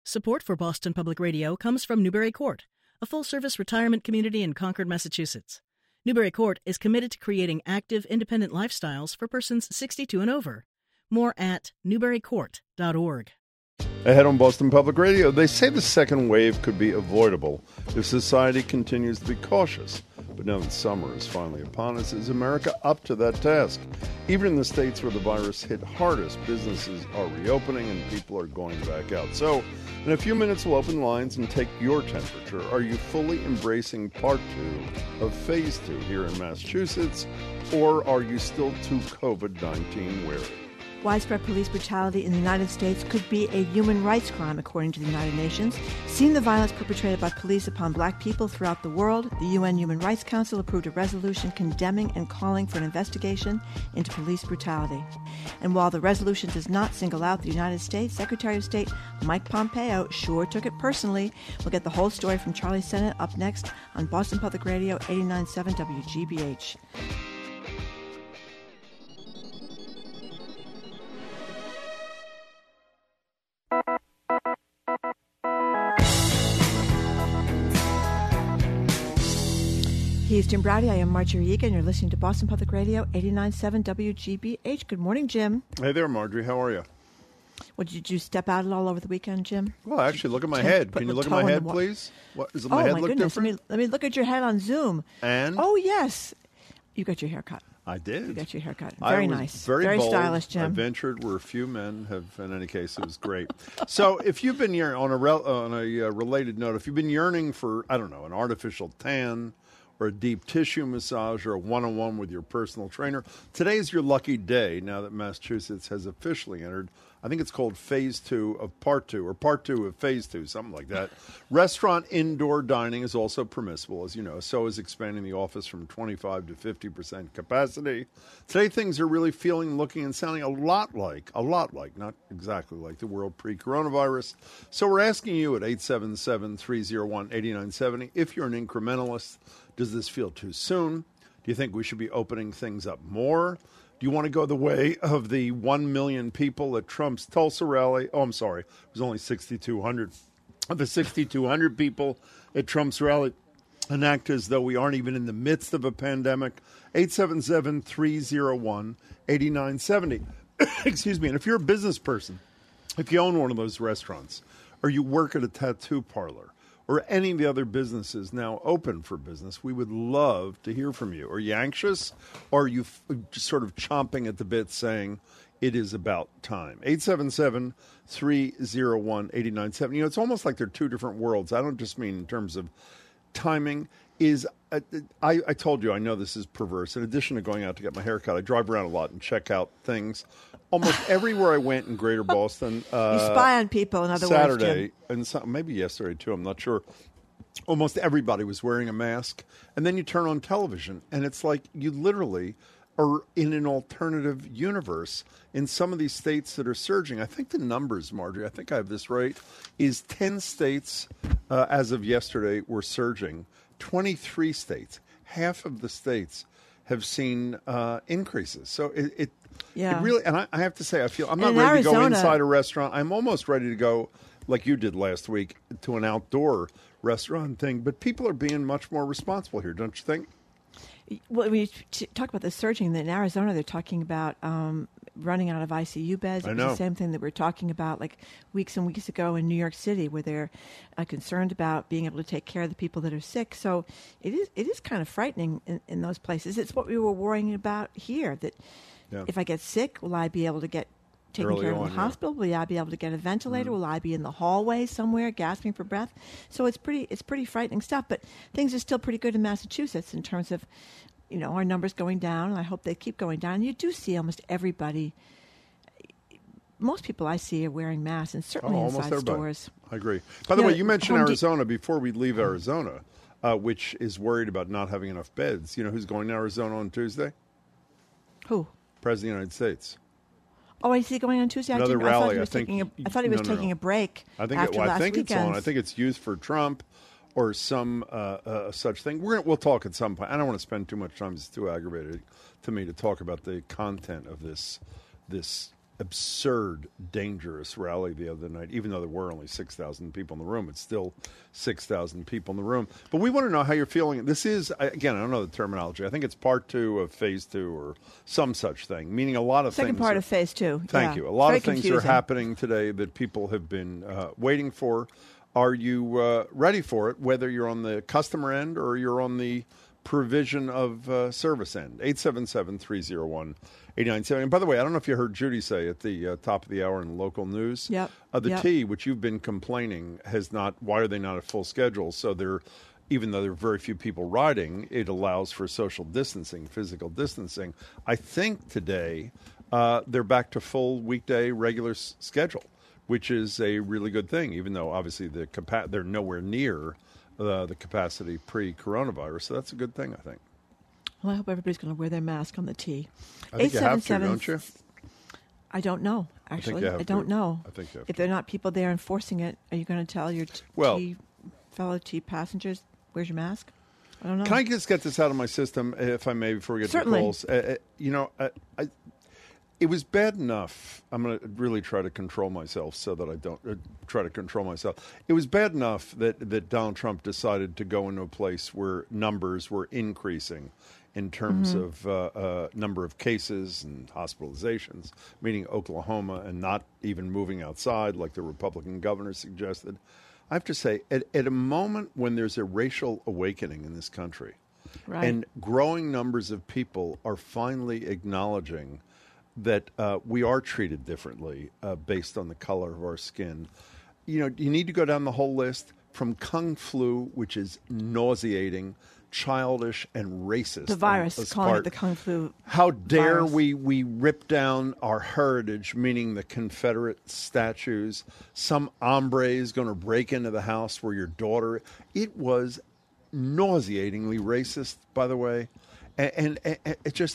Support for Boston Public Radio comes from Newbury Court, a full-service retirement community in Concord, Massachusetts. Newbury Court is committed to creating active, independent lifestyles for persons 62 and over. More at newburycourt.org. Ahead on Boston Public Radio, they say the second wave could be avoidable if society continues to be cautious. But now that summer is finally upon us, is America up to that task? Even in the states where the virus hit hardest, businesses are reopening and people are going back out. So, in a few minutes, we'll open lines and take your temperature. Are you fully embracing part 2 of phase 2 here in Massachusetts, or are you still too COVID-19 wary? Widespread police brutality in the United States could be a human rights crime, according to the United Nations. Seeing the violence perpetrated by police upon black people throughout the world, the UN Human Rights Council approved a resolution condemning and calling for an investigation into police brutality. And while the resolution does not single out the United States, Secretary of State Mike Pompeo sure took it personally. We'll get the whole story from Charlie Sennett up next on Boston Public Radio 89.7 WGBH. He's Jim Browdy. I am Marjorie Egan. You're listening to Boston Public Radio 89.7 WGBH. Good morning, Jim. Hey there, Marjorie. How are you? What, did you step out at all over the weekend, Jim? Well, actually, look at my head. Can you look at my head, please? What, does my head look goodness. different? Let me look at your head on Zoom. And? Oh, yes. You got your hair cut. I did. You got your hair cut. Very nice. Very bold. Stylish, Jim. I ventured where few men have. In any case, it was great. So, if you've been here on a related note, if you've been yearning for, I don't know, an artificial tan, or a deep tissue massage, or a one-on-one with your personal trainer, today is your lucky day now that Massachusetts has officially entered, I think it's called Phase 2 of Part 2, or Part 2 of Phase 2, something like that. Restaurant indoor dining is also permissible, as you know. So is expanding the office from 25 to 50% capacity. Today, things are really feeling, looking, and sounding a lot like, not exactly like the world pre-coronavirus. So we're asking you at 877-301-8970, if you're an incrementalist, does this feel too soon? Do you think we should be opening things up more? Do you want to go the way of the 1 million people at Trump's Tulsa rally? Oh, I'm sorry. It was only 6,200. Of the 6,200 people at Trump's rally, and act as though we aren't even in the midst of a pandemic. 877-301-8970. Excuse me. And if you're a business person, if you own one of those restaurants, or you work at a tattoo parlor, or any of the other businesses now open for business, we would love to hear from you. Are you anxious, or are you just sort of chomping at the bit saying it is about time? 877-301-8970. You know, it's almost like they're two different worlds. I don't just mean in terms of timing. I told you, I know this is perverse. In addition to going out to get my hair cut, I drive around a lot and check out things. Almost everywhere I went in Greater Boston. You spy on people, in other Saturday, words, Jim. And maybe yesterday too, I'm not sure. Almost everybody was wearing a mask. And then you turn on television, and it's like you literally are in an alternative universe in some of these states that are surging. I think the numbers, Marjorie, I think I have this right, is 10 states as of yesterday were surging. 23 states, half of the states have seen increases. So it really, and I have to say, I'm not ready to go inside a restaurant. I'm almost ready to go, like you did last week, to an outdoor restaurant thing. But people are being much more responsible here, don't you think? Well, we talk about the surging. In Arizona, they're talking about running out of ICU beds. It's the same thing that we're talking about like weeks and weeks ago in New York City, where they're concerned about being able to take care of the people that are sick. So it is kind of frightening in those places. It's what we were worrying about here, that if I get sick, will I be able to get taken care of in the hospital? Will I be able to get a ventilator? Will I be in the hallway somewhere gasping for breath? So it's pretty frightening stuff. But things are still pretty good in Massachusetts in terms of, you know, our numbers going down, and I hope they keep going down. And you do see almost everybody. Most people I see are wearing masks, and certainly inside stores. I agree. By the way, you mentioned Arizona before we leave Arizona, which is worried about not having enough beds. You know who's going to Arizona on Tuesday? Who? President of the United States. Oh, is he going on Tuesday? Another rally. I thought he was taking a break after last weekend. I think it's on. I think it's used for Trump or some such thing. We'll talk at some point. I don't want to spend too much time. It's too aggravated to me to talk about the content of this absurd, dangerous rally the other night. Even though there were only 6,000 people in the room, it's still 6,000 people in the room. But we want to know how you're feeling. This is, again, I don't know the terminology. I think it's part 2 of phase 2 or some such thing, meaning a lot of Second things. Part of phase 2. Thank you. A lot of things are happening today that people have been waiting for. Are you ready for it, whether you're on the customer end or you're on the provision of service end? 877-301-8970. And by the way, I don't know if you heard Judy say at the top of the hour in local news, the T, which you've been complaining, has not. Why are they not at full schedule? So they're, even though there are very few people riding, it allows for social distancing, physical distancing. I think today they're back to full weekday regular schedule, which is a really good thing, even though obviously they're nowhere near the capacity pre-coronavirus. So that's a good thing, I think. Well, I hope everybody's going to wear their mask on the T. I think you have to, don't you? I don't know, actually. I don't know. I think you have if there are not people there enforcing it, are you going to tell your fellow T passengers, where's your mask? I don't know. Can I just get this out of my system, if I may, before we get to the polls? It was bad enough. I'm going to really try to control myself so that I don't try to control myself. It was bad enough that Donald Trump decided to go into a place where numbers were increasing in terms of number of cases and hospitalizations, meaning Oklahoma, and not even moving outside like the Republican governor suggested. I have to say, at a moment when there's a racial awakening in this country, and growing numbers of people are finally acknowledging that we are treated differently based on the color of our skin. You need to go down the whole list from Kung Flu, which is nauseating, childish, and racist. The virus, calling it the Kung Flu. How dare we rip down our heritage, meaning the Confederate statues. Some hombre is going to break into the house where your daughter... It was nauseatingly racist, by the way. And it just...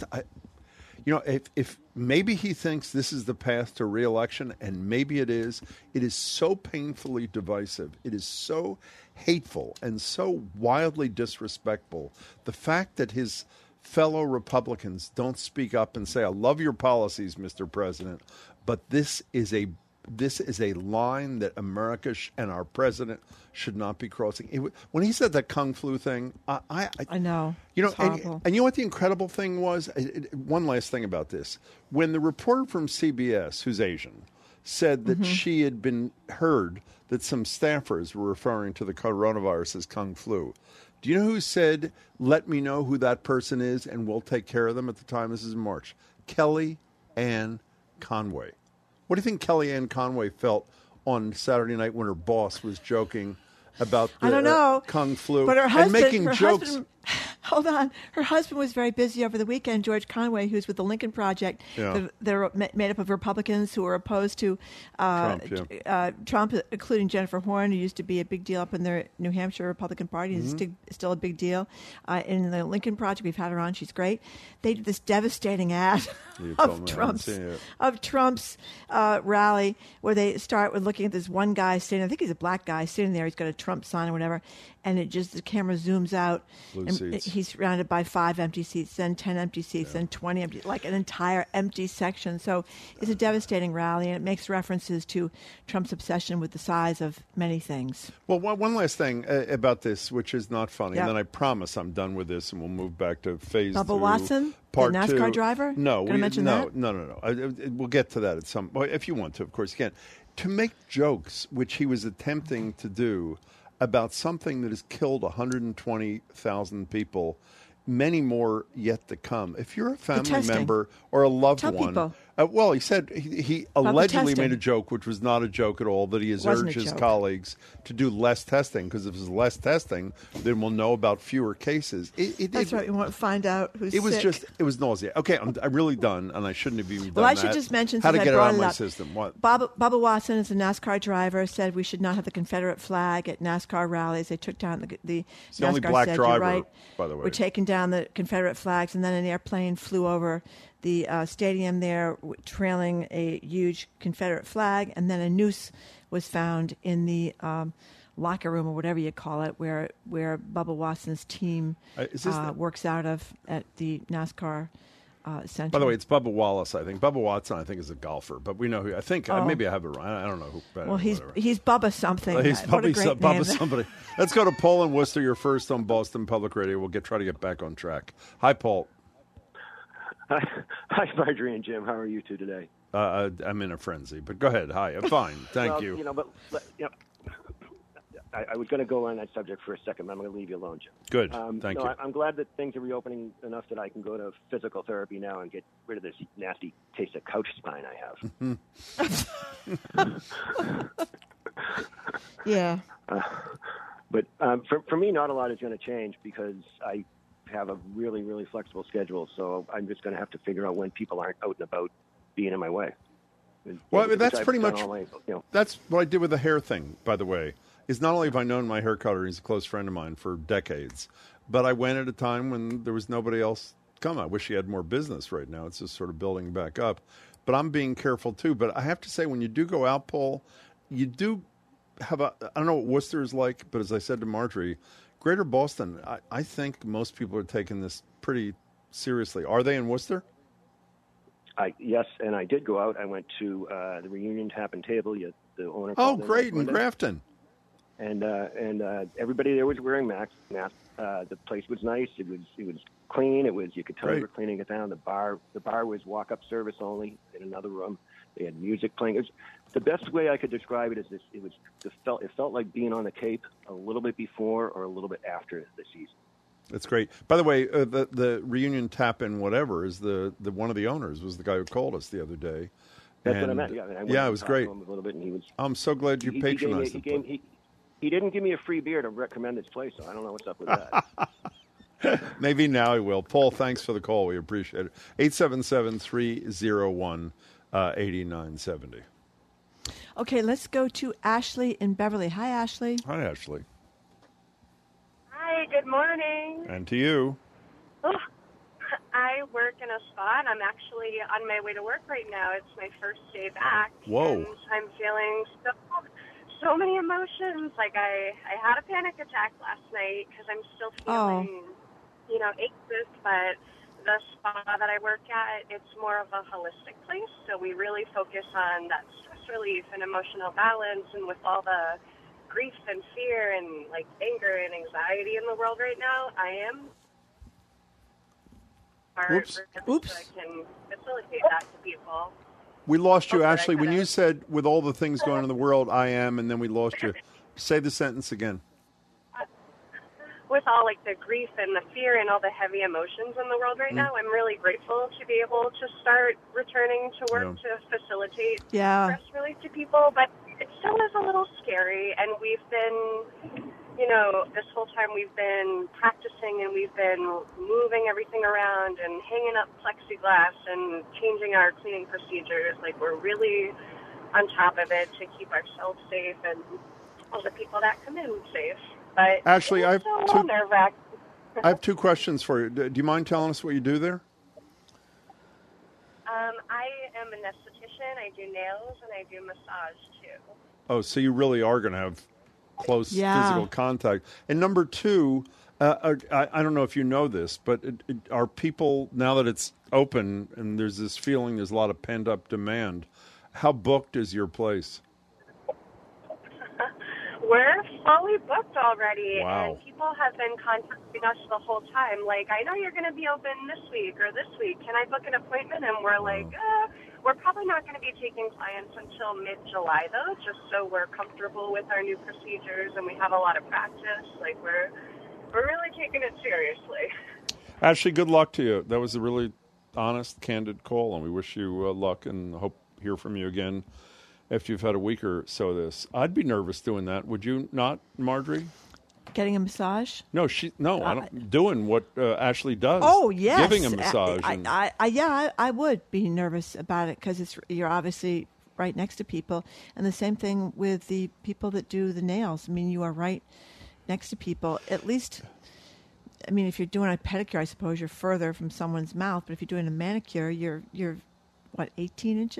if maybe he thinks this is the path to re-election, and maybe it is so painfully divisive. It is so hateful and so wildly disrespectful. The fact that his fellow Republicans don't speak up and say, I love your policies, Mr. President, but this is a line that America and our president should not be crossing. When he said that Kung Flu thing, I know. And you know what the incredible thing was? One last thing about this. When the reporter from CBS, who's Asian, said that she had been heard that some staffers were referring to the coronavirus as Kung Flu, do you know who said, let me know who that person is and we'll take care of them at the time? This is in March. Kellyanne Conway. What do you think Kellyanne Conway felt on Saturday night when her boss was joking about the Kung Flu but her husband, and making jokes? Hold on. Her husband was very busy over the weekend, George Conway, who's with the Lincoln Project. Yeah. They're made up of Republicans who are opposed to Trump, including Jennifer Horn, who used to be a big deal up in the New Hampshire Republican Party. Is still a big deal. In the Lincoln Project, we've had her on. She's great. They did this devastating ad of Trump's rally, where they start with looking at this one guy sitting. I think he's a black guy sitting there. He's got a Trump sign or whatever. And the camera zooms out. Blue and seats. He's surrounded by 5 empty seats, then 10 empty seats, then 20 empty, like an entire empty section. So it's a devastating rally, and it makes references to Trump's obsession with the size of many things. Well, one last thing about this, which is not funny, and then I promise I'm done with this, and we'll move back to phase Bubba 2. Watson, part the NASCAR 2. driver? No, that? No. We'll get to that at some point. If you want to, of course you can. To make jokes, which he was attempting to do, about something that has killed 120,000 people, many more yet to come. If you're a family member or a loved one, well, he said he allegedly made a joke, which was not a joke at all, that he has urged his colleagues to do less testing, because if there's less testing, then we'll know about fewer cases. That's right. You want to find out who's sick. It was nausea. Okay, I'm really done, and I shouldn't have even done that. Well, I should just mention, how to since get I brought it out of my up, system. What? Bubba Watson is a NASCAR driver, said we should not have the Confederate flag at NASCAR rallies. They took down the it's the only black driver, by the way. We're taking down the Confederate flags, and then an airplane flew over the stadium there, trailing a huge Confederate flag, and then a noose was found in the locker room, or whatever you call it, where Bubba Watson's team works out of at the NASCAR center. By the way, it's Bubba Wallace, I think. Bubba Watson, I think, is a golfer, but we know who. I think maybe I have it wrong. I don't know who. Well, he's Bubba something. He's what a great Bubba name. somebody. Let's go to Paul in Worcester. You're first on Boston Public Radio. We'll try to get back on track. Hi, Paul. Hi, Marjorie and Jim. How are you two today? I'm in a frenzy, but go ahead. Hi, I'm fine. Thank you. I was going to go on that subject for a second, but I'm going to leave you alone, Jim. Good. Thank you. I'm glad that things are reopening enough that I can go to physical therapy now and get rid of this nasty taste of couch spine I have. Yeah. But for me, not a lot is going to change because I have a really, really flexible schedule. So I'm just going to have to figure out when people aren't out and about being in my way. Well, I mean, that's pretty much that's what I did with the hair thing, by the way. Is not only have I known my hair cutter, he's a close friend of mine for decades, but I went at a time when there was nobody else come. I wish he had more business right now. It's just sort of building back up. But I'm being careful, too. But I have to say, when you do go out, Paul, you do have I don't know what Worcester is like, but as I said to Marjorie, Greater Boston, I think most people are taking this pretty seriously. Are they in Worcester? Yes, and I did go out. I went to the Reunion Tap and Table. The owner. Oh, great, in Grafton. And everybody there was wearing masks. The place was nice. It was clean. You could tell they were cleaning it down. The bar was walk-up service only in another room. They had music playing. The best way I could describe it is this: it felt like being on the Cape a little bit before or a little bit after the season. That's great. By the way, the Reunion Tap and whatever is the one of the owners was the guy who called us the other day. That's what I meant. Yeah, it was great. A little bit, and he was. I'm so glad you patronized him. He didn't give me a free beer to recommend this place, so I don't know what's up with that. Maybe now he will. Paul, thanks for the call. We appreciate it. 877-301-8970. Okay, let's go to Ashley in Beverly. Hi, Ashley. Hi, Ashley. Hi, good morning. And to you. Oh, I work in a spa, and I'm actually on my way to work right now. It's my first day back. Whoa. And I'm feeling so many emotions. Like I had a panic attack last night because I'm still feeling, anxious. But the spa that I work at, it's more of a holistic place. So we really focus on that stress relief and emotional balance. And with all the grief and fear and like anger and anxiety in the world right now, I am. Oops. So I can facilitate that to people. We lost you, Ashley. When you said, with all the things going on in the world, I am, and then we lost you. Say the sentence again. With all like the grief and the fear and all the heavy emotions in the world right now, I'm really grateful to be able to start returning to work to facilitate stress relief to people. But it still is a little scary, and we've been, this whole time we've been practicing and we've been moving everything around and hanging up plexiglass and changing our cleaning procedures. Like, we're really on top of it to keep ourselves safe and all the people that come in safe. But Ashley, I have two questions for you. Do you mind telling us what you do there? I am a esthetician. I do nails and I do massage too. Oh, so you really are going to have close physical contact. And number two, I don't know if you know this, but are people, now that it's open and there's this feeling there's a lot of pent-up demand, how booked is your place? We're fully booked already, wow. And people have been contacting us the whole time. Like, I know you're going to be open this week or this week. Can I book an appointment? And we're like, we're probably not going to be taking clients until mid-July, though, just so we're comfortable with our new procedures and we have a lot of practice. Like, we're really taking it seriously. Ashley, good luck to you. That was a really honest, candid call, and we wish you luck and hope to hear from you again after you've had a week or so of this. I'd be nervous doing that. Would you not, Marjorie? Getting a massage? No, I don't. Doing what Ashley does. Oh, yes. Giving a massage. I would be nervous about it because you're obviously right next to people. And the same thing with the people that do the nails. I mean, you are right next to people. At least, I mean, if you're doing a pedicure, I suppose you're further from someone's mouth. But if you're doing a manicure, you're what, 18 inches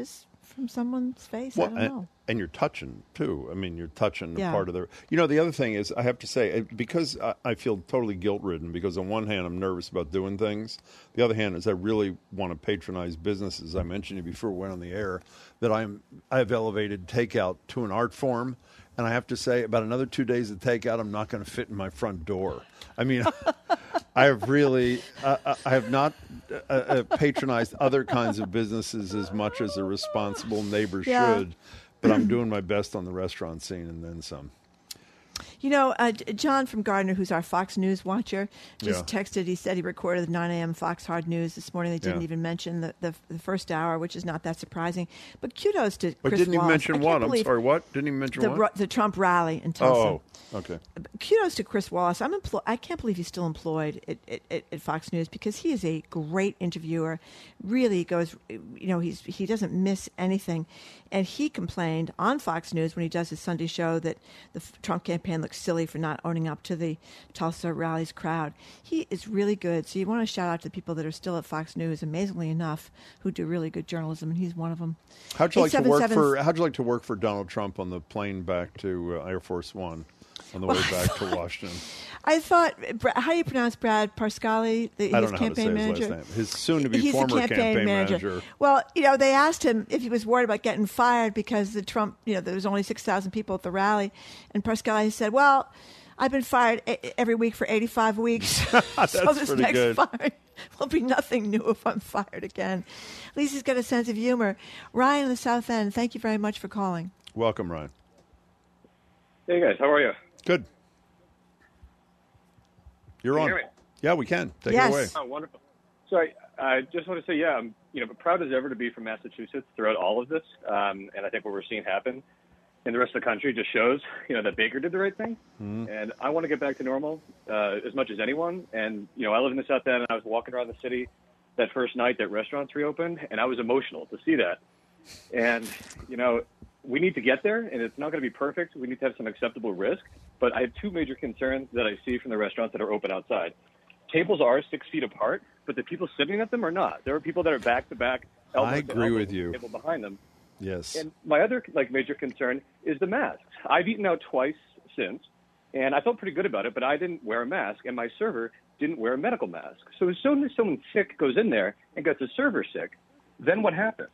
from someone's face. I don't know. And you're touching, too. I mean, you're touching the part of their... You know, the other thing is, I have to say, because I feel totally guilt-ridden, because on one hand, I'm nervous about doing things. The other hand is I really want to patronize businesses. I mentioned it before we went on the air, that I've elevated takeout to an art form. And I have to say, about another 2 days of takeout, I'm not going to fit in my front door. I mean, I have not patronized other kinds of businesses as much as a responsible neighbor should. But I'm doing my best on the restaurant scene and then some. You know, John from Gardner, who's our Fox News watcher, just texted. He said he recorded the 9 a.m. Fox Hard News this morning. They didn't even mention the first hour, which is not that surprising. But kudos to Chris Wallace. Didn't even mention what? I'm sorry, what? Didn't even mention what? The Trump rally in Tulsa. Oh, okay. Kudos to Chris Wallace. I can't believe he's still employed at Fox News because he is a great interviewer. Really goes, you know, he doesn't miss anything. And he complained on Fox News when he does his Sunday show that the Trump campaign looks silly for not owning up to the Tulsa rally's crowd. He is really good. So you want to shout out to the people that are still at Fox News, amazingly enough, who do really good journalism, and he's one of them. How'd you like to work for Donald Trump on the plane back to Air Force One? On the way back to Washington. I thought, how do you pronounce Brad Parscale, his campaign manager? His last name. His soon-to-be former campaign manager. Well, you know, they asked him if he was worried about getting fired because the Trump, you know, there was only 6,000 people at the rally. And Parscale said, well, I've been fired every week for 85 weeks. That's so this pretty next good. fire will be nothing new if I'm fired again. At least he's got a sense of humor. Ryan in the South End, thank you very much for calling. Welcome, Ryan. Hey, guys. How are you? Good. You're on. Can you hear me? Yeah, we can. Take it away. Oh, wonderful. So I just want to say, I'm proud as ever to be from Massachusetts throughout all of this. And I think what we're seeing happen in the rest of the country just shows, that Baker did the right thing. Mm-hmm. And I want to get back to normal as much as anyone. And, I live in the South End, and I was walking around the city that first night that restaurants reopened, and I was emotional to see that. And, we need to get there, and it's not going to be perfect. We need to have some acceptable risk. But I have two major concerns that I see from the restaurants that are open outside. Tables are 6 feet apart, but the people sitting at them are not. There are people that are back to back. I agree with you. Table behind them. Yes. And my other major concern is the masks. I've eaten out twice since, and I felt pretty good about it, but I didn't wear a mask, and my server didn't wear a medical mask. So as soon as someone sick goes in there and gets a server sick, then what happens?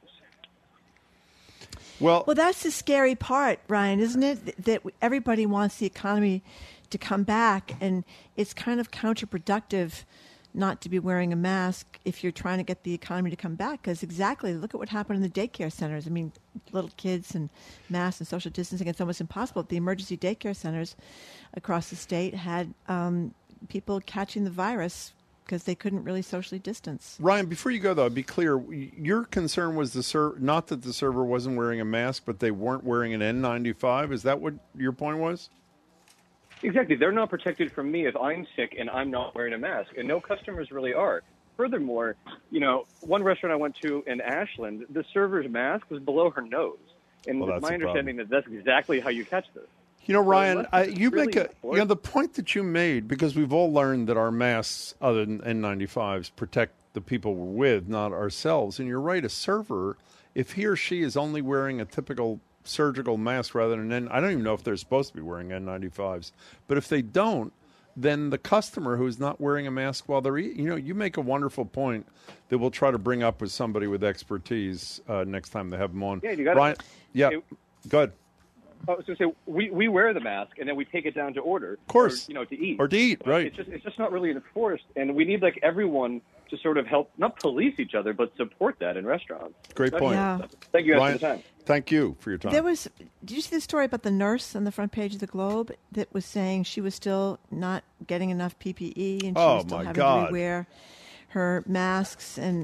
Well, that's the scary part, Ryan, isn't it? That everybody wants the economy to come back, and it's kind of counterproductive not to be wearing a mask if you're trying to get the economy to come back. Because look at what happened in the daycare centers. I mean, little kids and masks and social distancing, it's almost impossible. The emergency daycare centers across the state had people catching the virus because they couldn't really socially distance. Ryan, before you go, though, be clear, your concern was not that the server wasn't wearing a mask, but they weren't wearing an N95. Is that what your point was? Exactly. They're not protected from me if I'm sick and I'm not wearing a mask, and no customers really are. Furthermore, one restaurant I went to in Ashland, the server's mask was below her nose. And it's my understanding that that's exactly how you catch this. Ryan, the point that you made, because we've all learned that our masks, other than N95s, protect the people we're with, not ourselves. And you're right, a server, if he or she is only wearing a typical surgical mask rather than I don't even know if they're supposed to be wearing N95s. But if they don't, then the customer who's not wearing a mask while they're eating, you make a wonderful point that we'll try to bring up with somebody with expertise next time they have them on. Yeah, you got it. Go ahead. I was going to say, we wear the mask, and then we take it down to order. Of course. Or, to eat. Or to eat, right. It's just not really enforced, and we need, everyone to sort of help, not police each other, but support that in restaurants. Great point. Yeah. Thank you guys Ryan, for the time. Thank you for your time. Did you see the story about the nurse on the front page of the Globe that was saying she was still not getting enough PPE, and she was still having to rewear her masks, and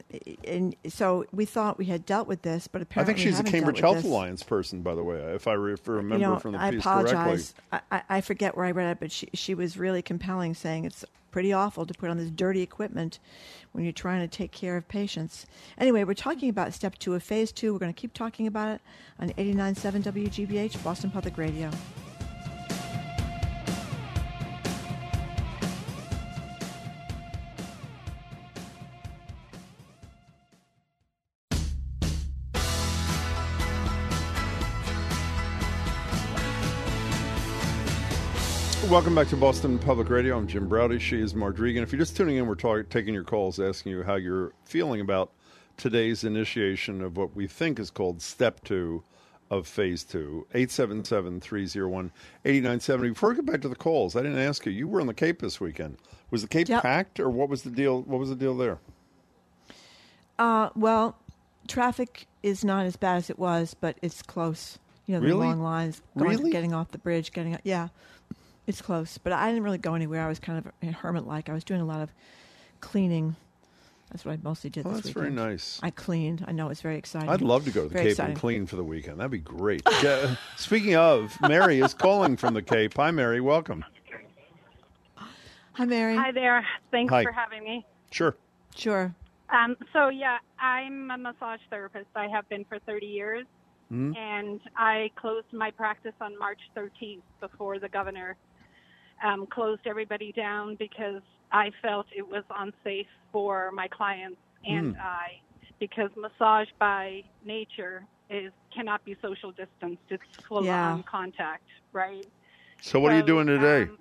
so we thought we had dealt with this, but apparently I think she's a Cambridge Health Alliance person, by the way, if I remember from the piece correctly. I apologize. I forget where I read it, but she was really compelling, saying it's pretty awful to put on this dirty equipment when you're trying to take care of patients. Anyway, we're talking about step 2 of phase 2. We're going to keep talking about it on 89.7 WGBH, Boston Public Radio. Welcome back to Boston Public Radio. I'm Jim Browdy. She is Marge Regan. If you're just tuning in, we're taking your calls, asking you how you're feeling about today's initiation of what we think is called Step 2 of Phase 2. 877-301-8970. Before we get back to the calls, I didn't ask you. You were on the Cape this weekend. Was the Cape packed, or what was the deal? What was the deal there? Well, traffic is not as bad as it was, but it's close. You know, the long lines, getting off the bridge, yeah. It's close, but I didn't really go anywhere. I was kind of hermit-like. I was doing a lot of cleaning. That's what I mostly did this weekend. That's very nice. I cleaned. I know, it's very exciting. I'd love to go to the Cape and clean for the weekend. That'd be great. Speaking of, Mary is calling from the Cape. Hi, Mary. Welcome. Hi, Mary. Hi there. Thanks for having me. Sure. I'm a massage therapist. I have been for 30 years, and I closed my practice on March 13th before the governor closed everybody down because I felt it was unsafe for my clients and because massage by nature cannot be social distanced. It's full on contact, right? So what are you doing today?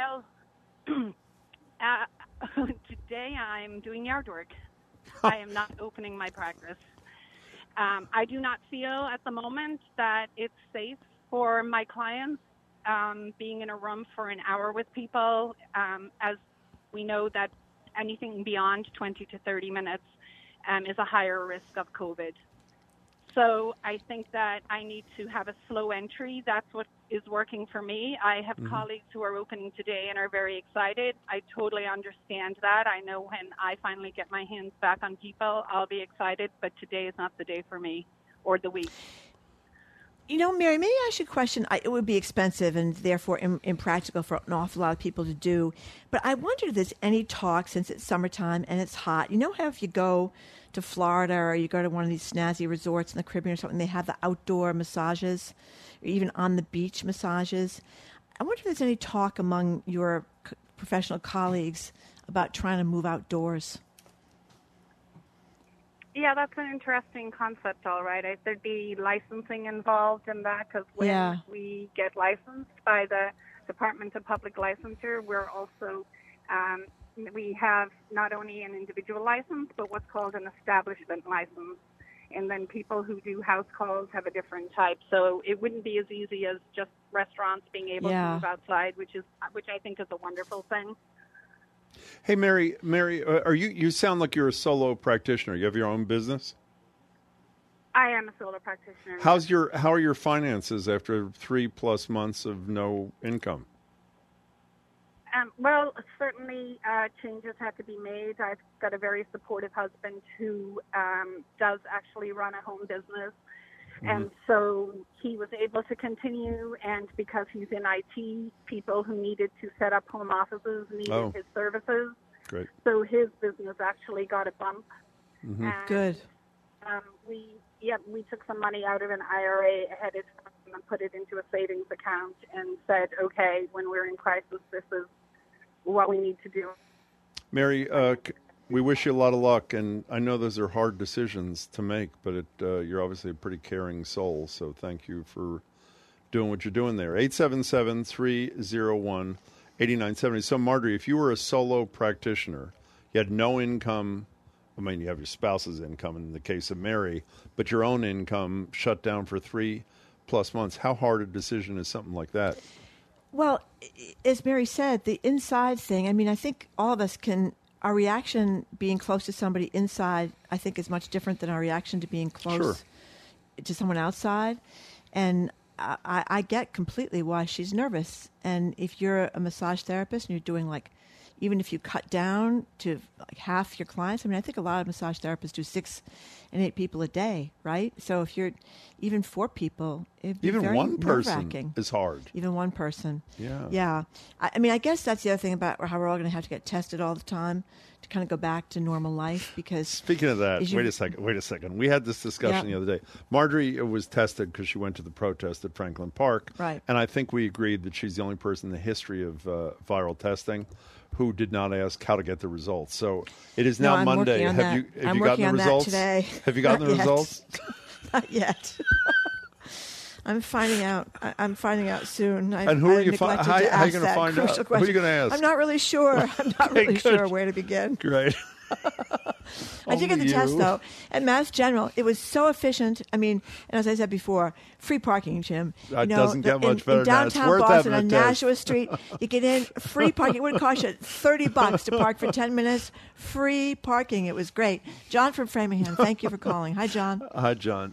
Today I'm doing yard work. I am not opening my practice. I do not feel at the moment that it's safe for my clients being in a room for an hour with people, as we know that anything beyond 20 to 30 minutes is a higher risk of COVID. So I think that I need to have a slow entry. That's what is working for me. I have colleagues who are opening today and are very excited. I totally understand that. I know when I finally get my hands back on people, I'll be excited, but today is not the day for me or the week. You know, Mary, maybe I should question, it would be expensive and therefore impractical for an awful lot of people to do. But I wonder if there's any talk, since it's summertime and it's hot. You know how if you go to Florida or you go to one of these snazzy resorts in the Caribbean or something, they have the outdoor massages, or even on the beach massages. I wonder if there's any talk among your professional colleagues about trying to move outdoors. Yeah, that's an interesting concept, all right. There'd be licensing involved in that because when we get licensed by the Department of Public Licensure, we're also, we have not only an individual license, but what's called an establishment license. And then people who do house calls have a different type. So it wouldn't be as easy as just restaurants being able to move outside, which I think is a wonderful thing. Hey, Mary, are you sound like you're a solo practitioner. You have your own business? I am a solo practitioner. How are your finances after 3+ months of no income? Well, certainly changes had to be made. I've got a very supportive husband who does actually run a home business. And so he was able to continue, and because he's in IT, people who needed to set up home offices needed his services. Great. So his business actually got a bump. And, good. We took some money out of an IRA ahead of time and put it into a savings account and said, okay, when we're in crisis, this is what we need to do. Mary, we wish you a lot of luck, and I know those are hard decisions to make, but you're obviously a pretty caring soul, so thank you for doing what you're doing there. 877-301-8970. So, Marjorie, if you were a solo practitioner, you had no income, I mean, you have your spouse's income in the case of Mary, but your own income shut down for 3+ months, how hard a decision is something like that? Well, as Mary said, the inside thing, I mean, I think all of us can... Our reaction being close to somebody inside, I think, is much different than our reaction to being close to someone outside. And I get completely why she's nervous. And if you're a massage therapist and you're doing even if you cut down to half your clients, I mean, I think a lot of massage therapists do 6 and 8 people a day, right? So if you're even 4 people, it'd be very one person nerve-wracking. Is hard. Even one person. Yeah. Yeah. I mean, I guess that's the other thing about how we're all going to have to get tested all the time to kind of go back to normal life because... Speaking of that, wait a second. We had this discussion the other day. Marjorie was tested because she went to the protest at Franklin Park. Right. And I think we agreed that she's the only person in the history of viral testing who did not ask how to get the results. So it is now Monday. Have you gotten the results today. Have you gotten the results? Not yet. I'm finding out. I'm finding out soon. And who are you? How are you going to find out? Who are you going to ask? I'm not really sure. I'm not really sure where to begin. Great. I did get the test, though. At Mass General, it was so efficient. I mean, and as I said before, free parking, Jim. That doesn't get much better in downtown than that. Boston on Nashua Street, you get in, free parking. It would cost you $30 to park for 10 minutes. Free parking. It was great. John from Framingham, thank you for calling. Hi, John. Hi, John.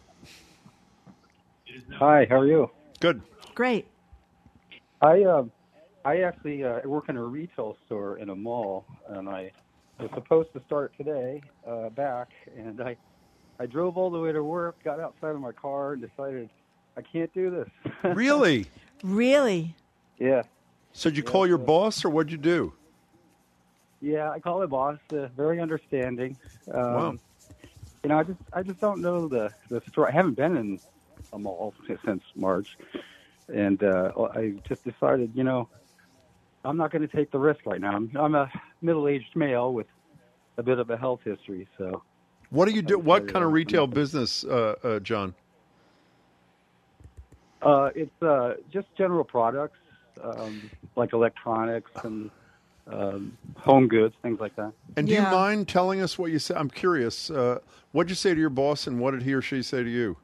Hi, how are you? Good. Great. I actually work in a retail store in a mall, and I was supposed to start today back, and I drove all the way to work, got outside of my car, and decided I can't do this. Really? Really? Yeah. So did you call your boss, or what'd you do? Yeah, I called my boss. Very understanding. Wow. You know, I just don't know the store. I haven't been in a mall since March, and I just decided, you know, I'm not going to take the risk right now. I'm a middle-aged male with a bit of a health history. So, what do you do? What kind of retail business, John? It's just general products, like electronics and home goods, things like that. And do you mind telling us what you said? I'm curious. What did you say to your boss, and what did he or she say to you?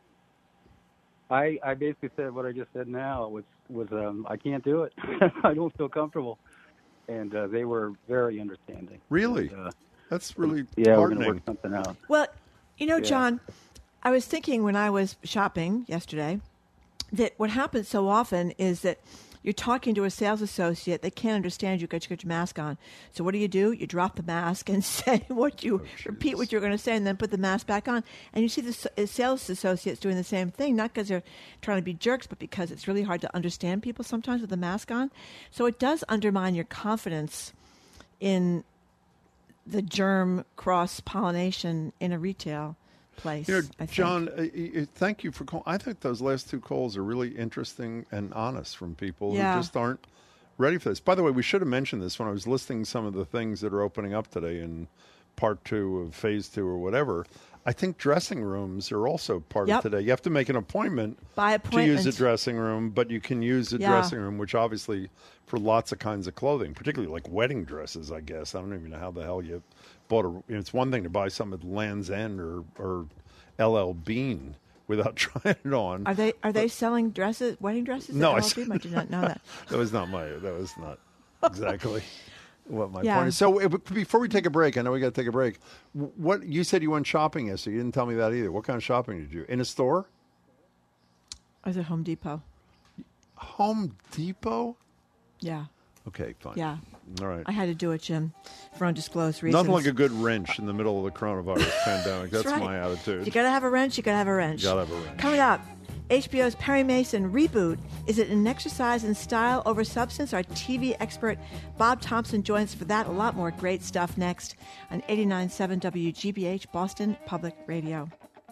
I basically said what I just said now was I can't do it. I don't feel comfortable. And they were very understanding. Really? And, that's really heartening. We're going to work something out. Well, you know, John, I was thinking when I was shopping yesterday that what happens so often is that you're talking to a sales associate. They can't understand you because you got your mask on. So what do? You drop the mask and say repeat what you're going to say, and then put the mask back on. And you see the sales associates doing the same thing, not because they're trying to be jerks, but because it's really hard to understand people sometimes with the mask on. So it does undermine your confidence in the germ cross-pollination in a retail place. You know, John, thank you for calling. I think those last two calls are really interesting and honest from people who just aren't ready for this. By the way, we should have mentioned this when I was listing some of the things that are opening up today in part 2 of phase 2 or whatever. I think dressing rooms are also part of today. You have to make an appointment to use a dressing room, but you can use a dressing room, which obviously for lots of kinds of clothing, particularly like wedding dresses, I guess. I don't even know how the hell you bought it's one thing to buy some at Land's End or LL Bean without trying it on. Are they selling wedding dresses? No, I did not know that. That was not exactly what my point is. So before we take a break, I know we got to take a break. What you said you went shopping yesterday? You didn't tell me that either. What kind of shopping did you do? In a store? I was at Home Depot. Home Depot? Yeah. Okay, fine. Yeah. All right. I had to do it, Jim, for undisclosed reasons. Nothing like a good wrench in the middle of the coronavirus pandemic. That's right. My attitude. You got to have a wrench. You got to have a wrench. Got to have a wrench. Coming up, HBO's Perry Mason reboot. Is it an exercise in style over substance? Our TV expert Bob Thompson joins us for that. A lot more great stuff next on 89.7 WGBH, Boston Public Radio.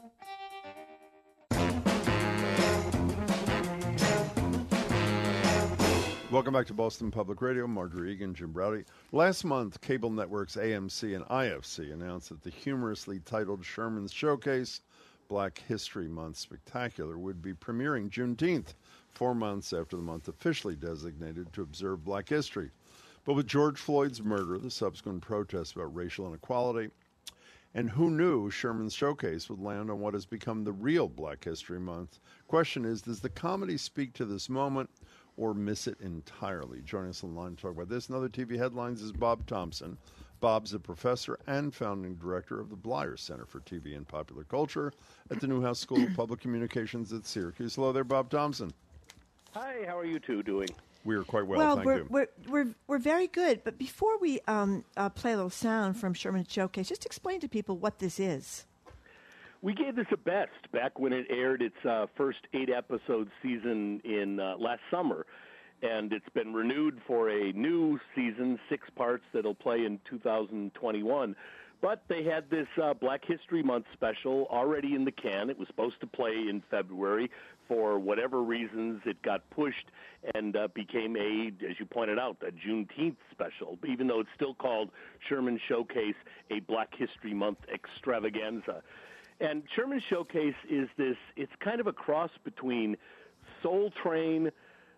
Welcome back to Boston Public Radio. Marjorie Egan, Jim Browdy. Last month, cable networks AMC and IFC announced that the humorously titled Sherman's Showcase Black History Month Spectacular would be premiering Juneteenth, 4 months after the month officially designated to observe Black history. But with George Floyd's murder, the subsequent protests about racial inequality, and who knew Sherman's Showcase would land on what has become the real Black History Month? Question is, does the comedy speak to this moment or miss it entirely? Joining us on the line to talk about this and other TV headlines is Bob Thompson. Bob's a professor and founding director of the Bleier Center for TV and Popular Culture at the Newhouse School of Public Communications at Syracuse. Hello there, Bob Thompson. Hi, how are you two doing? We are quite well, thank you. We're very good. But before we play a little sound from Sherman's Showcase, just explain to people what this is. We gave this a best back when it aired its first 8-episode season in last summer. And it's been renewed for a new season, 6 parts that'll play in 2021. But they had this Black History Month special already in the can. It was supposed to play in February. For whatever reasons, it got pushed and became as you pointed out, a Juneteenth special, even though it's still called Sherman Showcase, a Black History Month extravaganza. And Sherman Showcase is this, it's kind of a cross between Soul Train,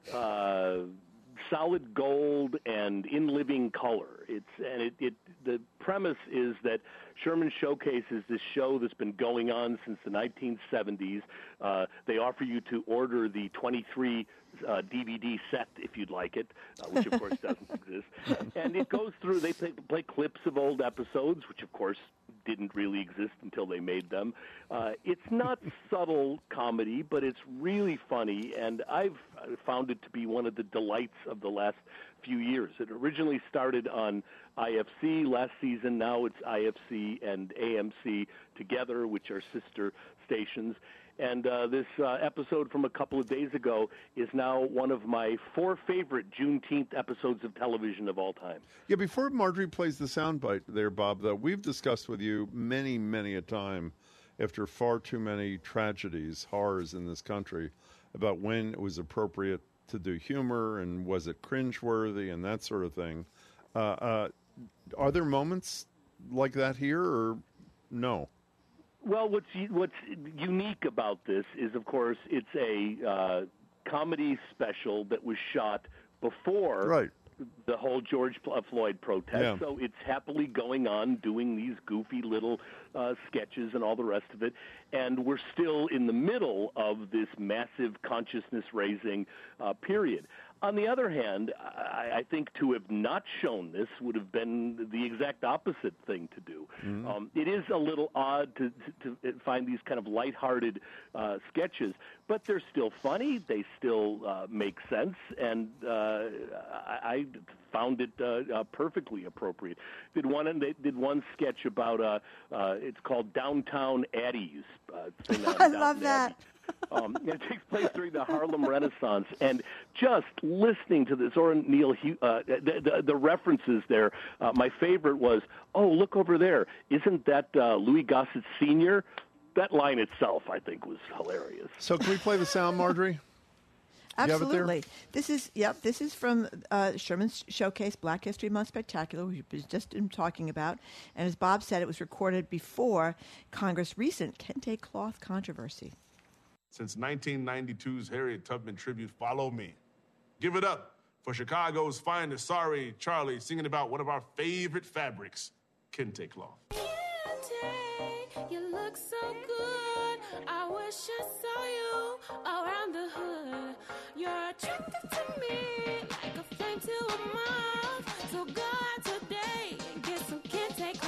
Solid Gold, and In Living Color. The premise is that Sherman Showcase is this show that's been going on since the 1970s. They offer you to order the 23 DVD set if you'd like it, which of course doesn't exist. And it goes through, they play clips of old episodes, which of course didn't really exist until they made them. It's not subtle comedy, but it's really funny, and I've found it to be one of the delights of the last few years. It originally started on IFC last season. Now it's IFC and AMC together, which are sister stations. And this episode from a couple of days ago is now one of my 4 favorite Juneteenth episodes of television of all time. Yeah, before Marjorie plays the soundbite there, Bob, though, we've discussed with you many, many a time after far too many tragedies, horrors in this country, about when it was appropriate to do humor and was it cringeworthy and that sort of thing. Are there moments like that here or no? Well, what's unique about this is, of course, it's a comedy special that was shot before the whole George Floyd protest. Yeah. So it's happily going on, doing these goofy little sketches and all the rest of it. And we're still in the middle of this massive consciousness-raising period. On the other hand, I think to have not shown this would have been the exact opposite thing to do. Mm-hmm. It is a little odd to find these kind of lighthearted sketches, but they're still funny. They still make sense, and I found it perfectly appropriate. They did one sketch about it's called Downtown Addies. I love that. It takes place during the Harlem Renaissance, and just listening to this, or Neil, the references there, my favorite was, oh, look over there. Isn't that Louis Gossett Sr.? That line itself, I think, was hilarious. So can we play the sound, Marjorie? Absolutely. This is from Sherman's Showcase Black History Month Spectacular, which we just been talking about. And as Bob said, it was recorded before Congress' recent Kente cloth controversy. Since 1992's Harriet Tubman tribute, Follow Me. Give it up for Chicago's finest, Sorry Charlie, singing about one of our favorite fabrics, Kente cloth. Kente, you look so good. I wish I saw you around the hood. You're attractive to me, like a flame to a moth. So go out today and get some Kente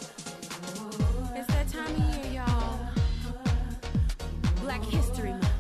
cloth. It's that time of year, y'all. Black History Month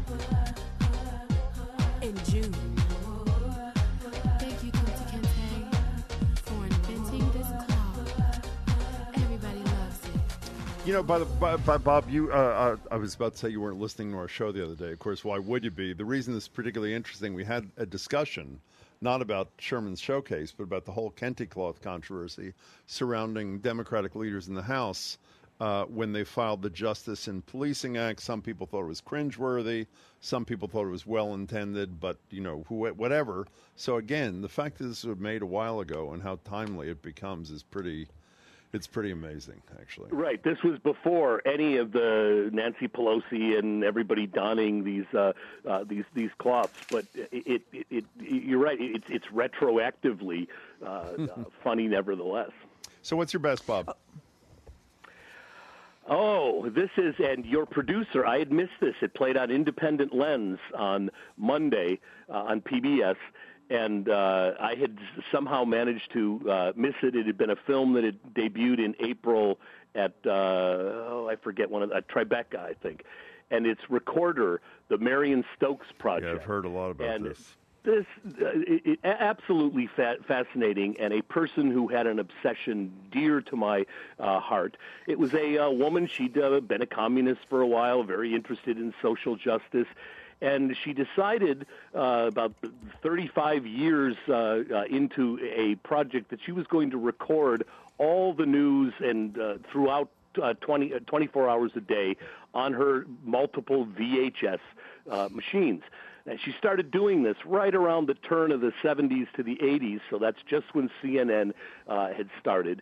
in June. Thank you, Kunta Kinte, for inventing this cloth. Everybody loves it. You know, Bob, you I was about to say you weren't listening to our show the other day. Of course, why would you be? The reason this is particularly interesting, we had a discussion not about Sherman's Showcase, but about the whole Kente cloth controversy surrounding Democratic leaders in the House. When they filed the Justice in Policing Act, some people thought it was cringeworthy. Some people thought it was well-intended, but, whatever. So, again, the fact that this was made a while ago and how timely it becomes is pretty amazing, actually. Right. This was before any of the Nancy Pelosi and everybody donning these cloths. But you're right. It's retroactively funny, nevertheless. So, what's your best, Bob? Oh, this is, and your producer, I had missed this. It played on Independent Lens on Monday on PBS, and I had somehow managed to miss it. It had been a film that had debuted in April at, I forget, Tribeca, I think. And it's Recorder, the Marion Stokes project. Yeah, I've heard a lot about this. This absolutely fascinating, and a person who had an obsession dear to my heart. It was a woman. She'd been a communist for a while, very interested in social justice, and she decided about 35 years into a project that she was going to record all the news and throughout 24 hours a day on her multiple VHS machines. And she started doing this right around the turn of the 70s to the 80s, so that's just when CNN had started.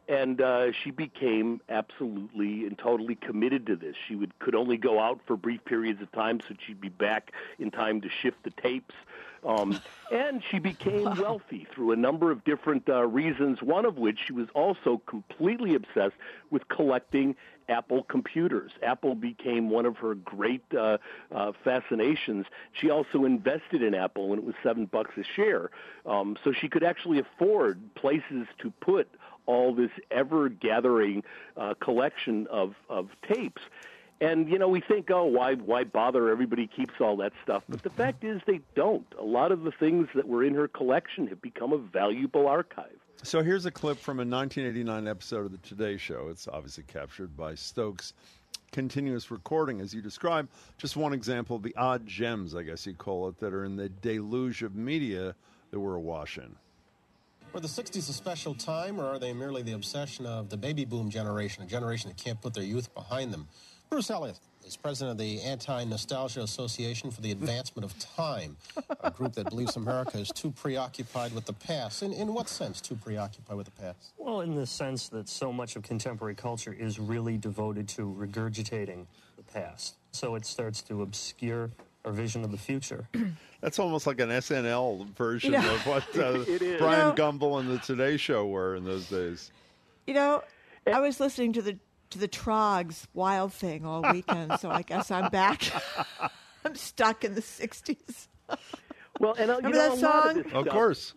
And she became absolutely and totally committed to this. She could only go out for brief periods of time, so she'd be back in time to shift the tapes. And she became wealthy through a number of different reasons, one of which she was also completely obsessed with collecting Apple computers. Apple became one of her great fascinations. She also invested in Apple when it was $7 a share, so she could actually afford places to put all this ever-gathering collection of tapes. And, we think, why bother? Everybody keeps all that stuff. But the fact is they don't. A lot of the things that were in her collection have become a valuable archive. So here's a clip from a 1989 episode of The Today Show. It's obviously captured by Stokes' continuous recording, as you describe. Just one example of the odd gems, I guess you call it, that are in the deluge of media that we're awash in. Were the 60s a special time, or are they merely the obsession of the baby boom generation, a generation that can't put their youth behind them? Bruce Elliott is president of the Anti-Nostalgia Association for the Advancement of Time, a group that believes America is too preoccupied with the past. In what sense too preoccupied with the past? Well, in the sense that so much of contemporary culture is really devoted to regurgitating the past. So it starts to obscure our vision of the future. That's almost like an SNL version of what Brian Gumbel and the Today Show were in those days. I was listening to the Trogs Wild Thing all weekend, so I guess I'm back. I'm stuck in the 60s. Well, and remember that song? Of course.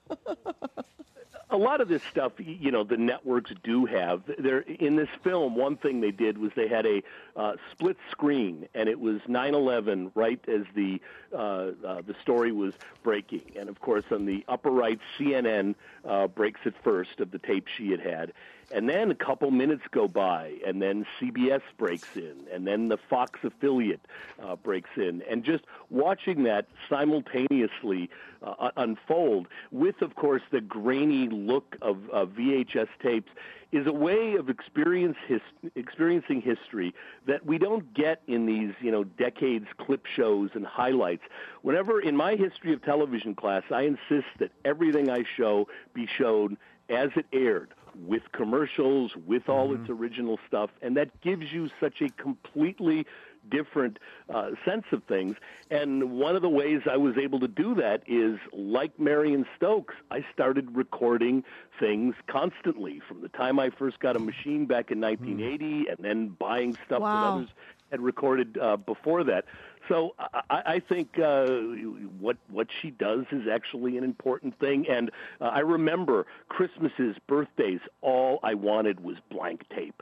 A lot of this stuff, the networks do have. In this film, one thing they did was they had a split screen, and it was 9/11 right as the story was breaking. And, of course, on the upper right, CNN breaks it first of the tape she had. And then a couple minutes go by, and then CBS breaks in, and then the Fox affiliate breaks in. And just watching that simultaneously unfold with, of course, the grainy look of VHS tapes is a way of experiencing history that we don't get in these, decades clip shows and highlights. Whenever, in my history of television class, I insist that everything I show be shown as it aired, with commercials, with all its original stuff, and that gives you such a completely different sense of things. And one of the ways I was able to do that is, like Marion Stokes, I started recording things constantly from the time I first got a machine back in 1980 and then buying stuff that others had recorded before that. So I think what she does is actually an important thing. And I remember Christmases, birthdays, all I wanted was blank tape.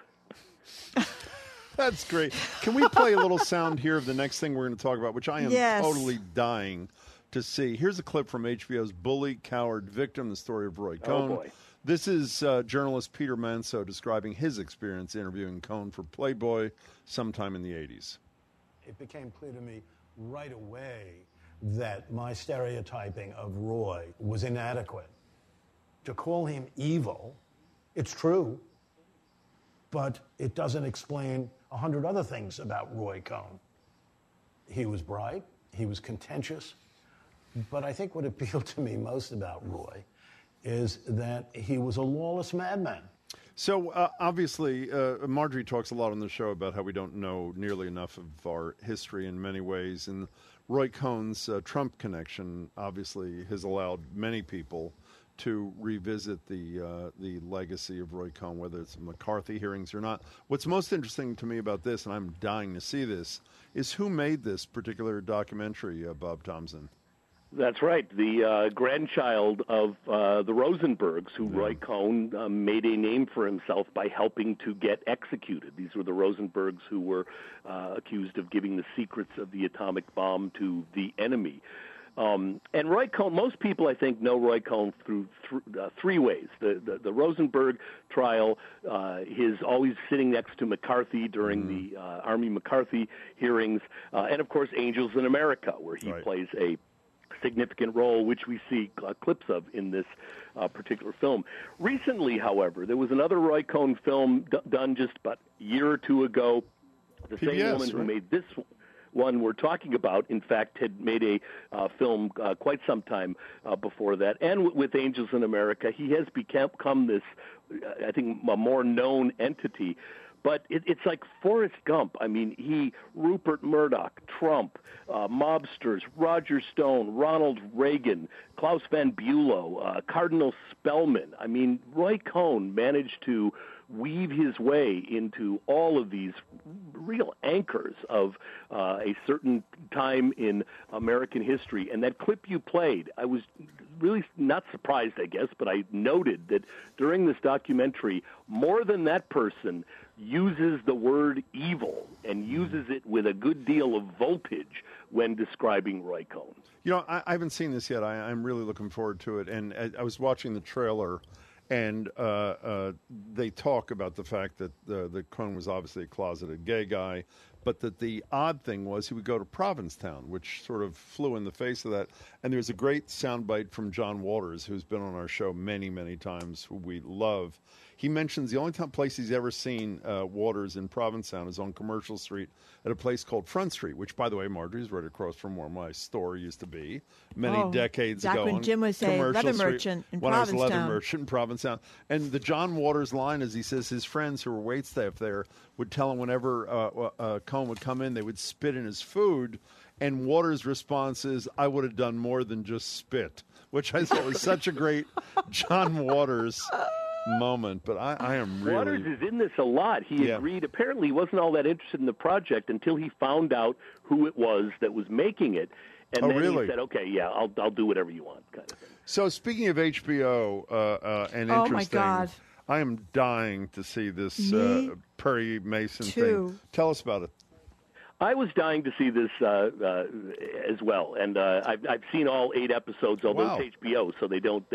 That's great. Can we play a little sound here of the next thing we're going to talk about, which I am totally dying to see? Here's a clip from HBO's Bully, Coward, Victim, the story of Roy Cohn. Oh, boy. This is journalist Peter Manso describing his experience interviewing Cohn for Playboy sometime in the 80s. It became clear to me right away that my stereotyping of Roy was inadequate. To call him evil, it's true, but it doesn't explain 100 other things about Roy Cohn. He was bright, he was contentious, but I think what appealed to me most about Roy is that he was a lawless madman. So, obviously, Marjorie talks a lot on the show about how we don't know nearly enough of our history in many ways, and Roy Cohn's Trump connection obviously has allowed many people to revisit the legacy of Roy Cohn, whether it's McCarthy hearings or not. What's most interesting to me about this, and I'm dying to see this, is who made this particular documentary, Bob Thompson? That's right. The grandchild of the Rosenbergs, who Roy Cohn made a name for himself by helping to get executed. These were the Rosenbergs who were accused of giving the secrets of the atomic bomb to the enemy. And Roy Cohn, most people, I think, know Roy Cohn through three ways. The Rosenberg trial, his always sitting next to McCarthy during the Army McCarthy hearings, and, of course, Angels in America, where he plays a significant role, which we see clips of in this particular film. Recently, however, there was another Roy Cohn film done just about a year or two ago. The PBS, same woman who made this one. one we're talking about, in fact, had made a film quite some time before that. And with Angels in America, he has become this, I think, a more known entity. But it's like Forrest Gump. I mean, Rupert Murdoch, Trump, mobsters, Roger Stone, Ronald Reagan, Klaus Van Bülow, Cardinal Spellman. I mean, Roy Cohn managed to weave his way into all of these real anchors of a certain time in American history. And that clip you played, I was really not surprised, I guess, but I noted that during this documentary, more than that person uses the word evil and uses it with a good deal of voltage when describing Roy Cohn. You know, I haven't seen this yet. I'm really looking forward to it. And I was watching the trailer, and they talk about the fact that that Cohn was obviously a closeted gay guy, but that the odd thing was he would go to Provincetown, which sort of flew in the face of that. And there's a great soundbite from John Waters, who's been on our show many, many times, who we love. He mentions the only place he's ever seen Waters in Provincetown is on Commercial Street at a place called Front Street, which, by the way, Marjorie, is right across from where my store used to be many decades ago. Back when Jim was a leather merchant in Provincetown. When I was a leather merchant in Provincetown. And the John Waters line is, he says his friends who were waitstaff there would tell him whenever Cohn would come in, they would spit in his food. And Waters' response is, I would have done more than just spit, which I thought was such a great John Waters moment. But I am really... Waters is in this a lot. He agreed. Apparently, he wasn't all that interested in the project until he found out who it was that was making it. And then he said, okay, yeah, I'll do whatever you want, kind of thing. So speaking of HBO and interesting... Oh, my God. I am dying to see this Perry Mason thing. Tell us about it. I was dying to see this as well, and I've seen all 8 episodes. Although it's HBO, so they don't.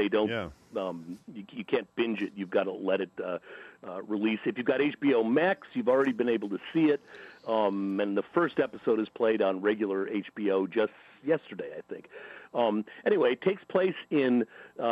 You can't binge it. You've got to let it release. If you've got HBO Max, you've already been able to see it. And the first episode is played on regular HBO just yesterday, I think. Anyway, it takes place in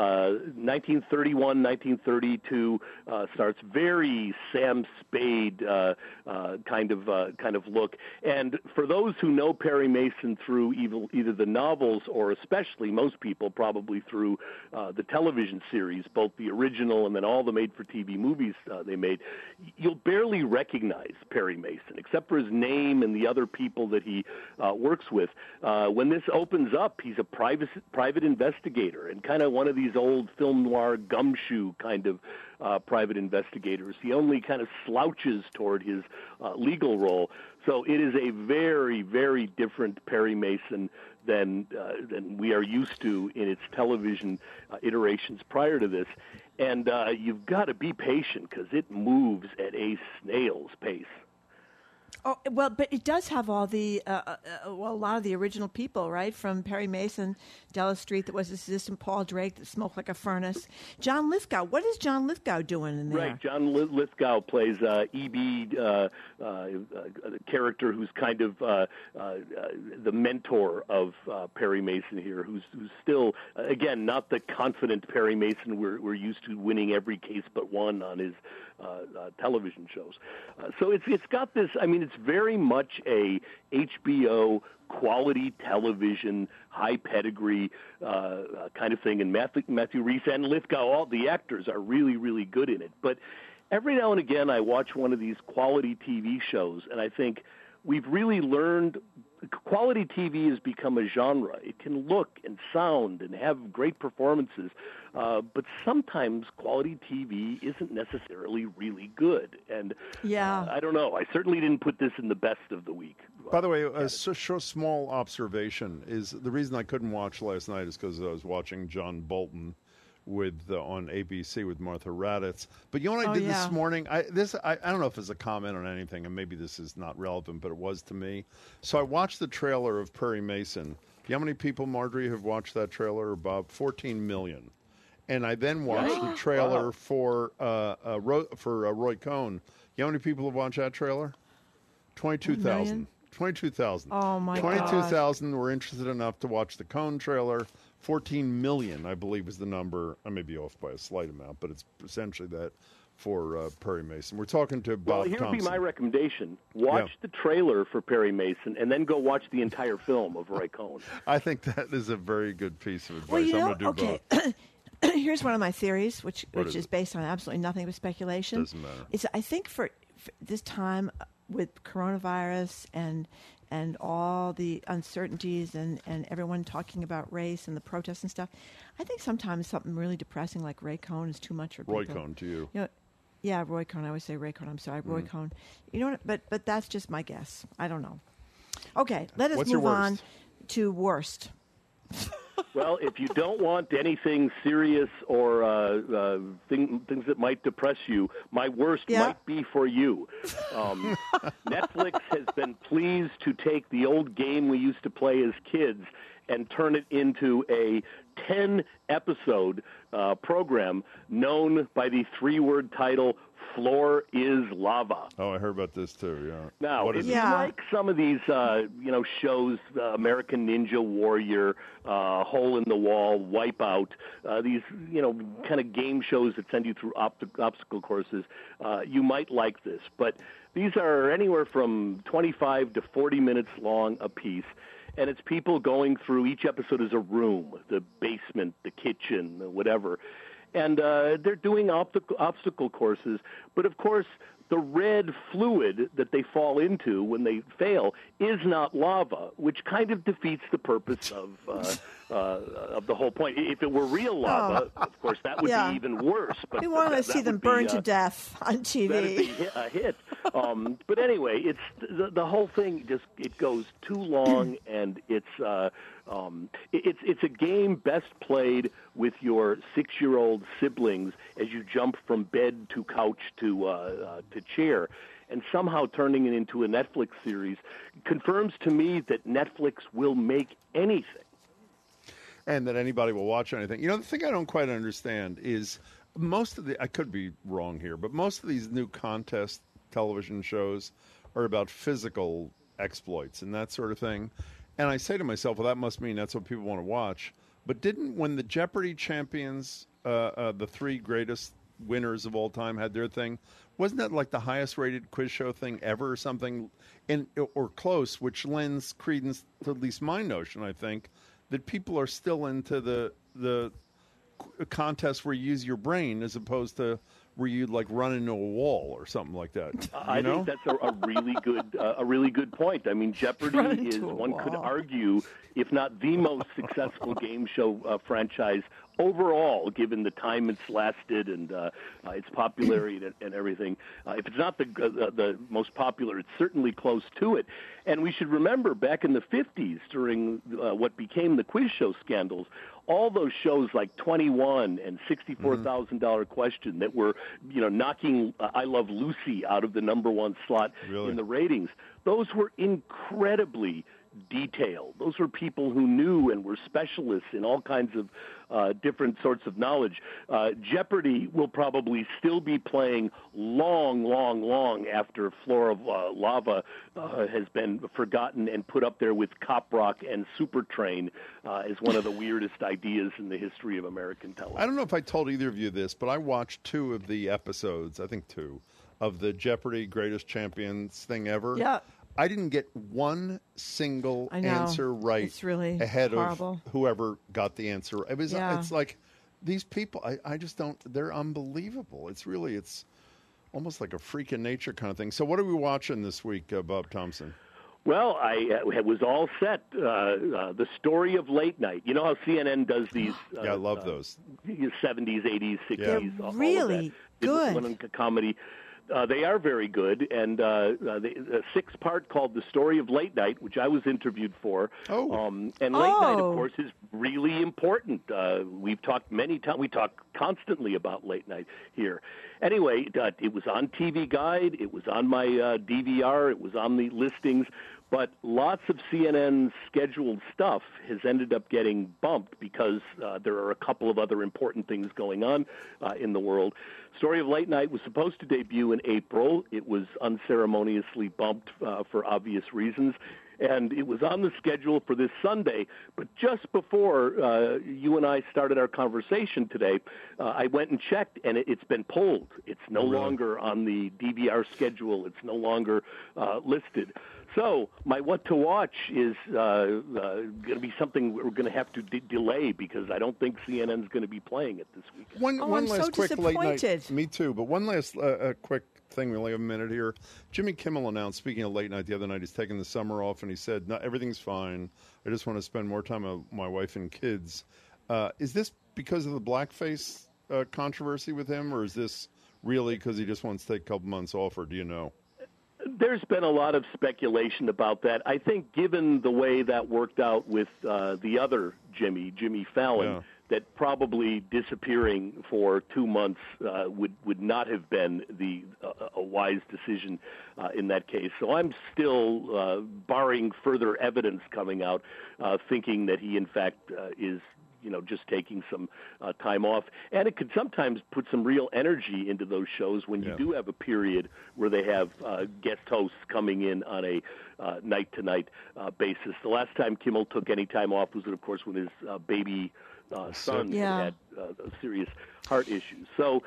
1931, 1932. Starts very Sam Spade kind of look. And for those who know Perry Mason through either the novels or especially most people probably through the television series, both the original and then all the made-for-TV movies they made, you'll barely recognize Perry Mason except for his name and the other people that he works with. When this opens up, he's a private investigator and kind of one of these old film noir gumshoe kind of private investigators. He only kind of slouches toward his legal role. So it is a very, very different Perry Mason than we are used to in its television iterations prior to this. And you've got to be patient because it moves at a snail's pace. Oh, well, but it does have all the, a lot of the original people, right? From Perry Mason, Della Street, that was his assistant, Paul Drake, that smoked like a furnace. John Lithgow. What is John Lithgow doing in there? Right. John Lithgow plays E.B., a character who's kind of the mentor of Perry Mason here, who's still, again, not the confident Perry Mason we're used to, winning every case but one on his television shows. So it's got this, I mean, it's very much a HBO quality television, high pedigree kind of thing. And Matthew Rhys and Lithgow, all the actors are really, really good in it. But every now and again I watch one of these quality TV shows and I think we've really learned quality TV has become a genre. It can look and sound and have great performances, but sometimes quality TV isn't necessarily really good. And I don't know. I certainly didn't put this in the best of the week. By the way, a small observation is the reason I couldn't watch last night is because I was watching John Bolton on ABC with Martha Raddatz. But you know what I did this morning? I don't know if it's a comment on anything, and maybe this is not relevant, but it was to me. So I watched the trailer of Perry Mason. Do you know how many people, Marjorie, have watched that trailer? About 14 million. And I then watched the trailer for Roy Cohn. You know how many people have watched that trailer? 22,000. 22,000. Oh, my God. 22,000 were interested enough to watch the Cohn trailer. 14 million, I believe, is the number. I may be off by a slight amount, but it's essentially that. for Perry Mason. We're talking to Bob Well, here would Thompson. be my recommendation. Watch the trailer for Perry Mason and then go watch the entire film of Roy Cohn. I think that is a very good piece of advice. Well, I'm going to do both. Here's one of my theories, which is based on absolutely nothing but speculation. Doesn't matter. It's, I think for this time with coronavirus and all the uncertainties and everyone talking about race and the protests and stuff, I think sometimes something really depressing like Ray Cohn is too much for Roy people. Cohn to you. Yeah, Roy Cohn. I always say Ray Cohn. I'm sorry, Roy Cohn. You know what? But that's just my guess. I don't know. Okay, let us move on to worst. Well, if you don't want anything serious or things that might depress you, my worst might be for you. Netflix has been pleased to take the old game we used to play as kids and turn it into a 10-episode program known by the 3-word title, Floor is Lava. Oh, I heard about this too, yeah. Now, if you like some of these, shows, American Ninja Warrior, Hole in the Wall, Wipeout, these, kind of game shows that send you through obstacle courses, you might like this. But these are anywhere from 25 to 40 minutes long a piece. And it's people going through, each episode is a room, the basement, the kitchen, whatever. And they're doing obstacle courses. But, of course, the red fluid that they fall into when they fail is not lava, which kind of defeats the purpose of the whole point. If it were real lava, of course, that would be even worse. But we want to see them burned to death on TV. That would be a hit. But anyway, it's the whole thing. It goes too long, and it's a game best played with your 6-year-old siblings as you jump from bed to couch to chair. And somehow turning it into a Netflix series confirms to me that Netflix will make anything. And that anybody will watch anything. The thing I don't quite understand is I could be wrong here, but most of these new contest television shows are about physical exploits and that sort of thing. And I say to myself, well, that must mean that's what people want to watch. But when the Jeopardy champions, the 3 greatest winners of all time, had their thing, wasn't that like the highest rated quiz show thing ever or something, or close, which lends credence to at least my notion, I think, that people are still into the contest where you use your brain as opposed to where you like run into a wall or something like that. I think that's a really good point. I mean, Jeopardy is, one could argue, if not the most successful game show franchise overall, given the time it's lasted and its popularity and everything. If it's not the most popular, it's certainly close to it. And we should remember back in the 50s, during what became the quiz show scandals, all those shows like 21 and $64,000 Question that were, knocking I Love Lucy out of the #1 slot in the ratings, those were incredibly detailed. Those were people who knew and were specialists in all kinds of different sorts of knowledge. Jeopardy will probably still be playing long after Floor of Lava has been forgotten and put up there with Cop Rock and Supertrain as one of the weirdest ideas in the history of American television. I don't know if I told either of you this, but I watched 2 of the episodes, I think 2, of the Jeopardy Greatest Champions thing ever. Yeah. I didn't get one single answer right. It's really ahead horrible. of whoever got the answer. It's like these people, I just don't, they're unbelievable. It's almost like a freak of nature kind of thing. So what are we watching this week, Bob Thompson? Well, I was all set. The Story of Late Night. You know how CNN does these? I love those. 70s, 80s, 60s. They're all really good. One comedy. They are very good, and a 6-part called The Story of Late Night, which I was interviewed for. And Late Night, of course, is really important. We've talked many times. We talk constantly about Late Night here. Anyway, it was on TV Guide. It was on my DVR. It was on the listings. But lots of CNN's scheduled stuff has ended up getting bumped because there are a couple of other important things going on in the world. Story of Late Night was supposed to debut in April. It was unceremoniously bumped for obvious reasons. and it was on the schedule for this Sunday. But just before you and I started our conversation today, I went and checked, and it's been pulled. It's no longer on the DVR schedule. It's no longer listed. So my what to watch is going to be something we're going to have to delay because I don't think CNN's going to be playing it this weekend. One last so quick late disappointed. night. Me too. But one last quick thing. We only have a minute here. Jimmy Kimmel announced, speaking of late night the other night, he's taking the summer off, and he said, "No, everything's fine. I just want to spend more time with my wife and kids." Is this because of the blackface controversy with him, or is this really because he just wants to take a couple months off, or do you know? There's been a lot of speculation about that. I think given the way that worked out with the other Jimmy Fallon, that probably disappearing for 2 months would not have been a wise decision in that case. So I'm still, barring further evidence coming out, thinking that he in fact is just taking some time off. And it could sometimes put some real energy into those shows when you do have a period where they have guest hosts coming in on a night-to-night basis. The last time Kimmel took any time off was, of course, when his baby son had serious heart issues. So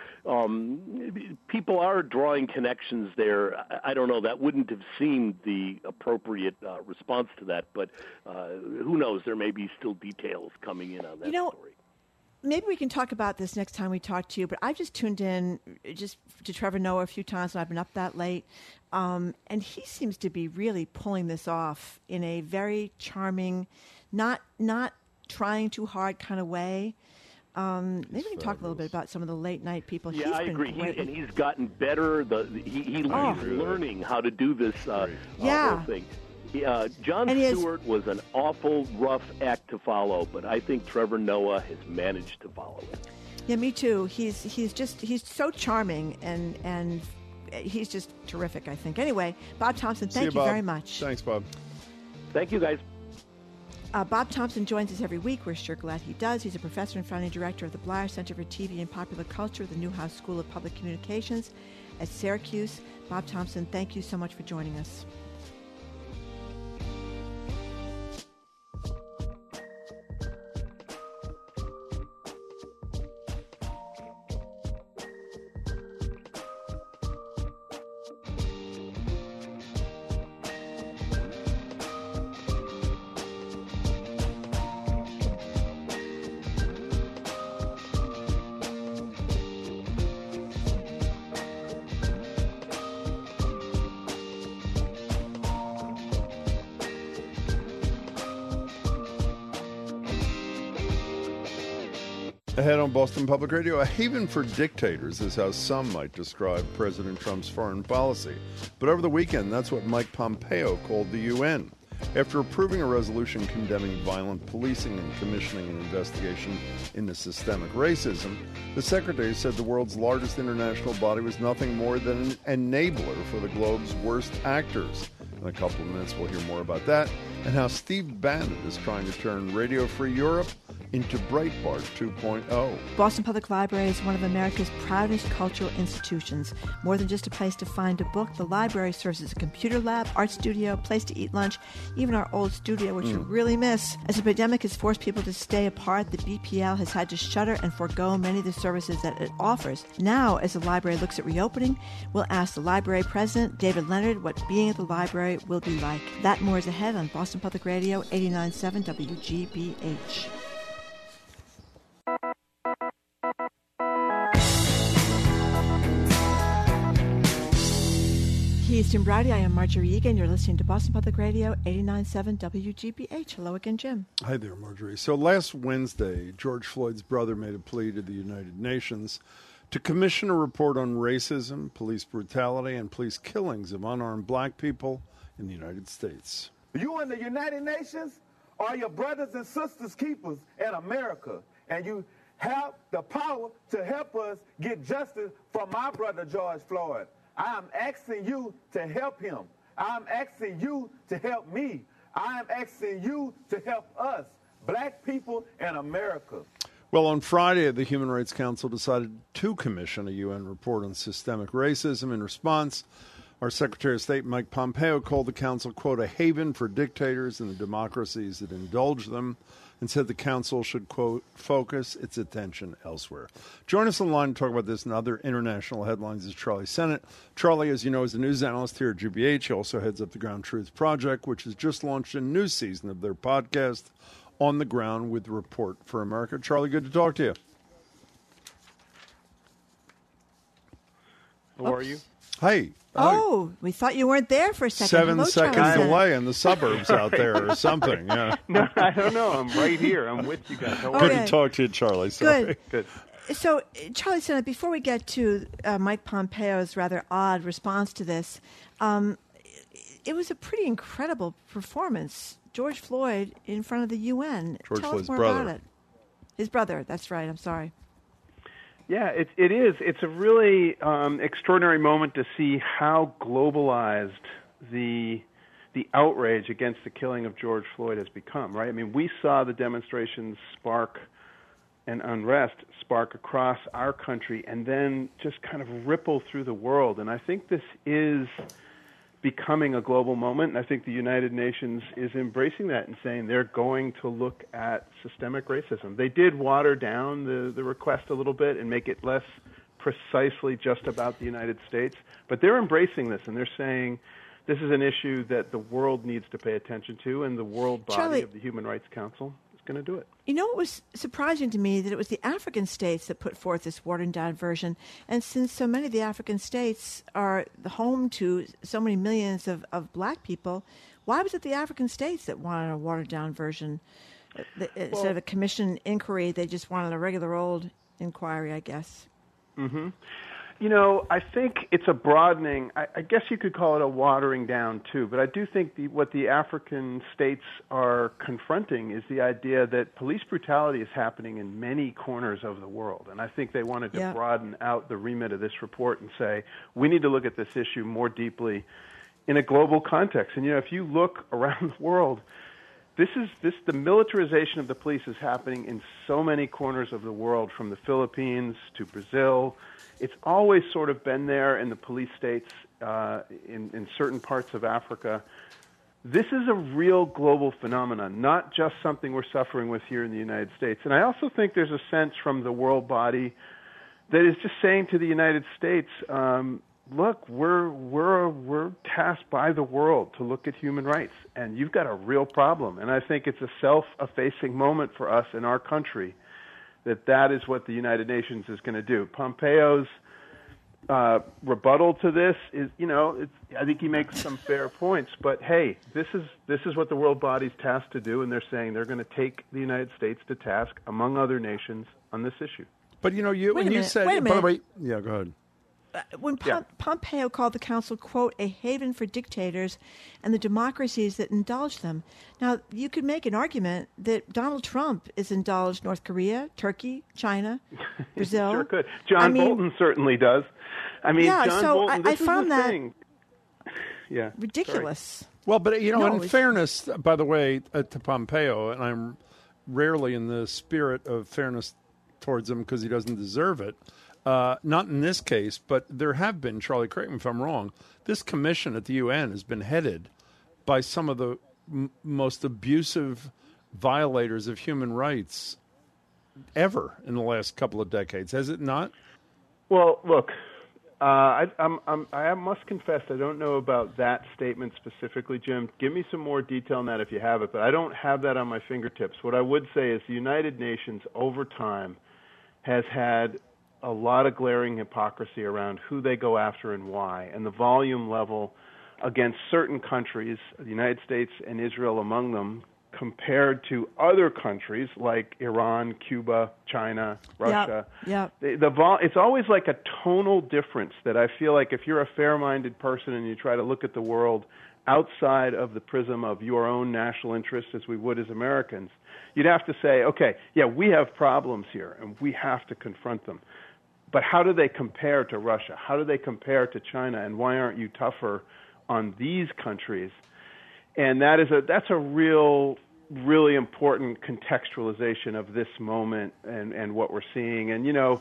people are drawing connections there. I don't know. That wouldn't have seemed the appropriate response to that, but who knows? There may be still details coming in on that story. Maybe we can talk about this next time we talk to you, but I've just tuned in just to Trevor Noah a few times, and I've been up that late. And he seems to be really pulling this off in a very charming, not trying too hard kind of way. Maybe we can talk a little bit about some of the late night people. Yeah, I agree. He's gotten better. He's learning how to do this whole thing. Jon Stewart was an awful rough act to follow, but I think Trevor Noah has managed to follow it. Yeah, me too. He's so charming and he's just terrific, I think. Anyway, Bob Thompson, thank you very much. Thanks, Bob. Thank you, guys. Bob Thompson joins us every week. We're sure glad he does. He's a professor and founding director of the Bleier Center for TV and Popular Culture, the Newhouse School of Public Communications at Syracuse. Bob Thompson, thank you so much for joining us. Ahead on Boston Public Radio, a haven for dictators is how some might describe President Trump's foreign policy. But over the weekend, that's what Mike Pompeo called the UN. After approving a resolution condemning violent policing and commissioning an investigation into systemic racism, the secretary said the world's largest international body was nothing more than an enabler for the globe's worst actors. In a couple of minutes, we'll hear more about that and how Steve Bannon is trying to turn Radio Free Europe into Breitbart 2.0. Boston Public Library is one of America's proudest cultural institutions. More than just a place to find a book, the library serves as a computer lab, art studio, place to eat lunch, even our old studio, which we really miss. As the pandemic has forced people to stay apart, the BPL has had to shutter and forego many of the services that it offers. Now, as the library looks at reopening, we'll ask the library president, David Leonard, what being at the library will be like. That and more is ahead on Boston Public Radio, 89.7 WGBH. He's Jim Browdy. I am Marjorie Egan. You're listening to Boston Public Radio, 89.7 WGBH. Hello again, Jim. Hi there, Marjorie. So last Wednesday, George Floyd's brother made a plea to the United Nations to commission a report on racism, police brutality, and police killings of unarmed black people in the United States. You in the United Nations are your brothers and sisters keepers in America, and you have the power to help us get justice for my brother George Floyd. I am asking you to help him. I'm asking you to help me. I'm asking you to help us, black people in America. Well, on Friday, the Human Rights Council decided to commission a UN report on systemic racism. In response, Our Secretary of State, Mike Pompeo, called the council, quote, a haven for dictators and the democracies that indulge them, and said the council should, quote, focus its attention elsewhere. Join us on the line to talk about this and other international headlines is Charlie Sennott. Charlie, as you know, is a news analyst here at GBH. He also heads up the Ground Truth Project, which has just launched a new season of their podcast, On the Ground with Report for America. Charlie, good to talk to you. How are you? Hey. Oh, we thought you weren't there for a second. 7 seconds delay in the suburbs out there or something. Yeah. No, I don't know. I'm right here. I'm with you guys. Good to talk to you, Charlie. Sorry. Good. So, Charlie Sennott, before we get to Mike Pompeo's rather odd response to this, it was a pretty incredible performance. George Floyd in front of the UN. Tell us more about it. His brother. That's right. I'm sorry. Yeah, it is. It's a really extraordinary moment to see how globalized the outrage against the killing of George Floyd has become, right? I mean, we saw the demonstrations spark and unrest spark across our country and then just kind of ripple through the world. And I think this is becoming a global moment, and I think the United Nations is embracing that and saying they're going to look at systemic racism. They did water down the request a little bit and make it less precisely just about the United States, but they're embracing this, and they're saying this is an issue that the world needs to pay attention to, and the world body Charlie, of the Human Rights Council is going to do it. You know, it was surprising to me that it was the African states that put forth this watered-down version. And since so many of the African states are the home to so many millions of black people, why was it the African states that wanted a watered-down version? Instead of a commission inquiry, they just wanted a regular old inquiry, I guess. Mm-hmm. You know, I think it's a broadening. I guess you could call it a watering down, too. But I do think what the African states are confronting is the idea that police brutality is happening in many corners of the world. And I think they wanted to broaden out the remit of this report and say, we need to look at this issue more deeply in a global context. And, you know, if you look around the world, the militarization of the police is happening in so many corners of the world, from the Philippines to Brazil. It's always sort of been there in the police states in certain parts of Africa. This is a real global phenomenon, not just something we're suffering with here in the United States. And I also think there's a sense from the world body that is just saying to the United States, look, we're tasked by the world to look at human rights, and you've got a real problem. And I think it's a self-effacing moment for us in our country that is what the United Nations is going to do. Pompeo's rebuttal to this is, you know, I think he makes some fair points. But hey, this is what the world body's tasked to do, and they're saying they're going to take the United States to task, among other nations, on this issue. But you know, you said, by the way, yeah, go ahead. When Pompeo called the council, quote, a haven for dictators and the democracies that indulge them. Now, you could make an argument that Donald Trump is indulged North Korea, Turkey, China, Brazil. Sure could. John Bolton certainly does. I mean, yeah, John so Bolton, I found that ridiculous. Sorry. Well, but, you know, in fairness, by the way, to Pompeo, and I'm rarely in the spirit of fairness towards him because he doesn't deserve it, not in this case, but there have been, Charlie, correct me if I'm wrong, this commission at the UN has been headed by some of the most abusive violators of human rights ever in the last couple of decades, has it not? Well, look, I must confess I don't know about that statement specifically, Jim. Give me some more detail on that if you have it, but I don't have that on my fingertips. What I would say is the United Nations over time has had a lot of glaring hypocrisy around who they go after and why, and the volume level against certain countries, the United States and Israel among them, compared to other countries like Iran, Cuba, China, Russia. It's always like a tonal difference that I feel like if you're a fair-minded person and you try to look at the world outside of the prism of your own national interests, as we would as Americans, you'd have to say, okay, yeah, we have problems here, and we have to confront them. But how do they compare to Russia? How do they compare to China? And why aren't you tougher on these countries? And that's a really important contextualization of this moment and what we're seeing. And, you know,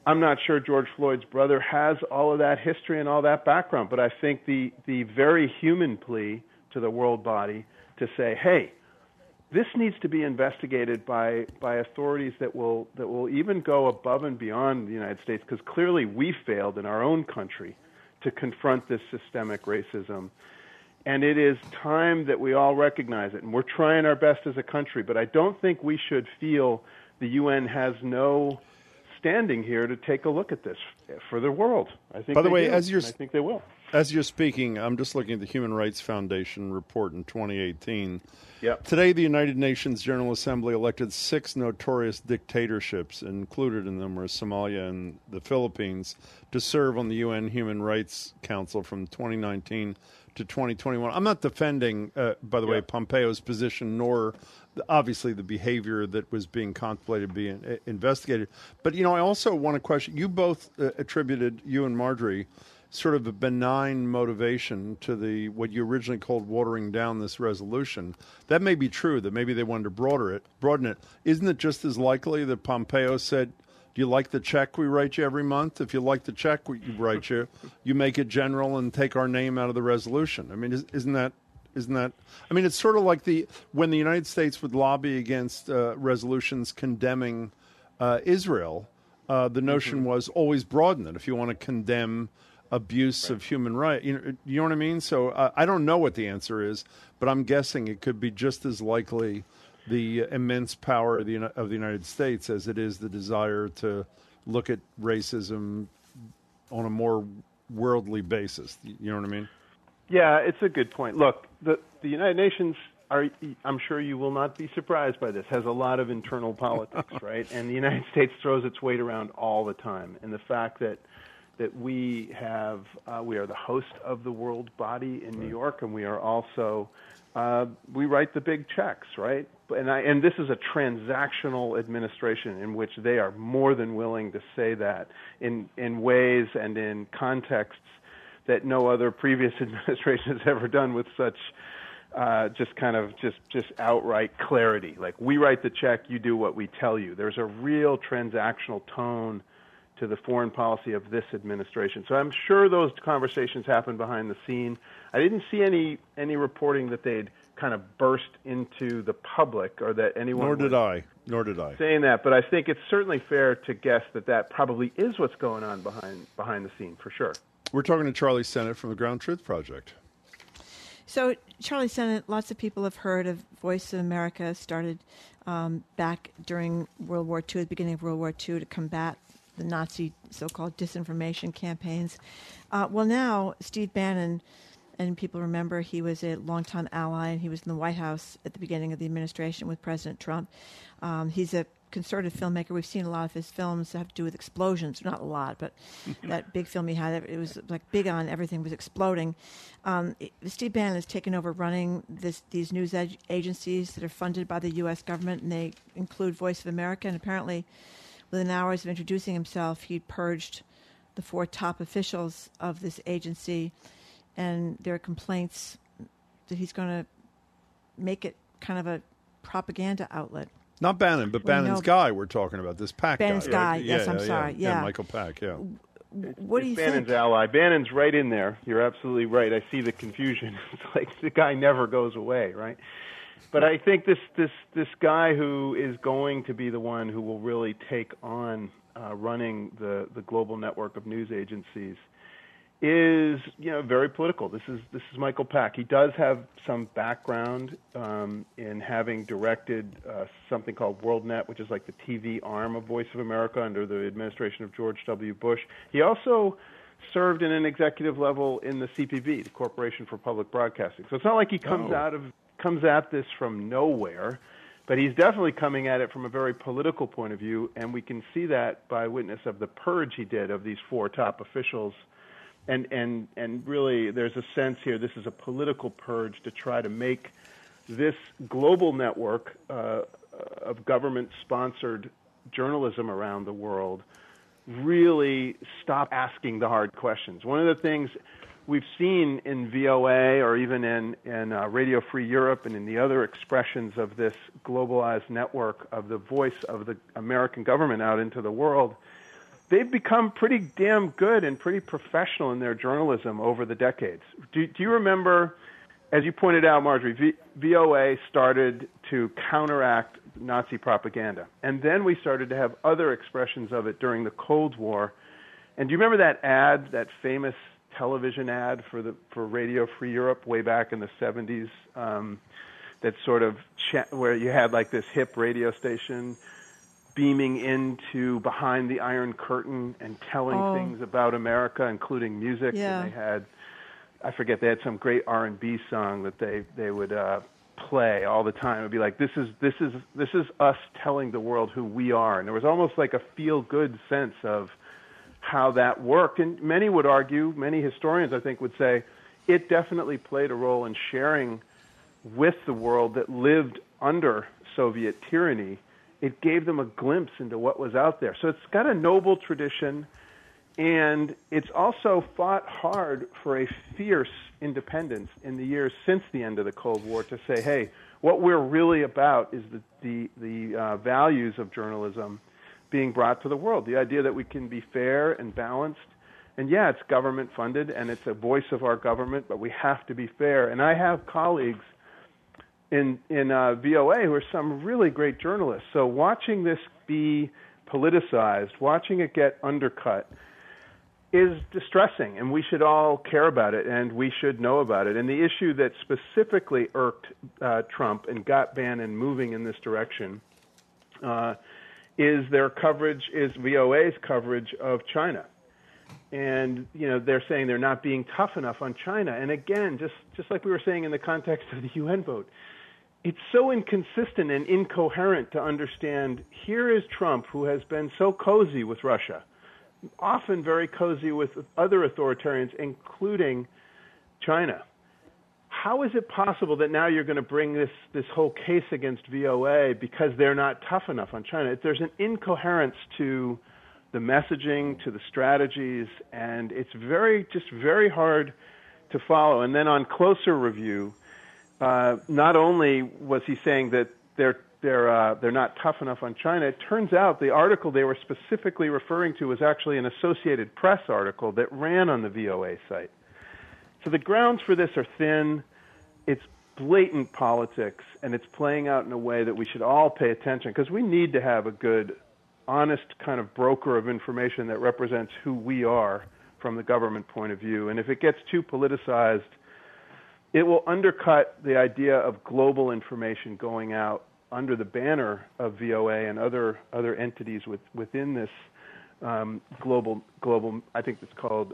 I'm not sure George Floyd's brother has all of that history and all that background, but I think the very human plea to the world body to say, hey, this needs to be investigated by authorities that will even go above and beyond the United States, because clearly we failed in our own country to confront this systemic racism. And it is time that we all recognize it. And we're trying our best as a country, but I don't think we should feel the UN has no standing here to take a look at this for the world. I think. By the way, I think they will. As you're speaking, I'm just looking at the Human Rights Foundation report in 2018. Yep. Today, the United Nations General Assembly elected 6 notorious dictatorships, included in them were Somalia and the Philippines, to serve on the UN Human Rights Council from 2019 to 2021. I'm not defending, by the way, Pompeo's position, nor obviously the behavior that was being contemplated being investigated. But, I also want to question, you both attributed, you and Marjorie, sort of a benign motivation to what you originally called watering down this resolution. That may be true, that maybe they wanted to broaden it. Isn't it just as likely that Pompeo said, do you like the check we write you every month? If you like the check we write you, you make it general and take our name out of the resolution. I mean, isn't that? I mean, it's sort of like when the United States would lobby against resolutions condemning Israel, the notion was always broaden it if you want to condemn abuse of human rights. You know what I mean? So I don't know what the answer is, but I'm guessing it could be just as likely the immense power of the United States as it is the desire to look at racism on a more worldly basis. You know what I mean? Yeah, it's a good point. Look, the United Nations, I'm sure you will not be surprised by this, has a lot of internal politics, right? And the United States throws its weight around all the time. And the fact that we are the host of the world body in New York, and we are also we write the big checks, right? And this is a transactional administration in which they are more than willing to say that in ways and in contexts that no other previous administration has ever done with such just outright clarity. Like, we write the check, you do what we tell you. There's a real transactional tone to the foreign policy of this administration. So I'm sure those conversations happen behind the scene. I didn't see any reporting that they'd kind of burst into the public or that anyone Nor did I. Saying that, but I think it's certainly fair to guess that probably is what's going on behind the scene, for sure. We're talking to Charlie Sennott from the Ground Truth Project. So, Charlie Sennott, lots of people have heard of Voice of America, started back during World War II, at the beginning of World War II, to combat the Nazi so-called disinformation campaigns. Well, now, Steve Bannon, and people remember he was a longtime ally, and he was in the White House at the beginning of the administration with President Trump. He's a conservative filmmaker. We've seen a lot of his films that have to do with explosions. Not a lot, but that big film he had, it was like big on everything was exploding. Steve Bannon has taken over running these news agencies that are funded by the U.S. government, and they include Voice of America. And apparently, within hours of introducing himself, he purged the 4 top officials of this agency, and there are complaints that he's going to make it kind of a propaganda outlet. Not Bannon, but Bannon's guy we're talking about, this Pack guy. Bannon's guy, right? yes, I'm sorry. Yeah, Michael Pack, yeah. What do you think? Bannon's ally. Bannon's right in there. You're absolutely right. I see the confusion. It's like the guy never goes away, right? But I think this guy who is going to be the one who will really take on running the global network of news agencies is very political. This is Michael Pack. He does have some background in having directed something called WorldNet, which is like the TV arm of Voice of America under the administration of George W. Bush. He also served in an executive level in the CPB, the Corporation for Public Broadcasting. So it's not like he comes at this from nowhere, but he's definitely coming at it from a very political point of view, and we can see that by witness of the purge he did of these 4 top officials. And really, there's a sense here this is a political purge to try to make this global network of government-sponsored journalism around the world really stop asking the hard questions. One of the things we've seen in VOA or even in Radio Free Europe and in the other expressions of this globalized network of the voice of the American government out into the world, they've become pretty damn good and pretty professional in their journalism over the decades. Do you remember, as you pointed out, Marjorie, VOA started to counteract Nazi propaganda, and then we started to have other expressions of it during the Cold War. And do you remember that ad, that famous television ad for Radio Free Europe way back in the 70s? That sort of where you had like this hip radio station beaming into behind the Iron Curtain and telling things about America, including music. Yeah. And they had, I forget, they had some great R&B song that they would play all the time. It would be like, this is us telling the world who we are. And there was almost like a feel-good sense of how that worked. And many would argue, many historians I think would say, it definitely played a role in sharing with the world that lived under Soviet tyranny. It gave them a glimpse into what was out there. So it's got a noble tradition, and it's also fought hard for a fierce independence in the years since the end of the Cold War to say, hey, what we're really about is the values of journalism being brought to the world, the idea that we can be fair and balanced. And yeah, it's government funded, and it's a voice of our government, but we have to be fair. And I have colleagues in VOA who are some really great journalists. So watching this be politicized, watching it get undercut, is distressing, and we should all care about it, and we should know about it. And the issue that specifically irked Trump and got Bannon moving in this direction is their coverage, is VOA's coverage of China. And, you know, they're saying they're not being tough enough on China. And again, just like we were saying in the context of the UN vote, it's so inconsistent and incoherent to understand. Here is Trump, who has been so cozy with Russia, often very cozy with other authoritarians, including China. How is it possible that now you're going to bring this whole case against VOA because they're not tough enough on China? There's an incoherence to the messaging, to the strategies, and it's very hard to follow. And then on closer review, not only was he saying that they're not tough enough on China, it turns out the article they were specifically referring to was actually an Associated Press article that ran on the VOA site. So the grounds for this are thin. It's blatant politics, and it's playing out in a way that we should all pay attention, because we need to have a good, honest kind of broker of information that represents who we are from the government point of view. And if it gets too politicized, it will undercut the idea of global information going out under the banner of VOA and other entities within this global. I think it's called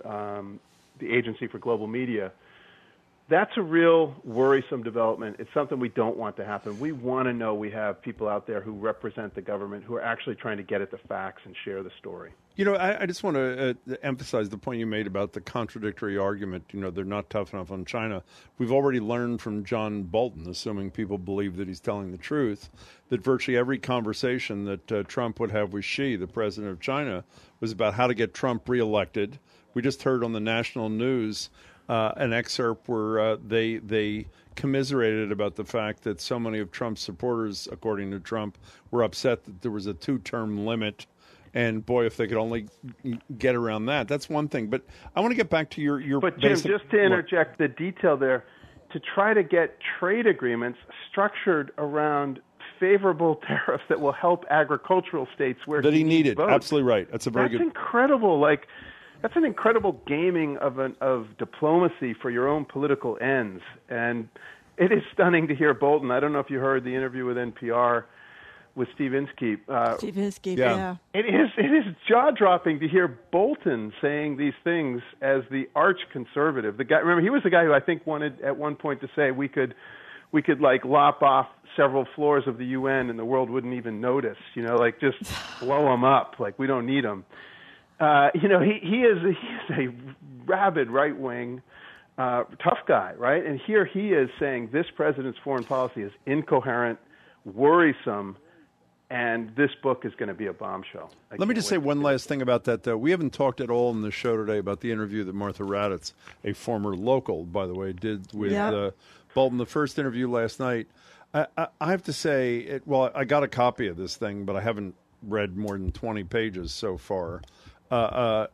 the Agency for Global Media. That's a real worrisome development. It's something we don't want to happen. We want to know we have people out there who represent the government, who are actually trying to get at the facts and share the story. You know, I just want to emphasize the point you made about the contradictory argument. You know, they're not tough enough on China. We've already learned from John Bolton, assuming people believe that he's telling the truth, that virtually every conversation that Trump would have with Xi, the president of China, was about how to get Trump reelected. We just heard on the national news an excerpt where they commiserated about the fact that so many of Trump's supporters, according to Trump, were upset that there was a 2-term limit. And boy, if they could only get around that, that's one thing. But I want to get back to your But Jim, just to interject the detail there, to try to get trade agreements structured around favorable tariffs that will help agricultural states where that he needed. Votes. Absolutely right. That's That's incredible. That's an incredible gaming of diplomacy for your own political ends. And it is stunning to hear Bolton. I don't know if you heard the interview with NPR with Steve Inskeep. Steve Inskeep, yeah. It is jaw-dropping to hear Bolton saying these things as the arch-conservative. The guy, remember, he was the guy who I think wanted at one point to say we could like lop off several floors of the UN and the world wouldn't even notice. You know, like just blow them up. Like we don't need them. You know, he is a rabid right-wing tough guy, right? And here he is saying this president's foreign policy is incoherent, worrisome, and this book is going to be a bombshell. Let me just say one last thing about that, though. We haven't talked at all in the show today about the interview that Martha Raddatz, a former local, by the way, did with Bolton, the first interview last night. I have to say, I got a copy of this thing, but I haven't read more than 20 pages so far. the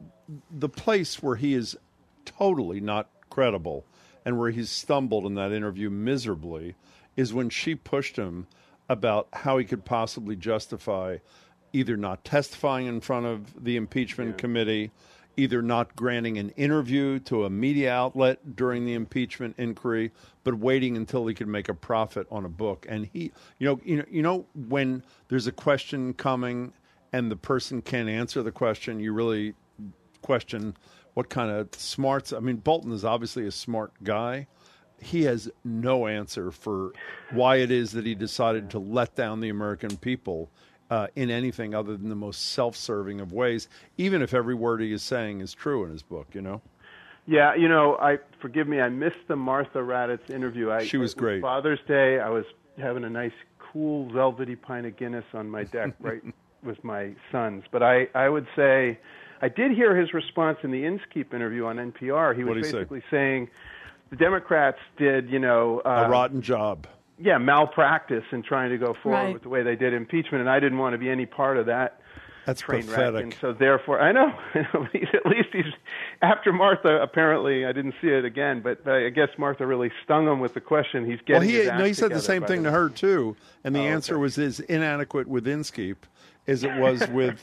place where he is totally not credible and where he's stumbled in that interview miserably is when she pushed him about how he could possibly justify either not testifying in front of the impeachment committee, either not granting an interview to a media outlet during the impeachment inquiry, but waiting until he could make a profit on a book. And he, you know, when there's a question coming and the person can't answer the question, you really question what kind of smarts. I mean, Bolton is obviously a smart guy. He has no answer for why it is that he decided to let down the American people in anything other than the most self-serving of ways, even if every word he is saying is true in his book, you know? Yeah, forgive me, I missed the Martha Raddatz interview. She was great. Father's Day, I was having a nice, cool, velvety pint of Guinness on my deck, right, with my sons. But I would say, I did hear his response in the Inskeep interview on NPR. He was basically saying the Democrats did, a rotten job. Yeah, malpractice in trying to go forward with the way they did impeachment, and I didn't want to be any part of that. That's train pathetic. wreck. And so therefore, I know, at least he's, after Martha, apparently, I didn't see it again, but I guess Martha really stung him with the question. He's getting he said the same thing to her, too, and the answer was as inadequate with Inskeep as it was with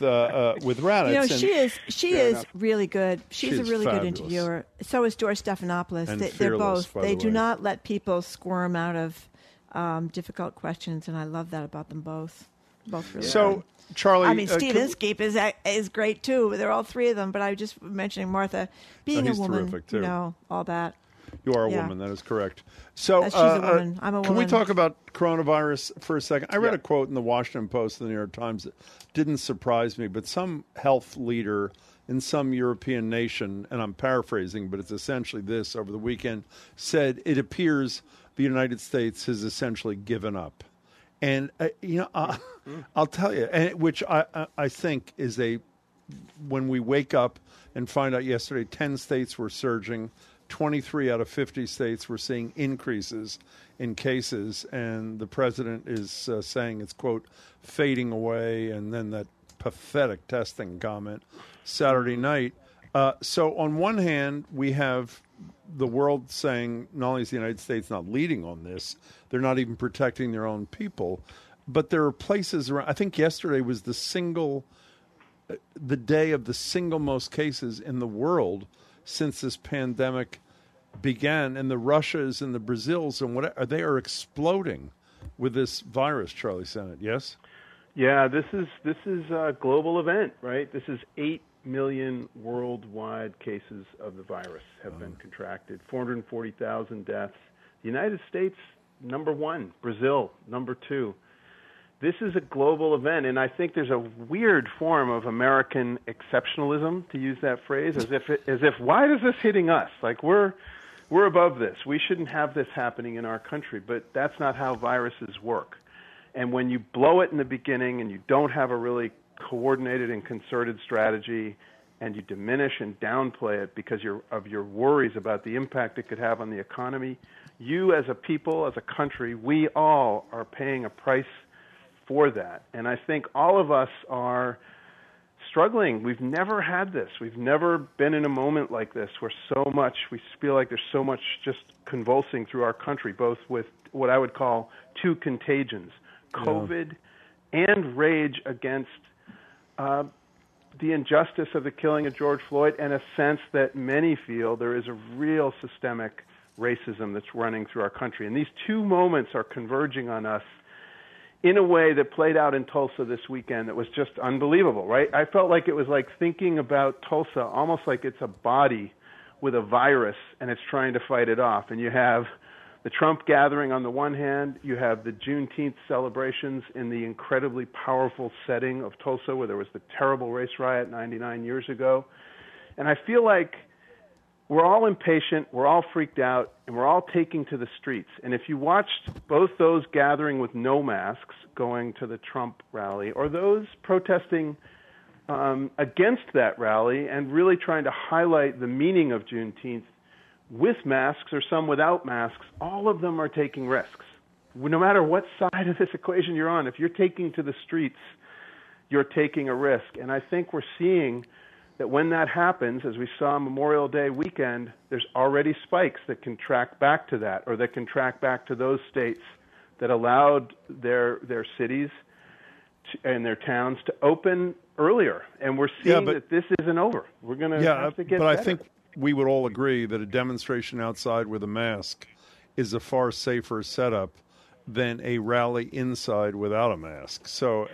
Raddatz. She is really good. She's a really good interviewer. So is George Stephanopoulos. They're both. They do not let people squirm out of difficult questions, and I love that about them both. Both really good. Charlie, I mean, Steve Inskeep is great too. They're all three of them, but I was just mentioning Martha being a woman, all that. You are a woman. That is correct. So she's a woman. I'm a woman. Can we talk about coronavirus for a second? I read a quote in the Washington Post and the New York Times that didn't surprise me, but some health leader in some European nation, and I'm paraphrasing, but it's essentially this, over the weekend, said it appears the United States has essentially given up. And, I'll tell you, which I think is when we wake up and find out yesterday 10 states were surging, 23 out of 50 states were seeing increases in cases, and the president is saying it's, quote, fading away, and then that pathetic testing comment Saturday night. So on one hand, we have the world saying not only is the United States not leading on this, they're not even protecting their own people, but there are places around. I think yesterday was the day of the single most cases in the world since this pandemic began, and the Russias and the Brazils and whatever, they are exploding with this virus, Charlie Sennett, yes? Yeah, this is a global event, right? This is 8 million worldwide cases of the virus have been contracted, 440,000 deaths. The United States, number one. Brazil, number two. This is a global event, and I think there's a weird form of American exceptionalism, to use that phrase, as if why is this hitting us? Like we're above this. We shouldn't have this happening in our country, but that's not how viruses work. And when you blow it in the beginning and you don't have a really coordinated and concerted strategy, and you diminish and downplay it because of your worries about the impact it could have on the economy, you as a people, as a country, we all are paying a price for that. And I think all of us are struggling. We've never had this. We've never been in a moment like this where we feel like there's so much just convulsing through our country, both with what I would call two contagions, COVID and rage against the injustice of the killing of George Floyd, and a sense that many feel there is a real systemic racism that's running through our country. And these two moments are converging on us in a way that played out in Tulsa this weekend that was just unbelievable, right? I felt like it was like thinking about Tulsa almost like it's a body with a virus and it's trying to fight it off. And you have the Trump gathering on the one hand, you have the Juneteenth celebrations in the incredibly powerful setting of Tulsa where there was the terrible race riot 99 years ago. And I feel like we're all impatient, we're all freaked out, and we're all taking to the streets. And if you watched both those gathering with no masks going to the Trump rally, or those protesting against that rally and really trying to highlight the meaning of Juneteenth with masks or some without masks, all of them are taking risks. No matter what side of this equation you're on, if you're taking to the streets, you're taking a risk. And I think we're seeing that when that happens, as we saw Memorial Day weekend, there's already spikes that can track back to that, or that can track back to those states that allowed their cities and their towns to open earlier. And we're seeing that this isn't over. We're going to have to get better. I think we would all agree that a demonstration outside with a mask is a far safer setup than a rally inside without a mask. So,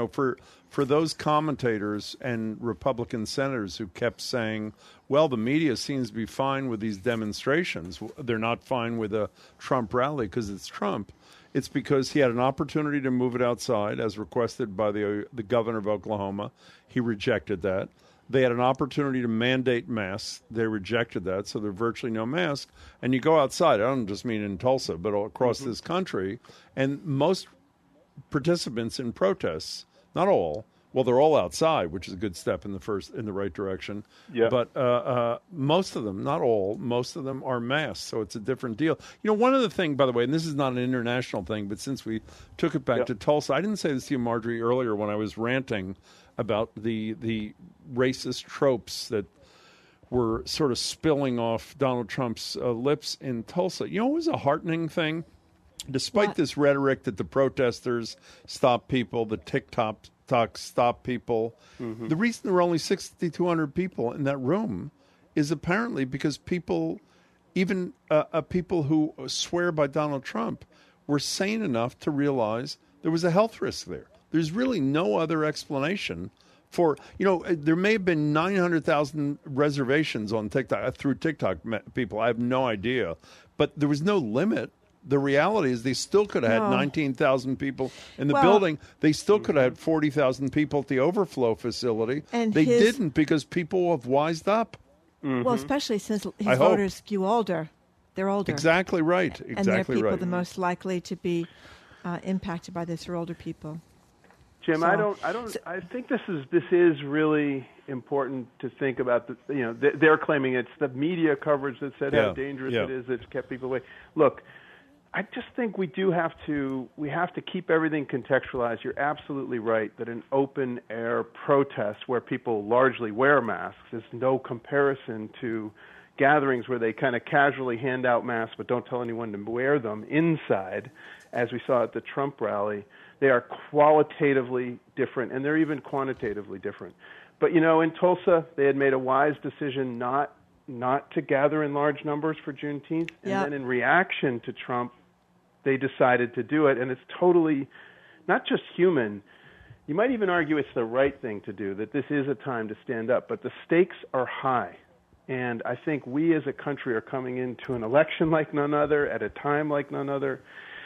for those commentators and Republican senators who kept saying, well, the media seems to be fine with these demonstrations, they're not fine with a Trump rally because it's Trump. It's because he had an opportunity to move it outside as requested by the governor of Oklahoma. He rejected that. They had an opportunity to mandate masks. They rejected that, so there are virtually no masks. And you go outside, I don't just mean in Tulsa, but across this country, and most participants in protests, not all, well, they're all outside, which is a good step in the right direction. Yeah. But most of them, not all, most of them are masked, so it's a different deal. One other thing, by the way, and this is not an international thing, but since we took it back to Tulsa, I didn't say this to you, Marjorie, earlier when I was ranting about the racist tropes that were sort of spilling off Donald Trump's lips in Tulsa. It was a heartening thing. Despite this rhetoric that the protesters stop people, the TikTok stop people, the reason there were only 6,200 people in that room is apparently because people, even people who swear by Donald Trump, were sane enough to realize there was a health risk there. There's really no other explanation for, there may have been 900,000 reservations on TikTok, through TikTok people. I have no idea. But there was no limit. The reality is they still could have had 19,000 people in the building. They still could have had 40,000 people at the overflow facility. And they didn't because people have wised up. Well, especially since his voters skew older. They're older. Exactly right. And they're people the most likely to be impacted by this are older people. Jim, I think this is really important to think about. They're claiming it's the media coverage that said how dangerous it is that's kept people away. Look, I just think we have to keep everything contextualized. You're absolutely right that an open air protest where people largely wear masks is no comparison to gatherings where they kind of casually hand out masks but don't tell anyone to wear them inside, as we saw at the Trump rally. They are qualitatively different, and they're even quantitatively different. But, in Tulsa, they had made a wise decision not to gather in large numbers for Juneteenth. And then in reaction to Trump, they decided to do it. And it's totally not just human. You might even argue it's the right thing to do, that this is a time to stand up. But the stakes are high. And I think we as a country are coming into an election like none other, at a time like none other.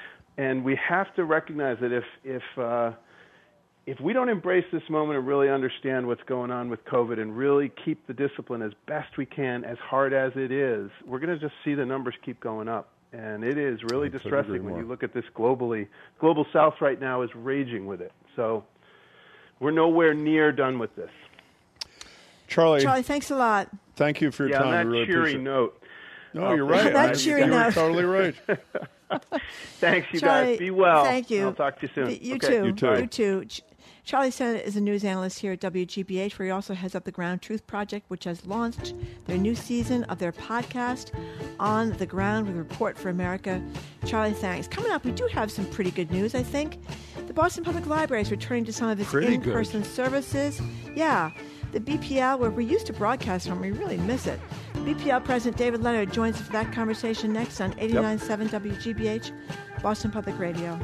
And we have to recognize that if we don't embrace this moment and really understand what's going on with COVID and really keep the discipline as best we can, as hard as it is, we're going to just see the numbers keep going up. And it is really distressing when you look at this globally. Global South right now is raging with it. So we're nowhere near done with this. Charlie, thanks a lot. Thank you for your time. On that really cheery note. No, you're right. That cheery note. You're totally right. Thanks, you Charlie, guys. Be well. Thank you. I'll talk to you soon. You too. You too. Charlie Sennett is a news analyst here at WGBH, where he also heads up the Ground Truth Project, which has launched their new season of their podcast, On the Ground with Report for America. Charlie, thanks. Coming up, we do have some pretty good news, I think. The Boston Public Library is returning to some of its in-person services. Yeah. The BPL, where we used to broadcast from, we really miss it. BPL President David Leonard joins us for that conversation next on 89.7 WGBH, Boston Public Radio.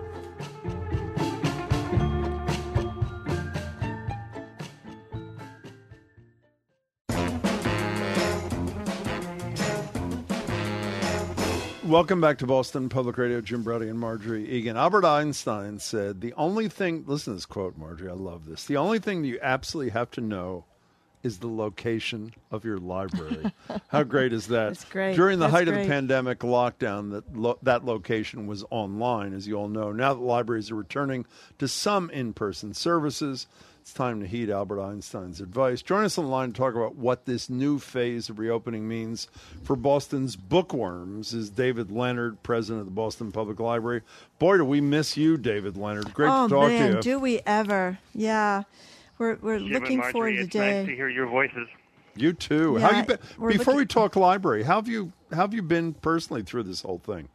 Welcome back to Boston Public Radio. Jim Brody and Marjorie Egan. Albert Einstein said, the only thing, listen to this quote, Marjorie, I love this. The only thing that you absolutely have to know is the location of your library. How great is that? That's great. During the height of the pandemic lockdown, that location was online, as you all know. Now that libraries are returning to some in-person services, it's time to heed Albert Einstein's advice. Join us on the line to talk about what this new phase of reopening means for Boston's bookworms is David Leonard, president of the Boston Public Library. Boy, do we miss you, David Leonard. Great to talk to you. Oh, man, do we ever. Yeah. We're Jim looking and forward Marjorie, to it's the day. nice to hear your voices. You too. Yeah, how you been? Before looking- we talk library, how have you been personally through this whole thing?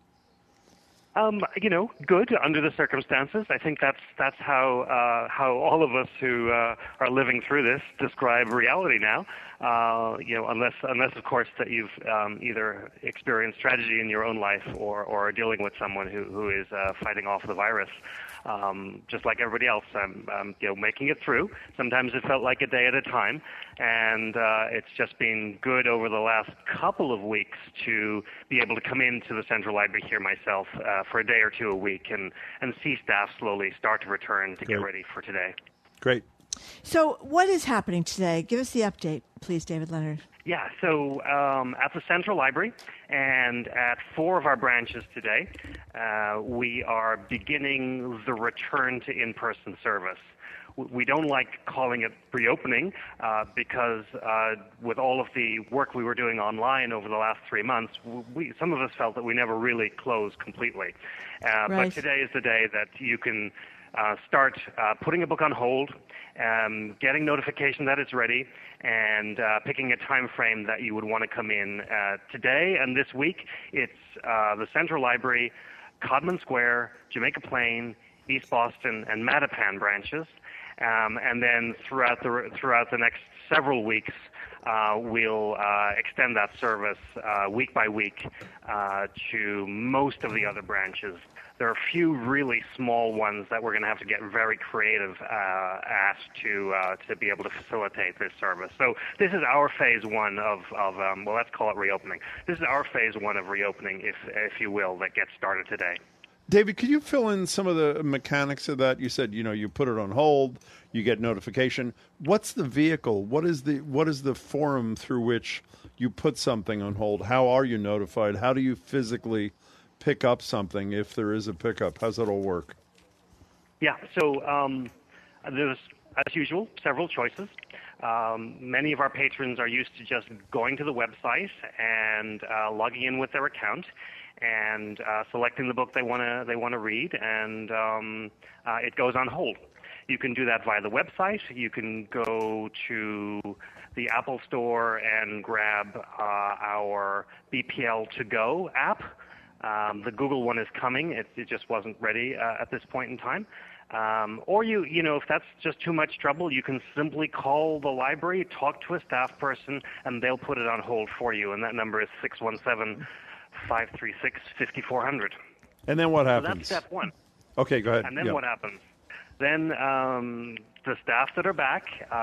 Good under the circumstances. I think that's how all of us who are living through this describe reality now. Unless of course that you've either experienced tragedy in your own life or are dealing with someone who is fighting off the virus. Just like everybody else, I'm making it through. Sometimes it felt like a day at a time, and it's just been good over the last couple of weeks to be able to come into the Central Library here myself for a day or two a week and see staff slowly start to return to get ready for today. Great. So what is happening today? Give us the update, please, David Leonard. Yeah, so at the Central Library and at 4 of our branches today, we are beginning the return to in-person service. We don't like calling it reopening because with all of the work we were doing online over the last 3 months, some of us felt that we never really closed completely. Right. But today is the day that you can start putting a book on hold, getting notification that it's ready, and picking a time frame that you would want to come in today and this week. It's the Central Library, Codman Square, Jamaica Plain, East Boston, and Mattapan branches. And then throughout the next several weeks, we'll extend that service week by week to most of the other branches. There are a few really small ones that we're going to have to get very creative at to be able to facilitate this service. So this is our phase one of let's call it reopening. This is our phase one of reopening, if you will, that gets started today. David, could you fill in some of the mechanics of that? You said, you put it on hold, you get notification. What's the vehicle? What is the forum through which you put something on hold? How are you notified? How do you physically pick up something if there is a pickup? How's that all work? Yeah, so there's, as usual, several choices. Many of our patrons are used to just going to the website and logging in with their account and selecting the book they want to read, and it goes on hold. You can do that via the website. You can go to the Apple Store and grab our BPL To Go app. The Google one is coming. It just wasn't ready at this point in time. Or if that's just too much trouble, you can simply call the library, talk to a staff person, and they'll put it on hold for you. And that number is 617-536-5400. And then what happens? So that's step one. Okay, go ahead. And then what happens? Then the staff that are back,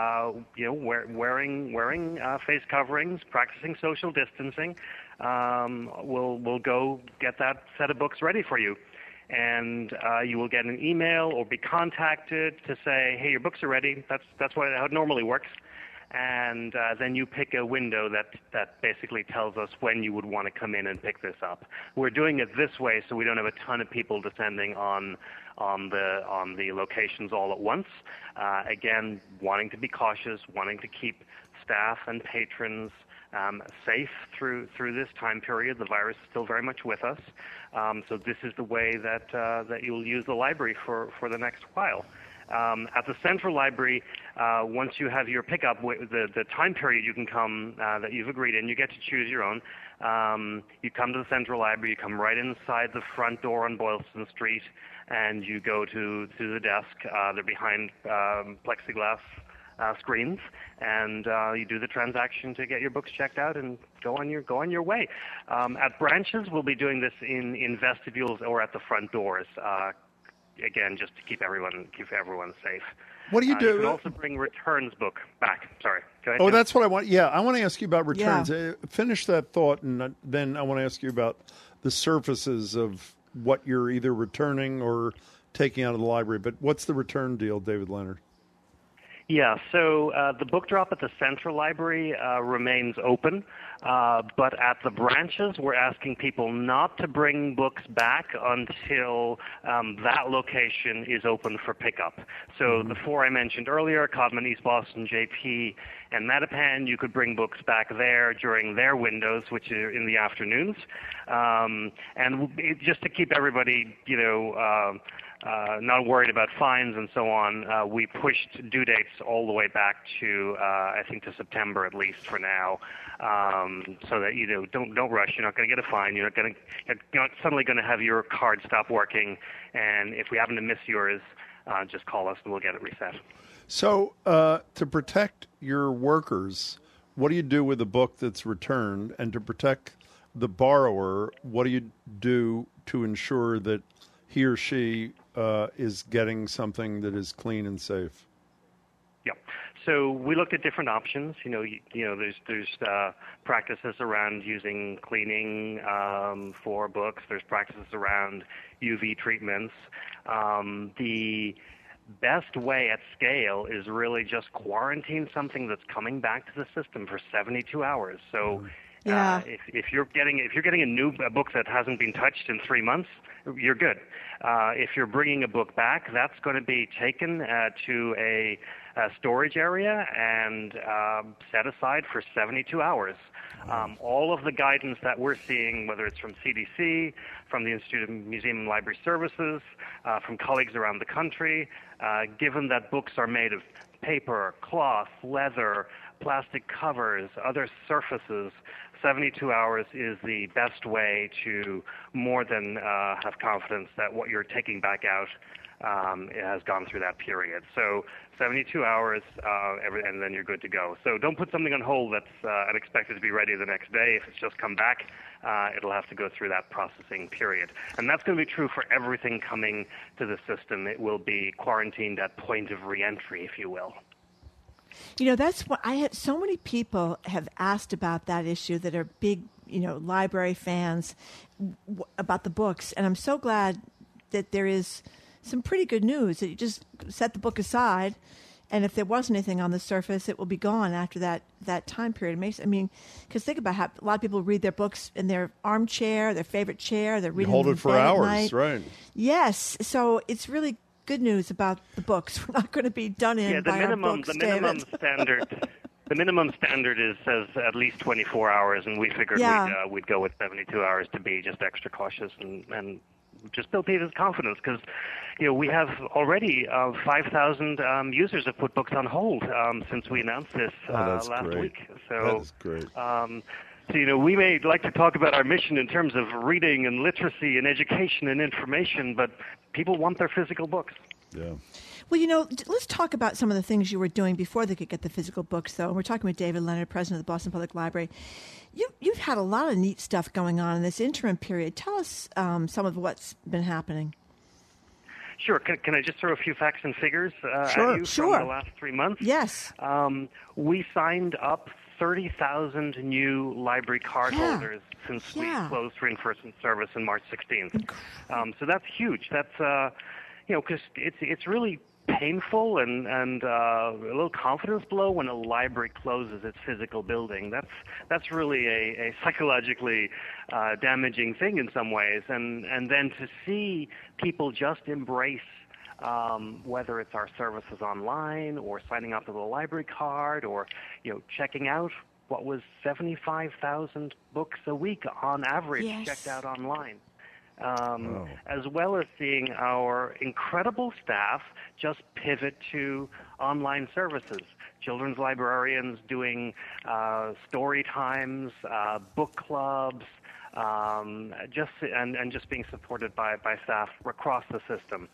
wearing face coverings, practicing social distancing, will go get that set of books ready for you. And you will get an email or be contacted to say, hey, your books are ready. That's how it normally works. And then you pick a window that basically tells us when you would want to come in and pick this up. We're doing it this way so we don't have a ton of people descending on the locations all at once. Again, wanting to be cautious, wanting to keep staff and patrons safe through this time period. The virus is still very much with us. So this is the way that you'll use the library for the next while. At the Central Library, once you have your pickup, the time period you can come that you've agreed in, you get to choose your own. You come to the Central Library, you come right inside the front door on Boylston Street, and you go to the desk. They're behind plexiglass screens, and you do the transaction to get your books checked out and go on your way. At branches, we'll be doing this in vestibules or at the front doors. Again, just to keep everyone safe. What do you do? You can also bring returns book back. Sorry. Go ahead. Oh, that's what I want. Yeah, I want to ask you about returns. Yeah. Finish that thought, and then I want to ask you about the surfaces of what you're either returning or taking out of the library. But what's the return deal, David Leonard? Yeah, so the book drop at the Central Library remains open, but at the branches, we're asking people not to bring books back until that location is open for pickup. So the 4 I mentioned earlier, Codman, East Boston, JP, and Mattapan, you could bring books back there during their windows, which are in the afternoons. And just to keep everybody, not worried about fines and so on, we pushed due dates all the way back to I think to September at least for now, so that don't rush. You're not going to get a fine. You're not suddenly going to have your card stop working. And if we happen to miss yours, just call us and we'll get it reset. So to protect your workers, what do you do with a book that's returned? And to protect the borrower, what do you do to ensure that he or she is getting something that is clean and safe? Yeah. So we looked at different options. There's practices around using cleaning for books. There's practices around UV treatments. The best way at scale is really just quarantine something that's coming back to the system for 72 hours. So if you're getting a book that hasn't been touched in 3 months, you're good. If you're bringing a book back, that's going to be taken to a storage area and set aside for 72 hours. All of the guidance that we're seeing, whether it's from CDC, from the Institute of Museum and Library Services, from colleagues around the country, given that books are made of paper, cloth, leather, plastic covers, other surfaces, 72 hours is the best way to more than have confidence that what you're taking back out has gone through that period. So 72 hours, and then you're good to go. So don't put something on hold that's unexpected to be ready the next day. If it's just come back, it'll have to go through that processing period. And that's going to be true for everything coming to the system. It will be quarantined at point of reentry, if you will. That's what I had. So many people have asked about that issue that are big, library fans about the books. And I'm so glad that there is some pretty good news that you just set the book aside. And if there was anything on the surface, it will be gone after that time period. Because think about how a lot of people read their books in their armchair, their favorite chair. They're reading hold them it for hours, right? Yes. So it's really good news about the books. We're not going to be done in by our books, the minimum standard. The minimum standard says at least 24 hours, and we figured we'd go with 72 hours to be just extra cautious and just build people's confidence, because we have already 5,000 users have put books on hold since we announced this last week. So that is great. So, we may like to talk about our mission in terms of reading and literacy and education and information, but people want their physical books. Yeah. Well, let's talk about some of the things you were doing before they could get the physical books, though. And we're talking with David Leonard, president of the Boston Public Library. You've had a lot of neat stuff going on in this interim period. Tell us some of what's been happening. Sure. Can I just throw a few facts and figures at you from the last 3 months? Yes. We signed up 30,000 new library card holders since we closed for in-person service on March 16th. So that's huge. That's, because it's really painful and a little confidence blow when a library closes its physical building. That's really a psychologically damaging thing in some ways. And then to see people just embrace whether it's our services online or signing up to the library card or checking out what was 75,000 books a week on average checked out online. As well as seeing our incredible staff just pivot to online services. Children's librarians doing story times, book clubs, just being supported by staff across the system.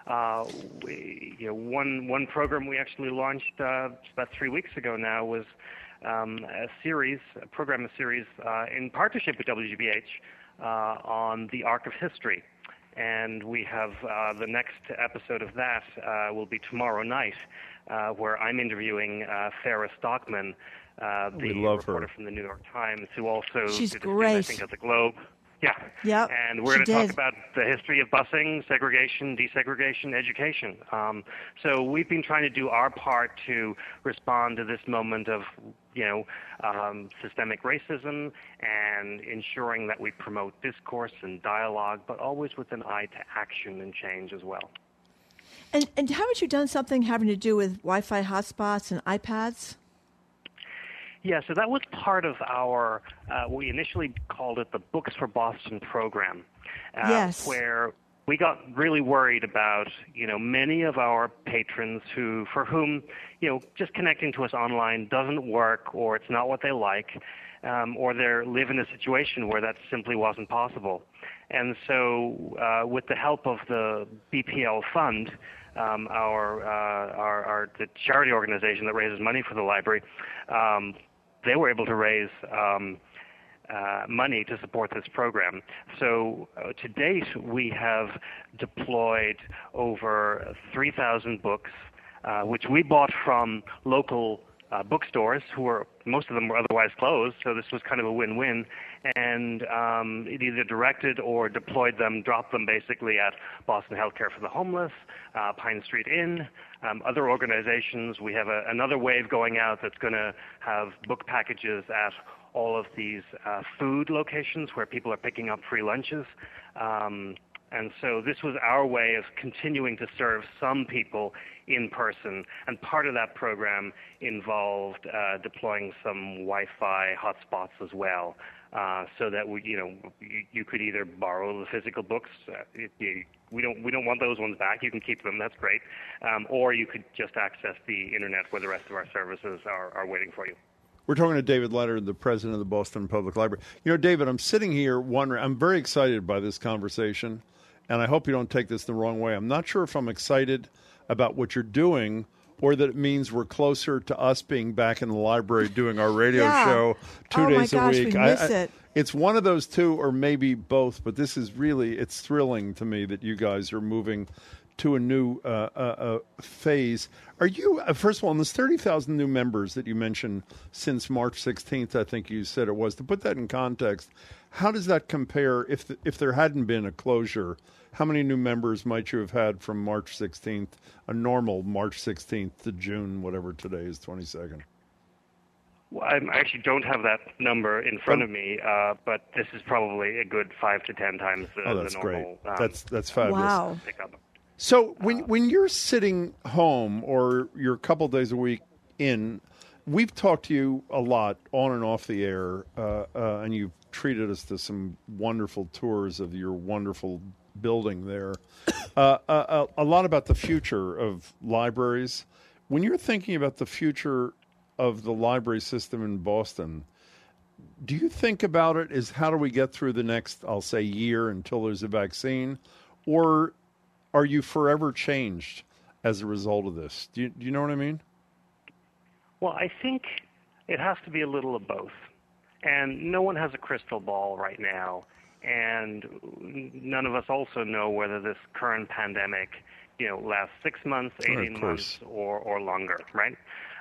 One program we actually launched about 3 weeks ago now was a program series in partnership with WGBH on the Arc of History. And we have the next episode of that will be tomorrow night, where I'm interviewing Farrah Stockman, the reporter from the New York Times, who also did a story, I think, at the Globe. Yeah. Yep. And we're going to talk about the history of busing, segregation, desegregation, education. So we've been trying to do our part to respond to this moment of, systemic racism and ensuring that we promote discourse and dialogue, but always with an eye to action and change as well. And haven't you done something having to do with Wi-Fi hotspots and iPads? Yeah, so that was part of our, we initially called it the Books for Boston program, where we got really worried about, many of our patrons for whom, just connecting to us online doesn't work, or it's not what they like, or they live in a situation where that simply wasn't possible. And so with the help of the BPL Fund, the charity organization that raises money for the library, they were able to raise money to support this program. So to date, we have deployed over 3,000 books, which we bought from local bookstores most of them were otherwise closed, so this was kind of a win-win, and it either directed or deployed them, dropped them basically at Boston Healthcare for the Homeless, Pine Street Inn, other organizations. We have another wave going out that's going to have book packages at all of these food locations where people are picking up free lunches. And so this was our way of continuing to serve some people in person. And part of that program involved deploying some Wi-Fi hotspots as well, so that you could either borrow the physical books. We don't want those ones back. You can keep them. That's great. Or you could just access the internet where the rest of our services are waiting for you. We're talking to David Leonard, the president of the Boston Public Library. David, I'm sitting here wondering, I'm very excited by this conversation, and I hope you don't take this the wrong way. I'm not sure if I'm excited about what you're doing or that it means we're closer to us being back in the library doing our radio show 2 days a week. We miss it. It's one of those two or maybe both, but this is really, it's thrilling to me that you guys are moving to a new phase. Are you, first of all, in this 30,000 new members that you mentioned since March 16th, I think you said it was, to put that in context, how does that compare, if there hadn't been a closure, how many new members might you have had from March 16th, a normal March 16th to June, whatever today is, 22nd? Well, I actually don't have that number in front of me, but this is probably a good 5 to 10 times the normal. Great. That's fabulous. Wow. So when you're sitting home or you're a couple days a week in, we've talked to you a lot on and off the air, and you've treated us to some wonderful tours of your wonderful building there. A lot about the future of libraries. When you're thinking about the future of the library system in Boston, do you think about it as how do we get through the next, I'll say, year until there's a vaccine, or are you forever changed as a result of this? Do you know what I mean? Well, I think it has to be a little of both. And no one has a crystal ball right now. And none of us also know whether this current pandemic, lasts 6 months, 18 months, or longer, right?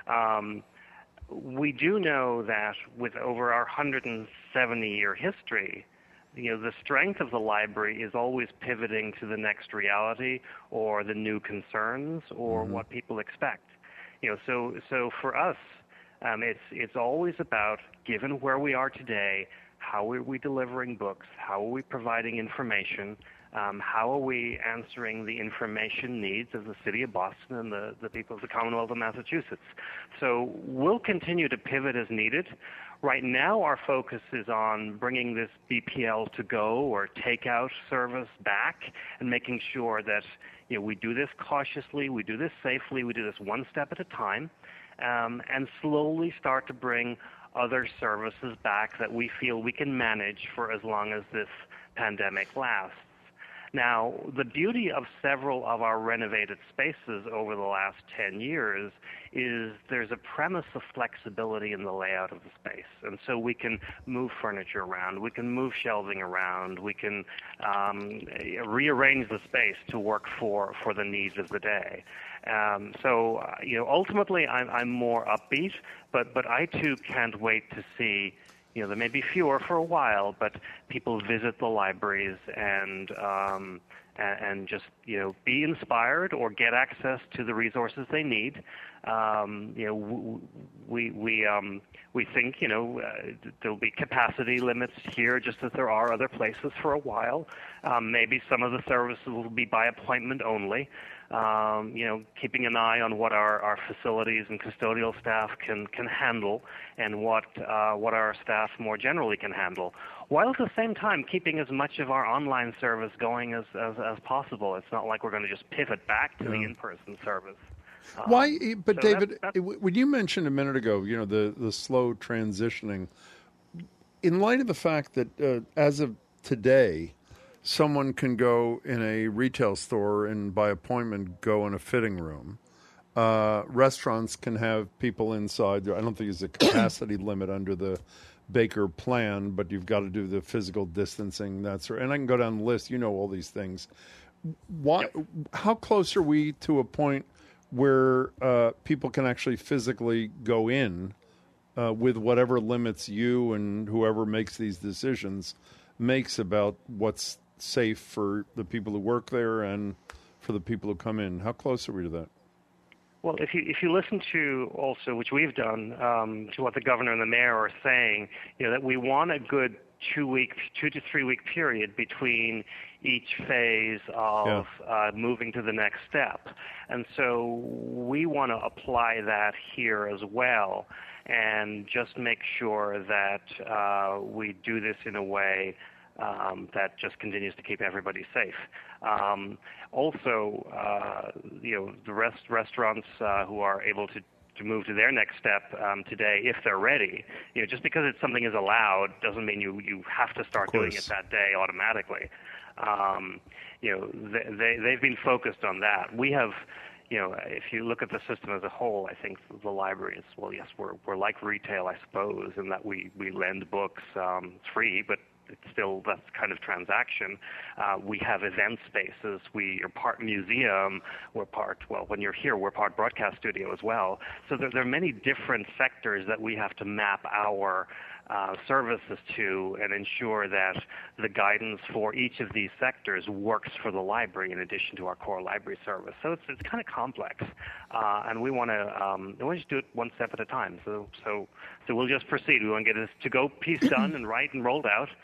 We do know that with over our 170-year history, the strength of the library is always pivoting to the next reality or the new concerns or what people expect. So for us, it's always about, given where we are today, how are we delivering books? How are we providing information? How are we answering the information needs of the city of Boston and the people of the Commonwealth of Massachusetts? So we'll continue to pivot as needed. Right now, our focus is on bringing this BPL to go or takeout service back and making sure that we do this cautiously, we do this safely, we do this one step at a time, and slowly start to bring other services back that we feel we can manage for as long as this pandemic lasts. Now, the beauty of several of our renovated spaces over the last 10 years is there's a premise of flexibility in the layout of the space. And so we can move furniture around, we can move shelving around, we can rearrange the space to work for the needs of the day. Ultimately, I'm more upbeat, but I too can't wait to see. There may be fewer for a while, but people visit the libraries and just be inspired or get access to the resources they need. We think there'll be capacity limits here, just as there are other places for a while. Maybe some of the services will be by appointment only, keeping an eye on what our facilities and custodial staff can handle, and what our staff more generally can handle, while at the same time keeping as much of our online service going as possible. It's not like we're going to just pivot back to the in-person service. Why? But so David, when you mentioned a minute ago, the slow transitioning, in light of the fact that as of today, someone can go in a retail store and by appointment go in a fitting room. Restaurants can have people inside. I don't think there's a capacity limit under the Baker plan, but you've got to do the physical distancing. And I can go down the list. You know all these things. How close are we to a point where people can actually physically go in with whatever limits you and whoever makes these decisions makes about what's safe for the people who work there and for the people who come in? How close are we to that? Well, if you listen to also, which we've done, to what the governor and the mayor are saying, that we want a good 2 to 3 week period between each phase of moving to the next step. And so we want to apply that here as well, and just make sure that we do this in a way that just continues to keep everybody safe. Also, the restaurants who are able to move to their next step today, if they're ready, just because something is allowed doesn't mean you have to start doing it that day automatically. They've been focused on that. We have, if you look at the system as a whole, I think the library is, well, yes, we're like retail, I suppose, in that we lend books free, but it's still that kind of transaction. We have event spaces. We are part museum. When you're here, we're part broadcast studio as well. So there are many different sectors that we have to map our services to and ensure that the guidance for each of these sectors works for the library in addition to our core library service. So it's kind of complex, and we want to just do it one step at a time. So we'll just proceed. We want to get this to-go piece done and right and rolled out,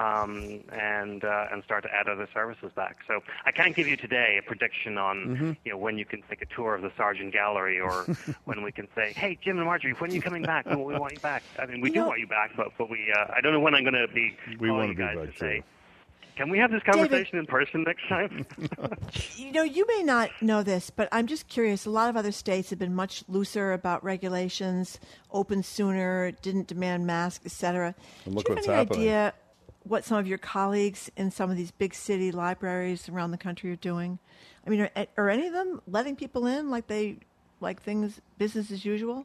and start to add other services back. So I can't give you today a prediction on when you can take a tour of the Sargent Gallery, or when we can say, hey, Jim and Marjorie, when are you coming back? We want you back. I mean, we do want you back. But we, I don't know when I'm going to be calling you guys to say, can we have this conversation in person next time? You may not know this, but I'm just curious. A lot of other states have been much looser about regulations, opened sooner, didn't demand masks, etc. And look do you what's have any happening. idea what some of your colleagues in some of these big city libraries around the country are doing? I mean, are any of them letting people in like things business as usual?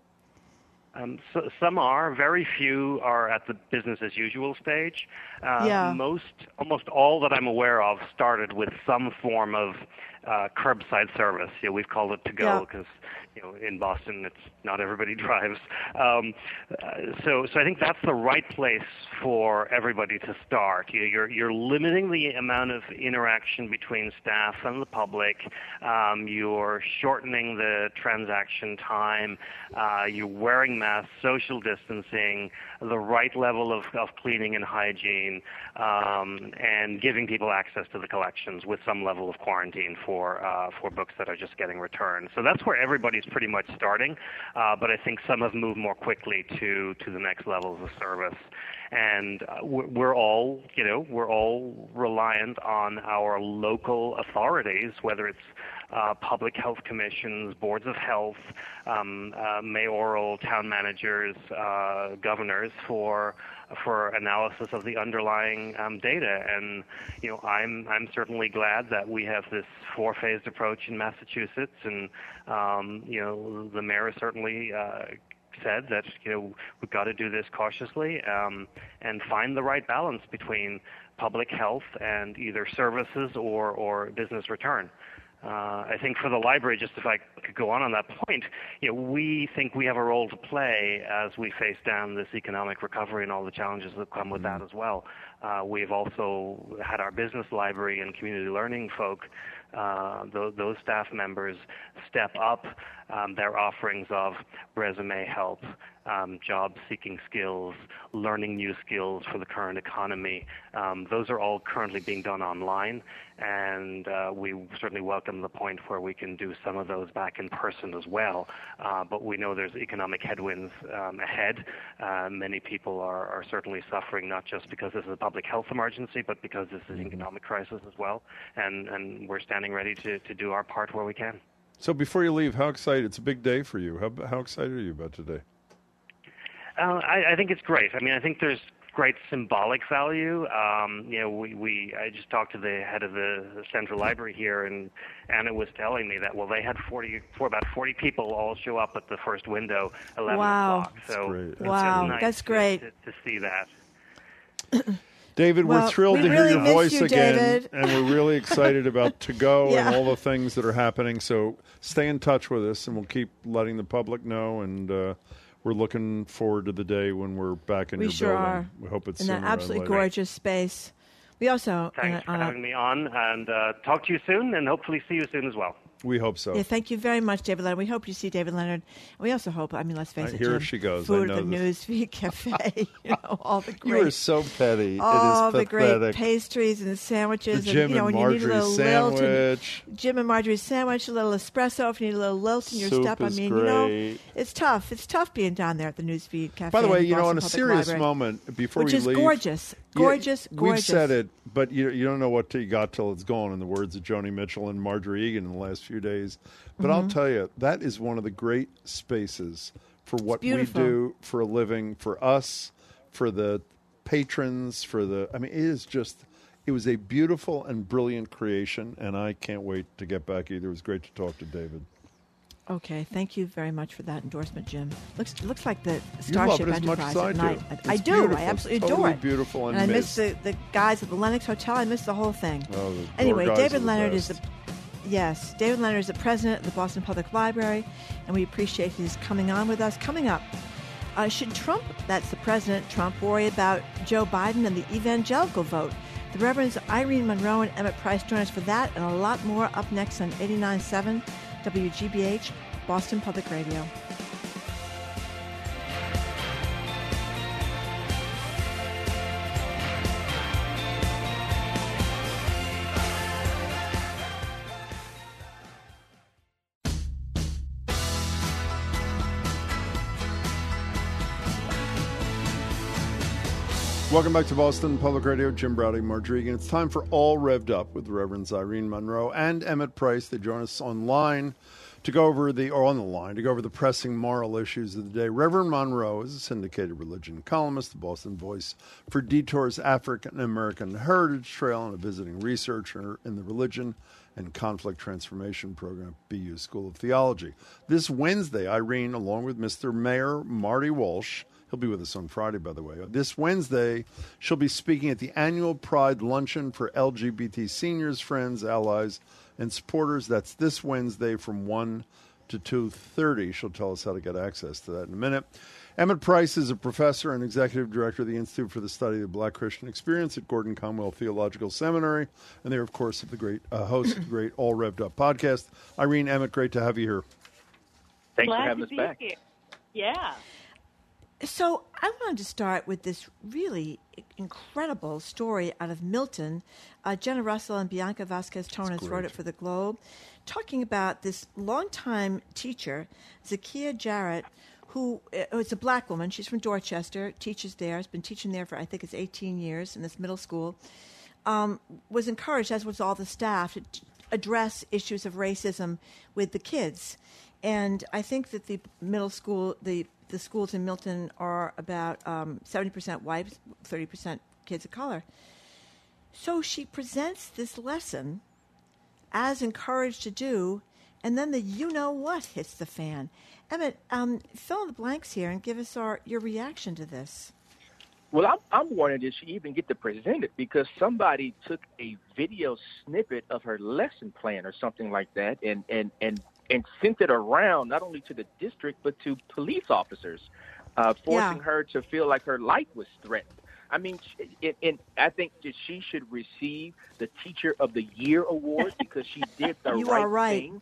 So some are. Very few are at the business as usual stage. Almost all that I'm aware of started with some form of curbside service. We've called it to go because in Boston, it's not everybody drives. So I think that's the right place for everybody to start. You're limiting the amount of interaction between staff and the public. You're shortening the transaction time. You're wearing masks, social distancing, the right level of cleaning and hygiene, and giving people access to the collections with some level of quarantine for books that are just getting returned. So that's where everybody's pretty much starting, but I think some have moved more quickly to the next levels of service. And we're all reliant on our local authorities, whether it's public health commissions, boards of health, mayoral, town managers, governors for analysis of the underlying data. And I'm certainly glad that we have this 4-phased approach in Massachusetts, and the mayor certainly said that we've got to do this cautiously and find the right balance between public health and either services or business return. I think for the library, just if I could go on that point, we think we have a role to play as we face down this economic recovery and all the challenges that come with that as well. We've also had our business library and community learning folk, those staff members step up their offerings of resume help, job-seeking skills, learning new skills for the current economy. Those are all currently being done online, and we certainly welcome the point where we can do some of those back in person as well. But we know there's economic headwinds ahead. Many people are certainly suffering, not just because this is a public health emergency, but because this is an economic crisis as well. And we're standing ready to do our part where we can. So before you leave, how excited? It's a big day for you. How excited are you about today? I think it's great. I mean, I think there's great symbolic value. I just talked to the head of the Central Library here, and Anna was telling me that, well, they had about 40 people all show up at the first window, 11 o'clock. So it's nice that's great to see that. David, we're thrilled to hear your voice again, David. And we're really excited about To Go and all the things that are happening. So stay in touch with us, and we'll keep letting the public know, and we're looking forward to the day when we're back in your sure building. Are. We hope it's in that absolutely gorgeous space. We also thanks for having me on, and talk to you soon, and hopefully see you soon as well. We hope so. Yeah, thank you very much, David Leonard. We hope you see David Leonard. We also hope, let's face it, here Jim, she goes. food at the Newsfeed Cafe, all the great... You are so petty. All it is the pathetic. great pastries and sandwiches. The Jim and Marjorie sandwich. Jim and Marjorie sandwich, a little espresso if you need a little lilt in your Soup step. is great. It's tough. It's tough being down there at the Newsfeed Cafe. By the way, on a Public serious Library, moment, before which we is leave... gorgeous. Gorgeous. We've said it, but you don't know what you got till it's gone, in the words of Joni Mitchell and Marjorie Egan in the last few days. But I'll tell you, that is one of the great spaces for what we do for a living, for us, for the patrons, it was a beautiful and brilliant creation, and I can't wait to get back either. It was great to talk to David. Okay, thank you very much for that endorsement, Jim. Looks like the You Starship love it as much Enterprise as I at do. night. It's I do. beautiful. I absolutely Totally adore it. beautiful and I miss the guys at the Lenox Hotel. I miss the whole thing. Oh, the anyway, guys David are the Leonard best. David Leonard is the president of the Boston Public Library, and we appreciate his coming on with us. Coming up, should Trump, that's the President Trump, worry about Joe Biden and the evangelical vote? The Reverends Irene Monroe and Emmett Price join us for that and a lot more up next on 89.7 WGBH, Boston Public Radio. Welcome back to Boston Public Radio. Jim Browdy, Marjorie Egan. It's time for All Revved Up with the Reverends Irene Monroe and Emmett Price. They join us online to go over the pressing moral issues of the day. Reverend Monroe is a syndicated religion columnist, the Boston Voice for Detour's African American Heritage Trail, and a visiting researcher in the Religion and Conflict Transformation Program at BU School of Theology. This Wednesday, Irene, along with Mr. Mayor Marty Walsh, he'll be with us on Friday, by the way. This Wednesday, she'll be speaking at the annual Pride Luncheon for LGBT seniors, friends, allies, and supporters. That's this Wednesday from 1 to 2:30. She'll tell us how to get access to that in a minute. Emmett Price is a professor and executive director of the Institute for the Study of the Black Christian Experience at Gordon Conwell Theological Seminary. And they're, of course, the great host of the great All Revved Up podcast. Irene, Emmett, great to have you here. Thanks for having us back. Here. Yeah. So I wanted to start with this really incredible story out of Milton. Jenna Russell and Bianca Vasquez-Torres wrote it for the Globe, talking about this longtime teacher, Zakiya Jarrett, who is a black woman. She's from Dorchester, teaches there, has been teaching there for, I think it's 18 years in this middle school, was encouraged, as was all the staff, to address issues of racism with the kids. And I think that the middle school, the schools in Milton are about 70% white, 30% kids of color. So she presents this lesson as encouraged to do, and then the you-know-what hits the fan. Emmett, fill in the blanks here and give us your reaction to this. Well, I'm wondering, did she even get to present it? Because somebody took a video snippet of her lesson plan or something like that and sent it around not only to the district but to police officers, forcing her to feel like her life was threatened. I mean, and I think that she should receive the Teacher of the Year award because she did the right thing.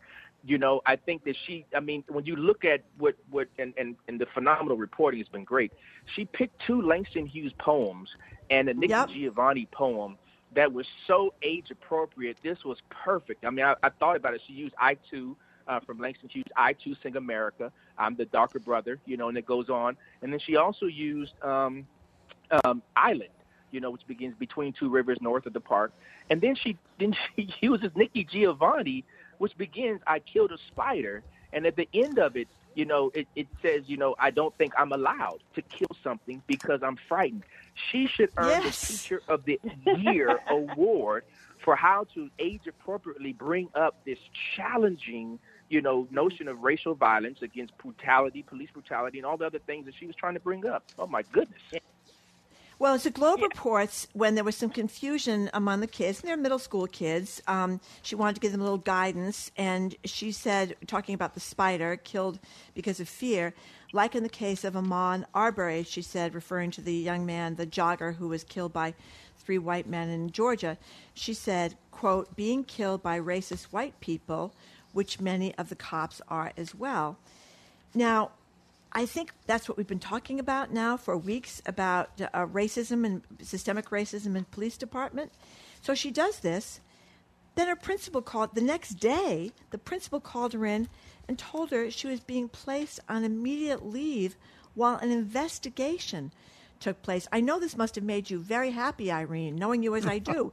I think that when you look at what and the phenomenal reporting has been great. She picked 2 Langston Hughes poems and a Nikki Giovanni poem that was so age appropriate. This was perfect. I mean, I thought about it. She used I Too from Langston Hughes. I Too Sing America. I'm the darker brother, and it goes on. And then she also used Island, which begins between 2 rivers north of the park. And then she uses Nikki Giovanni, which begins, I killed a spider. And at the end of it, it says, I don't think I'm allowed to kill something because I'm frightened. She should earn the Teacher of the Year award for how to age appropriately bring up this challenging, notion of racial violence against brutality, police brutality, and all the other things that she was trying to bring up. Oh, my goodness. Well, as the Globe reports, when there was some confusion among the kids, and they're middle school kids, she wanted to give them a little guidance, and she said, talking about the spider killed because of fear, like in the case of Ahmaud Arbery, she said, referring to the young man, the jogger who was killed by 3 white men in Georgia, she said, quote, being killed by racist white people, which many of the cops are as well. Now, I think that's what we've been talking about now for weeks, about racism and systemic racism in police department. So she does this. Then her principal called the next day. The principal called her in and told her she was being placed on immediate leave while an investigation took place. I know this must have made you very happy, Irene, knowing you as I do.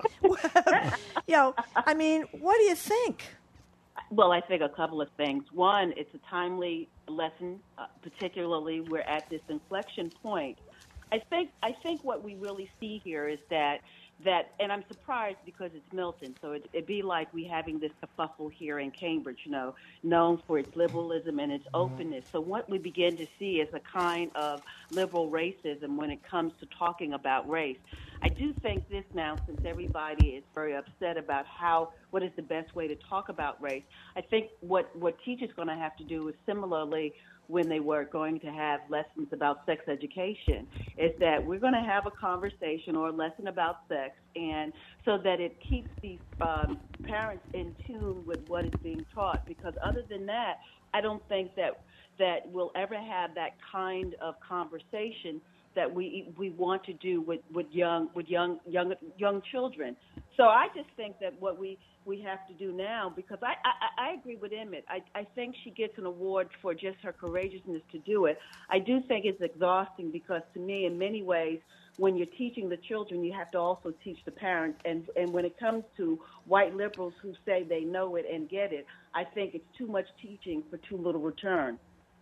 I mean, what do you think? Well, I think a couple of things. One, it's a timely lesson, particularly we're at this inflection point. I think what we really see here is that, and I'm surprised because it's Milton, so it'd be like we having this kerfuffle here in Cambridge, known for its liberalism and its openness. So what we begin to see is a kind of liberal racism when it comes to talking about race. I do think this now, since everybody is very upset about what is the best way to talk about race, I think what teachers are going to have to do is similarly when they were going to have lessons about sex education, is that we're going to have a conversation or a lesson about sex, and so that it keeps these parents in tune with what is being taught. Because other than that, I don't think that we'll ever have that kind of conversation that we want to do with young children. So I just think that what we have to do now, because I agree with Emmett. I think she gets an award for just her courageousness to do it. I do think it's exhausting because, to me, in many ways, when you're teaching the children, you have to also teach the parents. And when it comes to white liberals who say they know it and get it, I think it's too much teaching for too little return.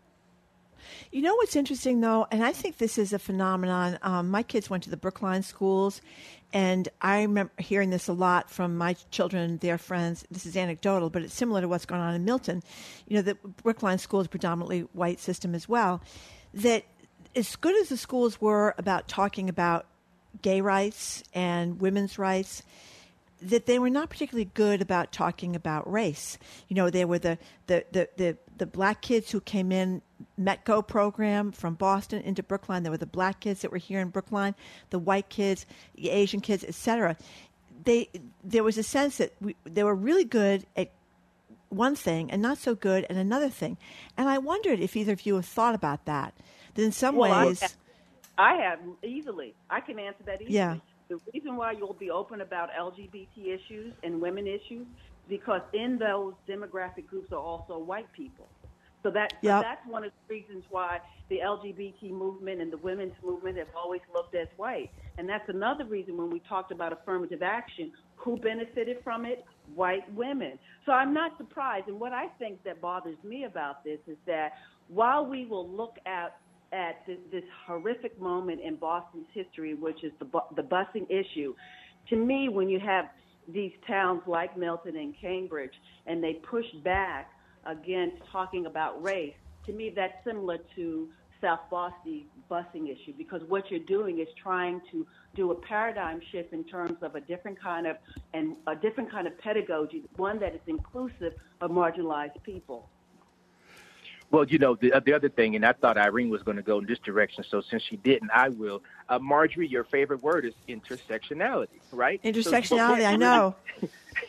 You know what's interesting, though, and I think this is a phenomenon. My kids went to the Brookline schools, and I remember hearing this a lot from my children and their friends. This is anecdotal, but it's similar to what's going on in Milton. The Brookline school is a predominantly white system as well. That as good as the schools were about talking about gay rights and women's rights, that they were not particularly good about talking about race. They were the black kids who came in, METCO program from Boston into Brookline. There were the black kids that were here in Brookline, the white kids, the Asian kids, etc. There was a sense that they were really good at one thing and not so good at another thing. And I wondered if either of you have thought about that. That in some ways... I have easily. I can answer that easily. Yeah. The reason why you'll be open about LGBT issues and women issues, because in those demographic groups are also white people. So that's one of the reasons why the LGBT movement and the women's movement have always looked as white. And that's another reason when we talked about affirmative action, who benefited from it? White women. So I'm not surprised. And what I think that bothers me about this is that while we will look at this horrific moment in Boston's history, which is the busing issue, to me, when you have these towns like Milton and Cambridge, and they push back against talking about race, to me that's similar to South Boston's busing issue, because what you're doing is trying to do a paradigm shift in terms of a different kind of pedagogy, one that is inclusive of marginalized people. Well, the other thing, and I thought Irene was going to go in this direction, so since she didn't, I will. Marjorie, your favorite word is intersectionality, right? Intersectionality, I know.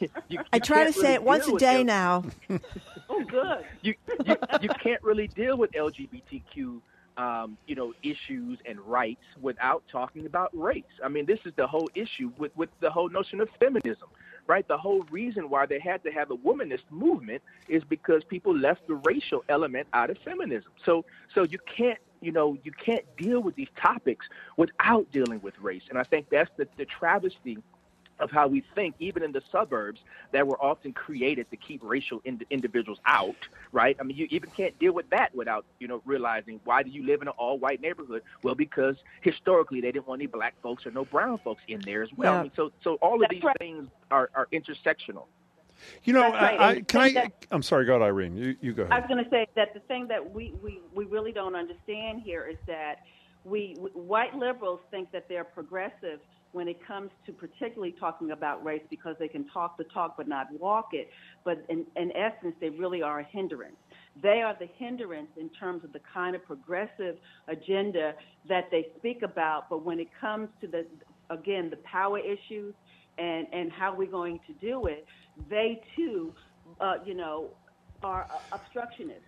I try to say it once a day now. Oh, good. You can't really deal with LGBTQ issues and rights without talking about race. I mean, this is the whole issue with the whole notion of feminism, right? The whole reason why they had to have a womanist movement is because people left the racial element out of feminism. So you can't deal with these topics without dealing with race. And I think that's the travesty of how we think, even in the suburbs, that were often created to keep racial individuals out, right? I mean, you even can't deal with that without, realizing, why do you live in an all-white neighborhood? Well, because historically they didn't want any black folks or no brown folks in there as well. Yeah. I mean, so all of these things are intersectional. I'm sorry, go ahead, Irene. You go ahead. I was going to say that the thing that we really don't understand here is that white liberals think that they're progressive when it comes to particularly talking about race, because they can talk the talk but not walk it. But in essence, they really are a hindrance. They are the hindrance in terms of the kind of progressive agenda that they speak about. But when it comes to the power issues and how we're going to do it, they too, are obstructionists.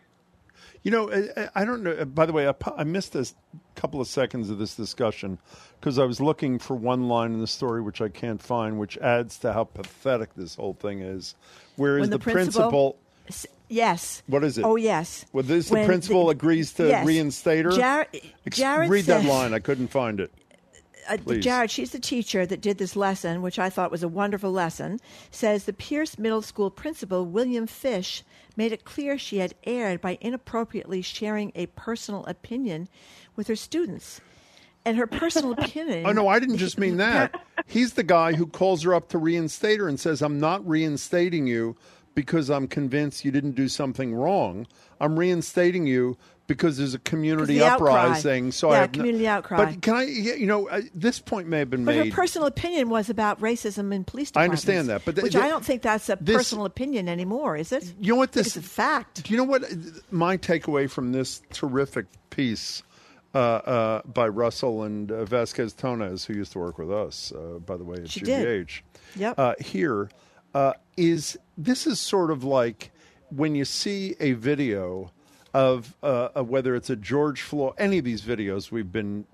I don't know. By the way, I missed a couple of seconds of this discussion because I was looking for one line in the story which I can't find, which adds to how pathetic this whole thing is. Where is the principal? Yes. What is it? Oh, yes. Well, the principal agrees to reinstate her? Jared read that line. I couldn't find it. Jared, she's the teacher that did this lesson, which I thought was a wonderful lesson, says the Pierce Middle School principal, William Fish, made it clear she had erred by inappropriately sharing a personal opinion with her students. And her personal opinion... Oh, no, I didn't just mean that. He's the guy who calls her up to reinstate her and says, I'm not reinstating you because I'm convinced you didn't do something wrong. I'm reinstating you because there's a community uprising. So community outcry. But can I, this point may have been made. But her personal opinion was about racism in police departments. I understand that. But which I don't think that's a personal opinion anymore, is it? You know what it's a fact. Do you know what my takeaway from this terrific piece by Russell and Vasquez Tonez, who used to work with us, by the way, at GBH. Yep. Here is this is sort of like when you see a video of whether it's a George Floyd, any of these videos we've been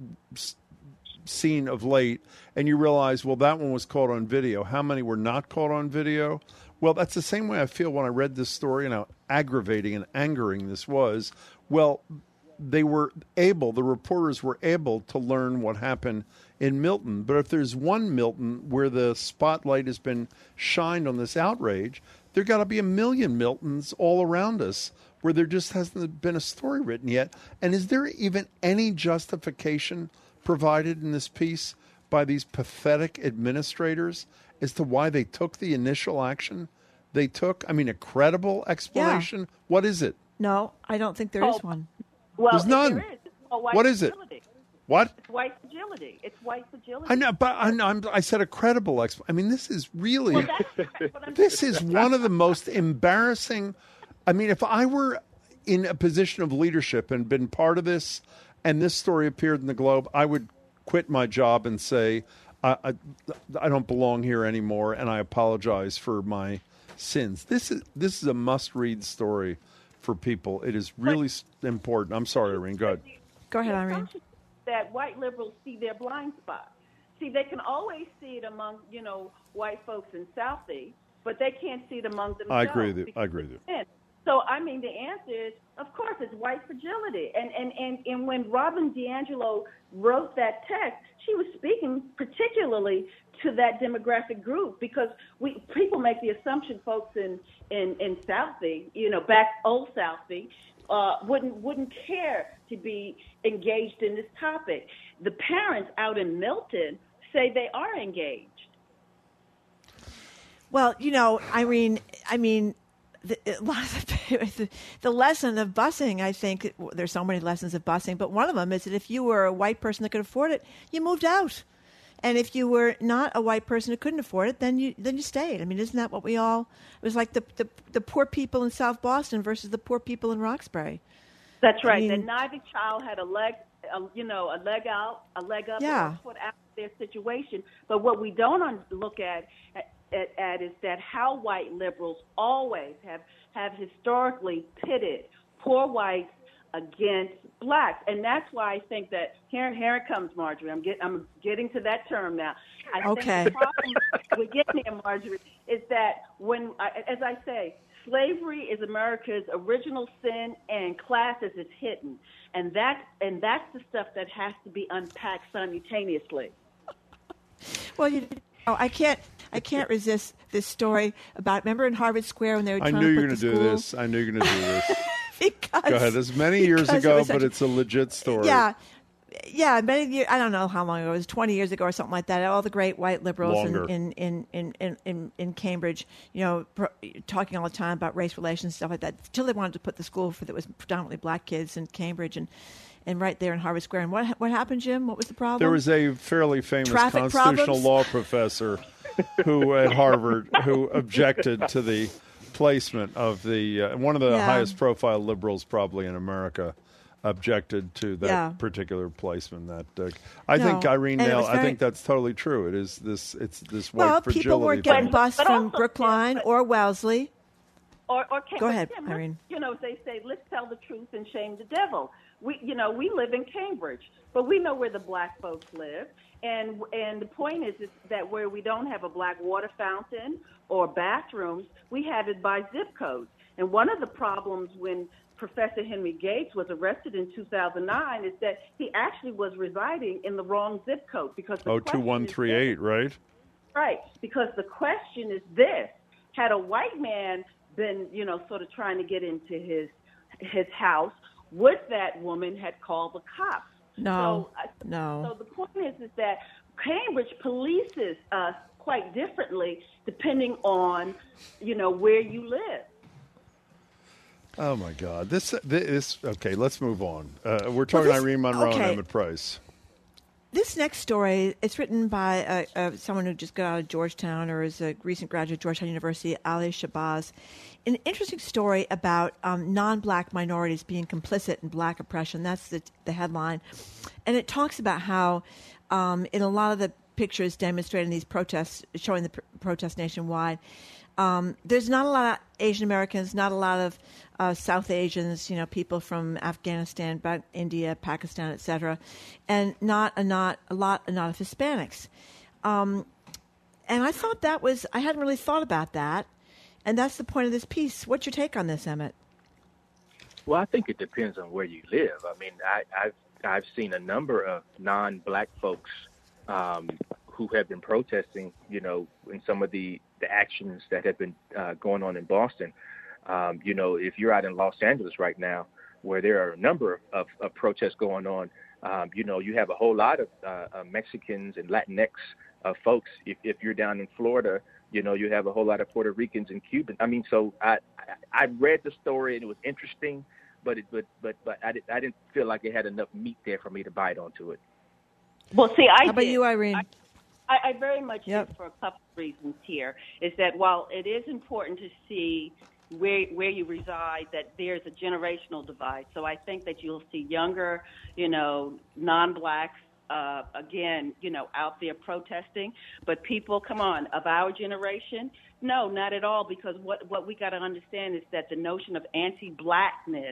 seen of late, and you realize, well, that one was caught on video. How many were not caught on video? Well, that's the same way I feel when I read this story and how aggravating and angering this was. Well, the reporters were able to learn what happened in Milton. But if there's one Milton where the spotlight has been shined on this outrage, there got to be a million Miltons all around us where there just hasn't been a story written yet. And is there even any justification provided in this piece by these pathetic administrators as to why they took the initial action they took? I mean, a credible explanation? Yeah. What is it? No, I don't think there is one. Well, there's none. There is. What is it? What? It's white fragility. It's white fragility. I know, but I said a credible explanation. I mean, this is really, this is one of the most embarrassing. I mean, if I were in a position of leadership and been part of this, and this story appeared in the Globe, I would quit my job and say, I don't belong here anymore, and I apologize for my sins. This is a must-read story for people. It is really important. I'm sorry, Irene. Go ahead. Go ahead, Irene. That white liberals see their blind spot. See, they can always see it among, white folks in Southie, but they can't see it among themselves. I agree with you. So, I mean, the answer is, of course, it's white fragility. And when Robin DiAngelo wrote that text, she was speaking particularly to that demographic group, because people make the assumption folks in Southie, back old Southie, wouldn't care to be engaged in this topic. The parents out in Milton say they are engaged. Well, Irene, I mean, the lesson of busing, I think there's so many lessons of busing, but one of them is that if you were a white person that could afford it, you moved out. And if you were not a white person who couldn't afford it, then you stayed. I mean, isn't that what we all? It was like the poor people in South Boston versus the poor people in Roxbury. That's right. I mean, that neither child had a leg up, yeah, or a foot out of their situation. But what we don't look at at is that how white liberals always have historically pitted poor whites against blacks, and that's why I think that here it comes, Marjorie. I'm getting to that term now. I think the problem with getting there, Marjorie, is that as I say, slavery is America's original sin, and class is its hidden, and that's the stuff that has to be unpacked simultaneously. Well, I can't resist this story about. Remember in Harvard Square when they were trying to put I knew you were going to do this. I knew you were going to do this. Because, go ahead. It's many years ago, but it's a legit story. Yeah, many years. I don't know how long ago. It was 20 years ago or something like that. All the great white liberals in Cambridge, talking all the time about race relations, stuff like that, until they wanted to put the school that was predominantly black kids in Cambridge and right there in Harvard Square. And what happened, Jim? What was the problem? There was a fairly famous Traffic constitutional law professor who at Harvard who objected to the placement of the one of the highest profile liberals probably in America objected to that particular placement. That I think Irene nailed. I think that's totally true. It is this. It's this white fragility. People were getting bused from Brookline or Wellesley. Or Cambridge. Go ahead, Tim, Irene. They say, let's tell the truth and shame the devil. We live in Cambridge, but we know where the black folks live. And the point is that where we don't have a black water fountain or bathrooms, we have it by zip codes. And one of the problems when Professor Henry Gates was arrested in 2009 is that he actually was residing in the wrong zip code because 02138, right? Right, because the question is this: had a white man been, sort of trying to get into his house, would that woman had called the cops? No. So the point is that Cambridge polices us quite differently depending on, where you live. Oh my God! This okay. Let's move on. We're talking Irene Monroe and Emmett Price. This next story, it's written by someone who just got out of Georgetown or is a recent graduate of Georgetown University, Ali Shabazz. An interesting story about non-black minorities being complicit in black oppression. That's the headline. And it talks about how in a lot of the pictures demonstrating these protests, showing the protests nationwide, there's not a lot of Asian Americans, not a lot of South Asians, people from Afghanistan, India, Pakistan, etc., and not a lot of Hispanics. And I thought I hadn't really thought about that, and that's the point of this piece. What's your take on this, Emmett? Well, I think it depends on where you live. I mean, I've seen a number of non-black folks who have been protesting, in some of the actions that have been going on in Boston. If you're out in Los Angeles right now, where there are a number of protests going on, you have a whole lot of Mexicans and Latinx folks. If you're down in Florida, you have a whole lot of Puerto Ricans and Cubans. I mean, so I read the story and it was interesting, but I didn't feel like it had enough meat there for me to bite onto it. Well, see, How about you, Irene? I very much think for a couple of reasons here is that while it is important to see where you reside, that there's a generational divide. So I think that you'll see younger, non-blacks, again, out there protesting. But people, come on, of our generation, no, not at all, because what we got to understand is that the notion of anti-blackness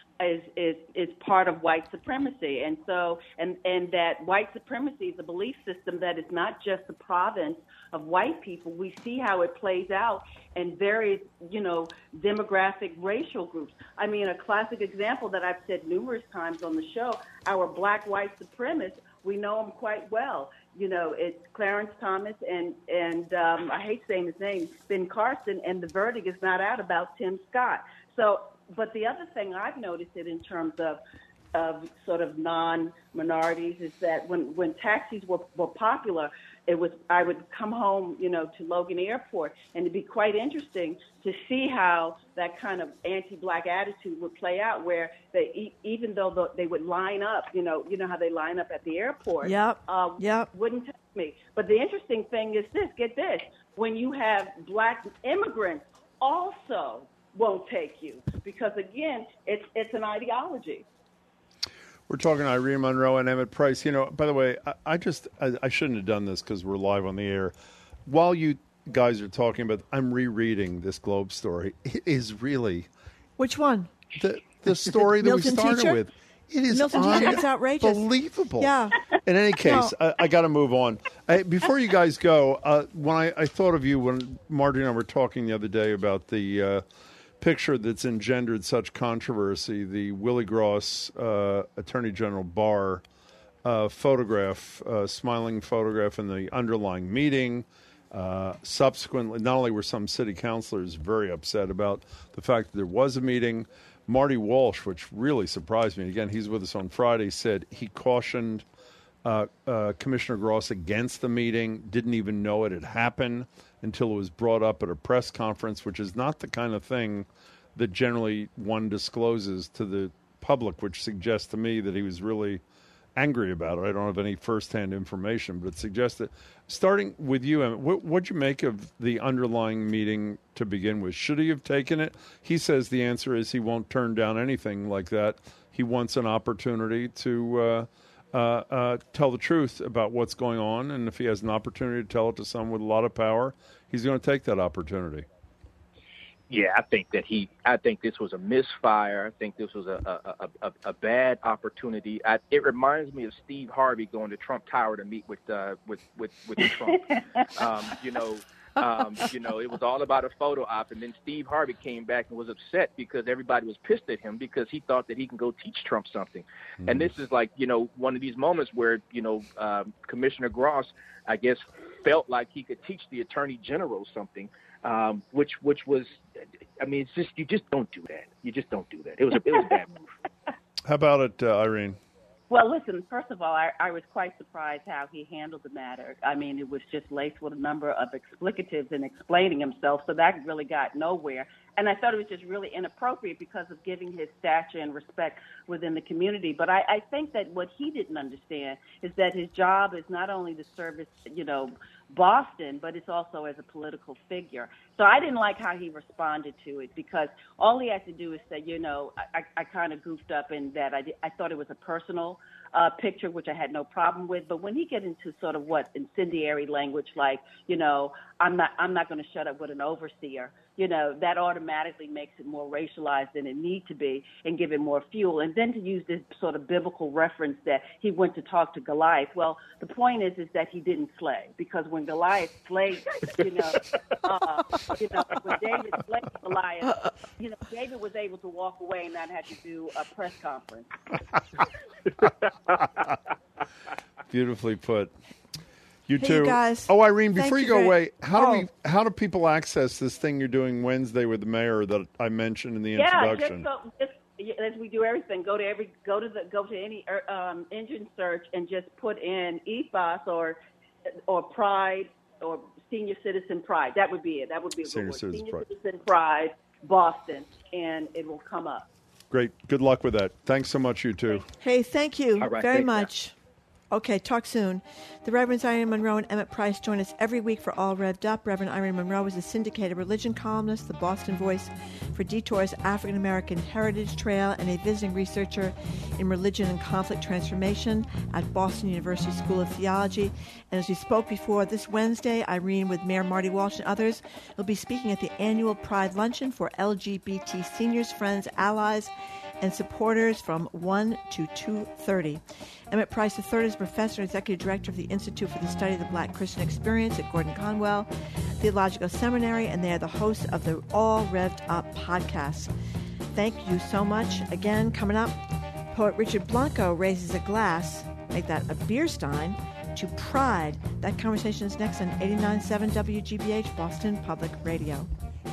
is part of white supremacy, and so and that white supremacy is a belief system that is not just the province of white people. We see how it plays out in various, demographic, racial groups. I mean, a classic example that I've said numerous times on the show: our black white supremacists. We know them quite well. It's Clarence Thomas and I hate saying his name, Ben Carson, and the verdict is not out about Tim Scott. So. But the other thing I've noticed in terms of sort of non-minorities is that when taxis were popular, I would come home, to Logan Airport, and it'd be quite interesting to see how that kind of anti-black attitude would play out, where even though they would line up, you know how they line up at the airport. Wouldn't touch me. But the interesting thing is this: get this, when you have black immigrants also won't take you, because again, it's an ideology. We're talking Irene Monroe and Emmett Price. By the way, I shouldn't have done this because we're live on the air. While you guys are talking about, I'm rereading this Globe story. It is really... Which one? The story that we started teacher? with. It is Milton Teacher, it's outrageous. Unbelievable. Yeah. In any case, I got to move on. Before you guys go, when I thought of you when Marty and I were talking the other day about the picture that's engendered such controversy, the Willie Gross Attorney General Barr photograph, smiling photograph in the underlying meeting. Subsequently, not only were some city councilors very upset about the fact that there was a meeting, Marty Walsh, which really surprised me, again, he's with us on Friday, said he cautioned Commissioner Gross against the meeting, didn't even know it had happened until it was brought up at a press conference, which is not the kind of thing that generally one discloses to the public, which suggests to me that he was really angry about it. I don't have any firsthand information, but it suggests that. Starting with you, Emmett, what'd you make of the underlying meeting to begin with? Should he have taken it? He says the answer is he won't turn down anything like that. He wants an opportunity to tell the truth about what's going on, and if he has an opportunity to tell it to someone with a lot of power, he's going to take that opportunity. Yeah, I think this was a misfire. I think this was a bad opportunity. It reminds me of Steve Harvey going to Trump Tower to meet with Trump. It was all about a photo op, and then Steve Harvey came back and was upset because everybody was pissed at him because he thought that he can go teach Trump something. Mm-hmm. And this is like, one of these moments where, Commissioner Gross, I guess, felt like he could teach the Attorney General something. Which was, it's just, you just don't do that. You just don't do that. It was a bad move. How about it, Irene? Well, listen, first of all, I was quite surprised how he handled the matter. I mean, it was just laced with a number of explicatives in explaining himself, so that really got nowhere. And I thought it was just really inappropriate because of giving his stature and respect within the community. But I think that what he didn't understand is that his job is not only to service, Boston, but it's also as a political figure. So I didn't like how he responded to it because all he had to do is say, I kind of goofed up in that I thought it was a personal picture, which I had no problem with. But when he gets into sort of incendiary language like, I'm not going to shut up with an overseer, that automatically makes it more racialized than it need to be and give it more fuel. And then to use this sort of biblical reference that he went to talk to Goliath. Well, the point is that he didn't slay, because when Goliath slayed, when David slayed Goliath, David was able to walk away and not have to do a press conference. Beautifully put. You hey, too. You guys. Oh, Irene, before you go away, how do people access this thing you're doing Wednesday with the mayor that I mentioned in the introduction? Just as we do everything, go to any engine search and just put in ethos or pride or senior citizen pride. That would be it. That would be senior citizen pride Boston, and it will come up. Great. Good luck with that. Thanks so much, you two. Hey, thank you very much. You. Okay, talk soon. The Reverends Irene Monroe and Emmett Price join us every week for All Revved Up. Reverend Irene Monroe is a syndicated religion columnist, the Boston voice for Detour's African American Heritage Trail, and a visiting researcher in religion and conflict transformation at Boston University School of Theology. And as we spoke before, this Wednesday, Irene, with Mayor Marty Walsh and others, will be speaking at the annual Pride Luncheon for LGBT seniors, friends, allies, and supporters from 1 to 2:30. Emmett Price III is professor and executive director of the Institute for the Study of the Black Christian Experience at Gordon Conwell Theological Seminary, and they are the hosts of the All Revved Up podcast. Thank you so much. Again, coming up, poet Richard Blanco raises a glass, make that a beer stein, to pride. That conversation is next on 89.7 WGBH Boston Public Radio.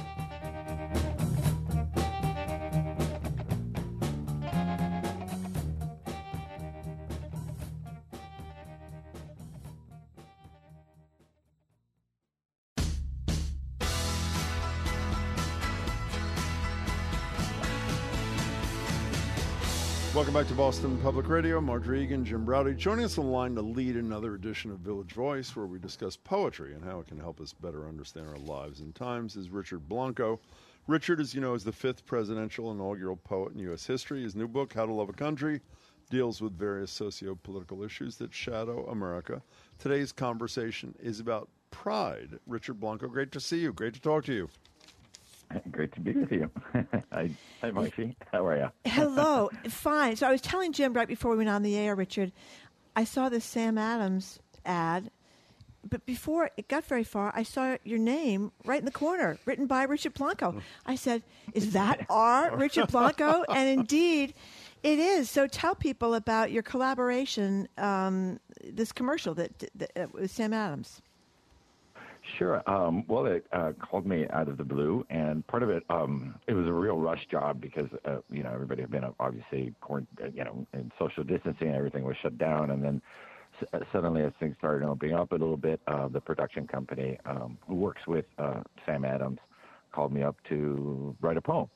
Welcome back to Boston Public Radio. Margery Egan, Jim Browdy. Joining us on the line to lead another edition of Village Voice, where we discuss poetry and how it can help us better understand our lives and times, is Richard Blanco. Richard, as you know, is the 5th presidential inaugural poet in U.S. history. His new book, How to Love a Country, deals with various socio-political issues that shadow America. Today's conversation is about Pride. Richard Blanco, great to see you. Great to talk to you. Great to be with you. Hi, Marcy. How are you? Hello. Fine. So I was telling Jim right before we went on the air, Richard, I saw this Sam Adams ad, but before it got very far, I saw your name right in the corner, written by Richard Blanco. I said, is that our Richard Blanco? And indeed, it is. So tell people about your collaboration, this commercial that with Sam Adams. Sure. Well, it called me out of the blue, and part of it, it was a real rush job because, everybody had been obviously, in social distancing, everything was shut down, and then suddenly as things started opening up a little bit, the production company who works with Sam Adams called me up to write a poem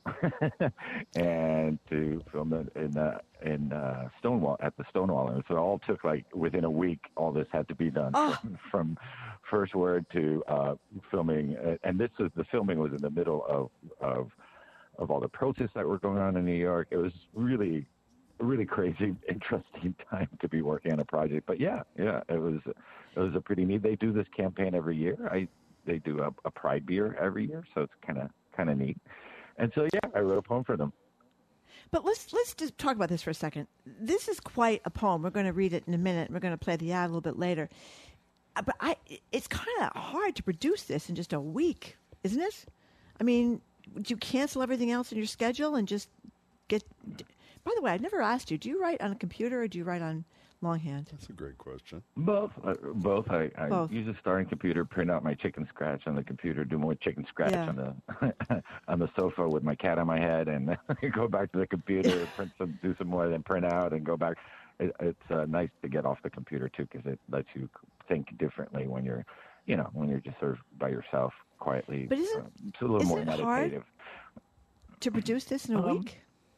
and to film it in Stonewall, at the Stonewall. And so it all took within a week, all this had to be done from first word to filming. And the filming was in the middle of all the protests that were going on in New York. It was really a really crazy, interesting time to be working on a project. But yeah, it was a pretty neat. They do this campaign every year. They do a Pride beer every year, so it's kind of neat. And so yeah, I wrote a poem for them. But let's just talk about this for a second. This is quite a poem. We're going to read it in a minute. We're going to play the ad a little bit later. But it's kind of hard to produce this in just a week, isn't it? I mean, would you cancel everything else in your schedule and just get... By the way, I've never asked you, do you write on a computer or do you write on longhand? That's a great question. Both. I use a starting computer, print out my chicken scratch on the computer, do more chicken scratch on the sofa with my cat on my head, and go back to the computer, do some more, then print out and go back. It's nice to get off the computer too, because it lets you think differently when you're just sort of by yourself quietly. But it's a little more meditative. Hard to produce this in a week?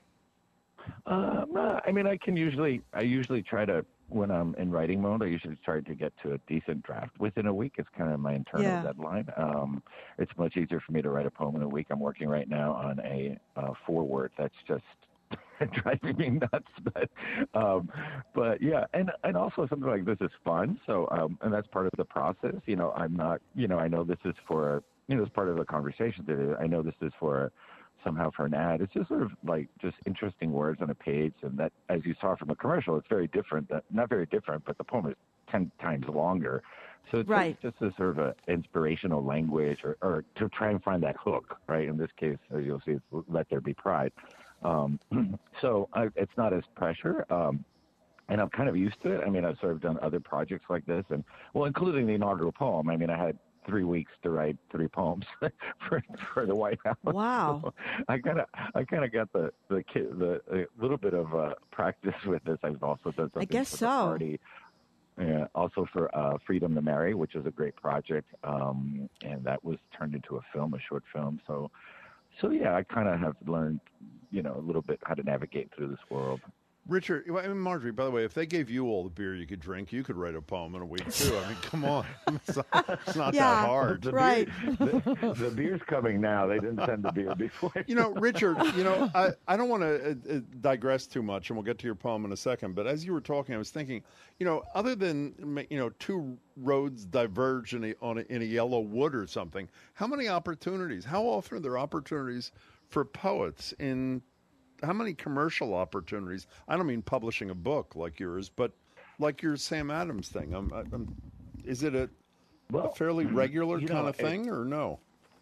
I mean, I usually try to, when I'm in writing mode, I usually try to get to a decent draft within a week. It's kind of my internal deadline. It's much easier for me to write a poem in a week. I'm working right now on a foreword that's just driving me nuts. But yeah, and also something like this is fun. So, and that's part of the process. I'm not, I know this is for, it's part of the conversation today. I know this is somehow for an ad. It's just sort of just interesting words on a page, and that, as you saw from a commercial, it's very different. Not very different, but the poem is 10 times longer. So it's just a sort of a inspirational language, or to try and find that hook, right? In this case, as you'll see, it's Let There Be Pride. So it's not as pressure, and I'm kind of used to it. I mean, I've sort of done other projects like this, and including the inaugural poem. I mean, I had 3 weeks to write 3 poems for the White House. Wow! So I kind of got the little bit of practice with this. I've also done something. I guess for so. The party. Yeah, also for Freedom to Marry, which is a great project, and that was turned into a short film. So yeah, I kind of have learned, a little bit how to navigate through this world. Richard, Marjorie, by the way, if they gave you all the beer you could drink, you could write a poem in a week, too. I mean, come on. It's not that hard. The beer's coming now. They didn't send the beer before. Richard, I don't want to digress too much, and we'll get to your poem in a second, but as you were talking, I was thinking, other than, 2 roads diverge in a yellow wood or something, how many opportunities, how often are there opportunities for poets how many commercial opportunities? I don't mean publishing a book like yours, but like your Sam Adams thing. Is it a fairly regular kind of thing, or no?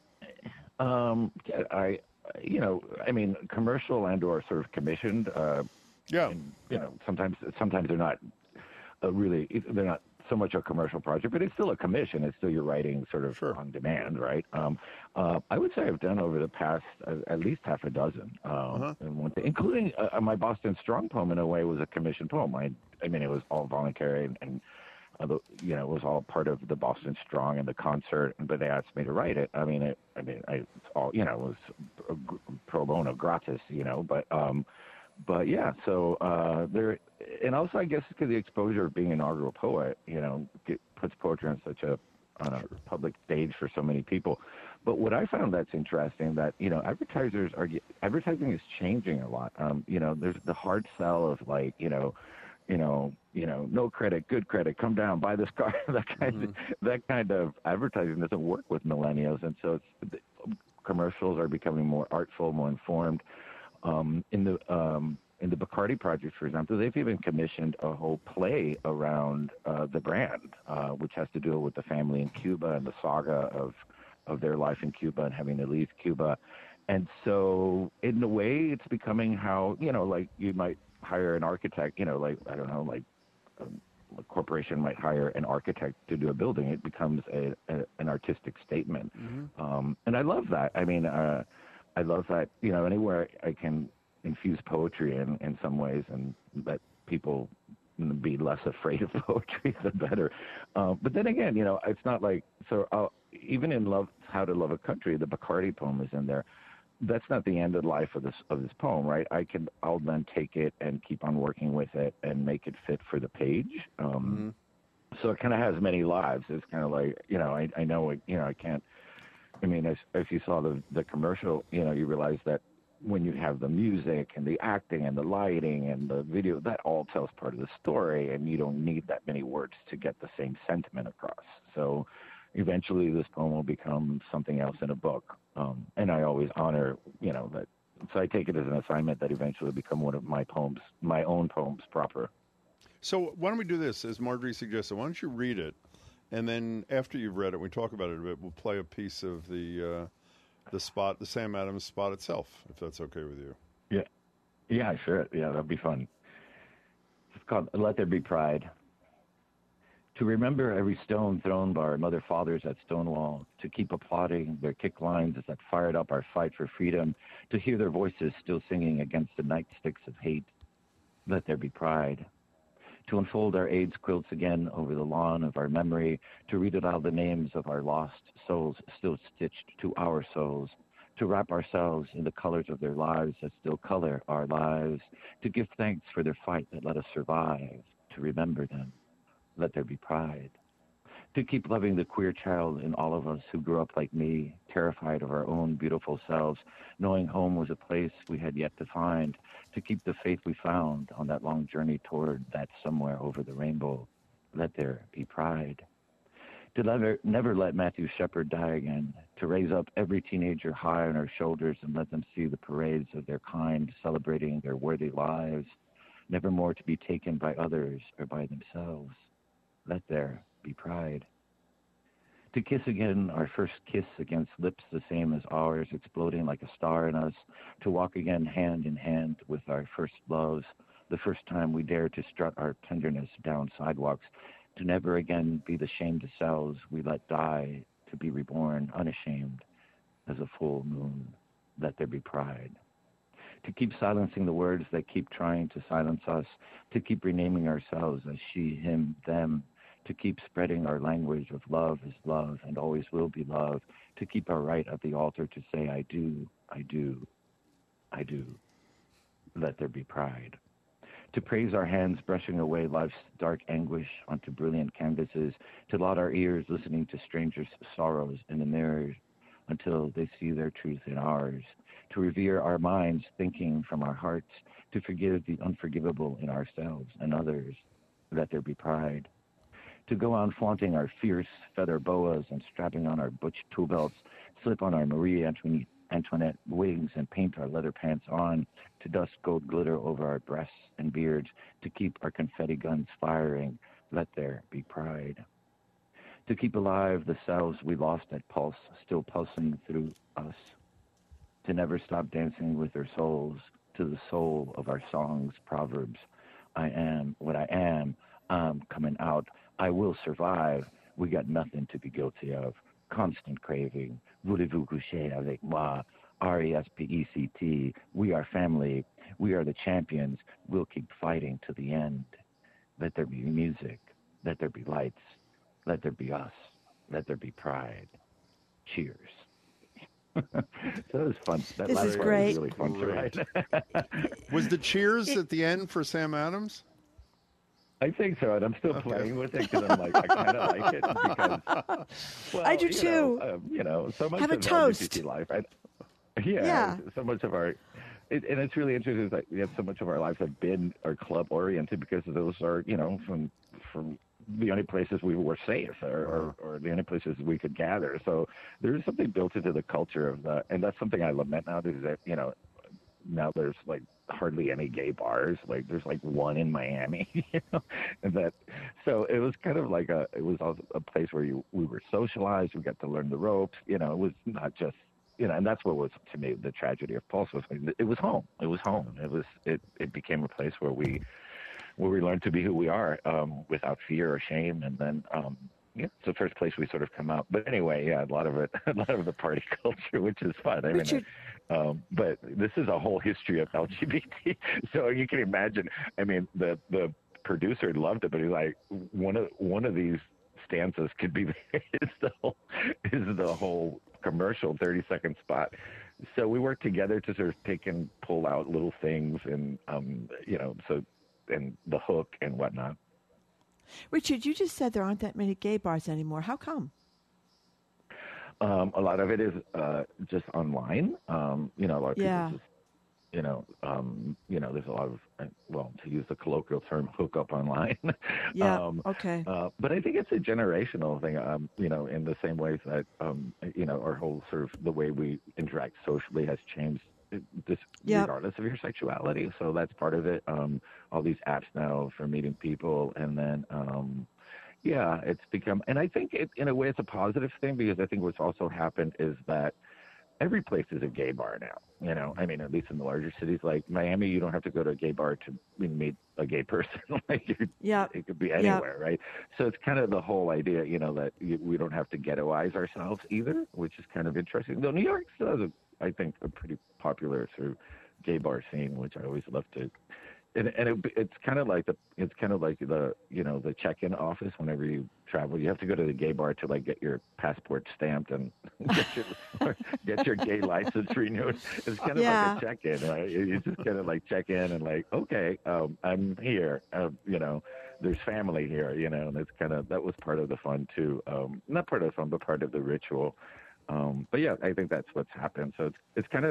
I mean, commercial and/or sort of commissioned. And, sometimes they're not they're not so much a commercial project, but it's still a commission. It's still you're writing sort of on demand, right? I would say I've done over the past at least half a dozen, and one thing, including my Boston Strong poem. In a way, was a commissioned poem. I mean, it was all voluntary, and it was all part of the Boston Strong and the concert. But they asked me to write it. It's all it was pro bono, gratis, But yeah, so there, and also I guess because the exposure of being an inaugural poet, puts poetry on on a public stage for so many people. But what I found that's interesting that advertising is changing a lot. There's the hard sell of no credit, good credit, come down, buy this car. That kind of advertising doesn't work with millennials, and so commercials are becoming more artful, more informed. In the Bacardi project, for example, they've even commissioned a whole play around the brand, which has to do with the family in Cuba and the saga of their life in Cuba and having to leave Cuba. And so in a way, it's becoming how, like you might hire an architect, a corporation might hire an architect to do a building. It becomes an artistic statement. And I love that. I mean, I love that, anywhere I can infuse poetry in some ways and let people be less afraid of poetry, the better. But then again, it's not like, even in How to Love a Country, the Bacardi poem is in there. That's not the end of life of this poem, right? I'll then take it and keep on working with it and make it fit for the page. So it kind of has many lives. It's kind of like, I know, I can't, if you saw the commercial, you realize that when you have the music and the acting and the lighting and the video, that all tells part of the story, and you don't need that many words to get the same sentiment across. So eventually this poem will become something else in a book. And I always honor, that. So I take it as an assignment that eventually will become one of my poems, my own poems proper. So why don't we do this, as Marjorie suggested, why don't you read it, and then after you've read it, we talk about it a bit, we'll play a piece of the Sam Adams spot itself, if that's okay with you. Yeah, sure. Yeah, that'd be fun. It's called Let There Be Pride. To remember every stone thrown by our mother fathers at Stonewall, to keep applauding their kick lines that fired up our fight for freedom, to hear their voices still singing against the nightsticks of hate. Let there be pride. To unfold our AIDS quilts again over the lawn of our memory, to read aloud the names of our lost souls still stitched to our souls, to wrap ourselves in the colors of their lives that still color our lives, to give thanks for their fight that let us survive, to remember them. Let there be pride. To keep loving the queer child in all of us who grew up like me, terrified of our own beautiful selves, knowing home was a place we had yet to find, to keep the faith we found on that long journey toward that somewhere over the rainbow. Let there be pride. To never let Matthew Shepard die again, to raise up every teenager high on our shoulders and let them see the parades of their kind celebrating their worthy lives, never more to be taken by others or by themselves. Let there be pride. To kiss again our first kiss against lips the same as ours, exploding like a star in us, to walk again hand in hand with our first loves, the first time we dare to strut our tenderness down sidewalks, to never again be the shamed selves we let die, to be reborn unashamed as a full moon. Let there be pride. To keep silencing the words that keep trying to silence us, to keep renaming ourselves as she, him, them, to keep spreading our language of love is love and always will be love, to keep our right at the altar to say, I do, I do, I do. Let there be pride. To praise our hands brushing away life's dark anguish onto brilliant canvases, to laud our ears listening to strangers' sorrows in the mirrors until they see their truth in ours, to revere our minds thinking from our hearts, to forgive the unforgivable in ourselves and others. Let there be pride. To go on flaunting our fierce feather boas and strapping on our butch tool belts, slip on our Marie Antoinette wigs and paint our leather pants on, to dust gold glitter over our breasts and beards, to keep our confetti guns firing. Let there be pride. To keep alive the selves we lost at pulse, still pulsing through us. To never stop dancing with their souls, to the soul of our songs, proverbs. I am what I am. I'm coming out. I will survive. We got nothing to be guilty of. Constant craving. Voulez-vous coucher avec moi? RESPECT. We are family. We are the champions. We'll keep fighting to the end. Let there be music. Let there be lights. Let there be us. Let there be pride. Cheers. That was fun. That this is great. Was really fun to write. Was the cheers at the end for Sam Adams? I think so, and I'm still playing with it because I'm like, I kind of like it because. Well, I do too. So much Have a of toast. LGBT life, right? Yeah. So much of our and it's really interesting that so much of our lives have been club oriented because those are from the only places we were safe or the only places we could gather. So there's something built into the culture of that, and that's something I lament now. Is that now there's like hardly any gay bars. Like there's like one in Miami, and that. So it was kind of like it was a place where we were socialized. We got to learn the ropes. It was not just. And that's what was, to me, the tragedy of Pulse was. It was home. It was home. It became a place where we learned to be who we are without fear or shame. And then, it's the first place we sort of come out. But anyway, a lot of the party culture, which is fun. Richard. But this is a whole history of LGBT. So you can imagine. I mean, the producer loved it, but he's like, one of these stanzas could be is the whole commercial 30-second spot. So we worked together to sort of pick and pull out little things, and and the hook and whatnot. Richard, you just said there aren't that many gay bars anymore. How come? A lot of it is just online. A lot of people just there's a lot of, to use the colloquial term, hook up online. Yeah. Okay. But I think it's a generational thing, in the same ways that, our whole sort of the way we interact socially has changed regardless of your sexuality. So that's part of it. All these apps now for meeting people. And then, it's become, and I think in a way it's a positive thing, because I think what's also happened is that every place is a gay bar now. At least in the larger cities like Miami, you don't have to go to a gay bar to meet a gay person. It could be anywhere, right? So it's kind of the whole idea, that we don't have to ghettoize ourselves either, which is kind of interesting. Though New York still has, I think, a pretty popular sort of gay bar scene, which I always love to. And it's kind of like the the check-in office whenever you travel. You have to go to the gay bar to get your passport stamped and get your gay license renewed. It's kind of like a check-in, right? You just kind of check in and okay, I'm here. There's family here, and it's that was part of the fun too. Not part of the fun, but part of the ritual. But yeah, I think that's what's happened. So it's kind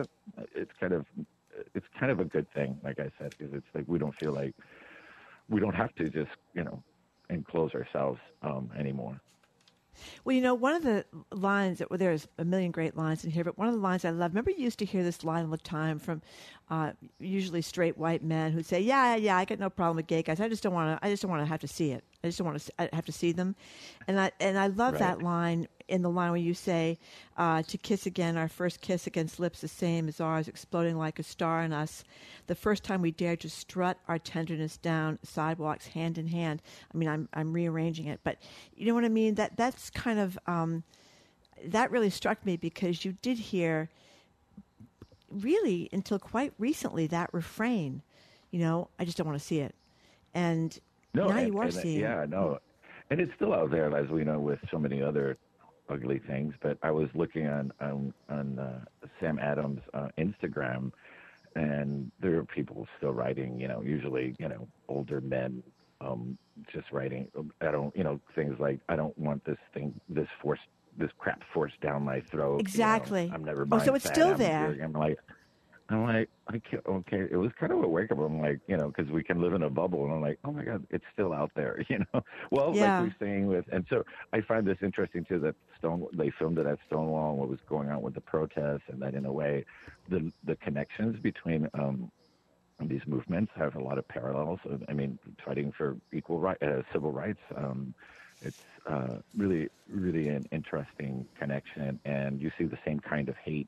of a good thing, like I said, because it's like we don't feel like we don't have to just, enclose ourselves anymore. Well, one of the lines there's a million great lines in here, but one of the lines I love. Remember, you used to hear this line all the time from usually straight white men who'd say, "Yeah, I got no problem with gay guys. I just don't want to have to see it. I just don't want to have to see them." And I love that line. In the line where you say, "To kiss again, our first kiss against lips the same as ours, exploding like a star in us. The first time we dared to strut our tenderness down sidewalks hand in hand." I mean, I'm rearranging it, but you know what I mean. That's kind of that really struck me, because you did hear really until quite recently that refrain. I just don't want to see it, and now you are seeing. Yeah, no, and it's still out there, as we know, with so many other ugly things. But I was looking on Sam Adams' Instagram, and there are people still writing, usually, older men, just writing, things like, "I don't want this crap forced down my throat." Exactly. I'm never. Oh, so it's still there. I'm like, okay. It was kind of a wake up. I'm like, because we can live in a bubble, and I'm like, oh my God, it's still out there, Well, like we're saying and so I find this interesting too, that they filmed it at Stonewall, and what was going on with the protests, and that in a way, the connections between these movements have a lot of parallels. I mean, fighting for equal civil rights. It's really, really an interesting connection, and you see the same kind of hate,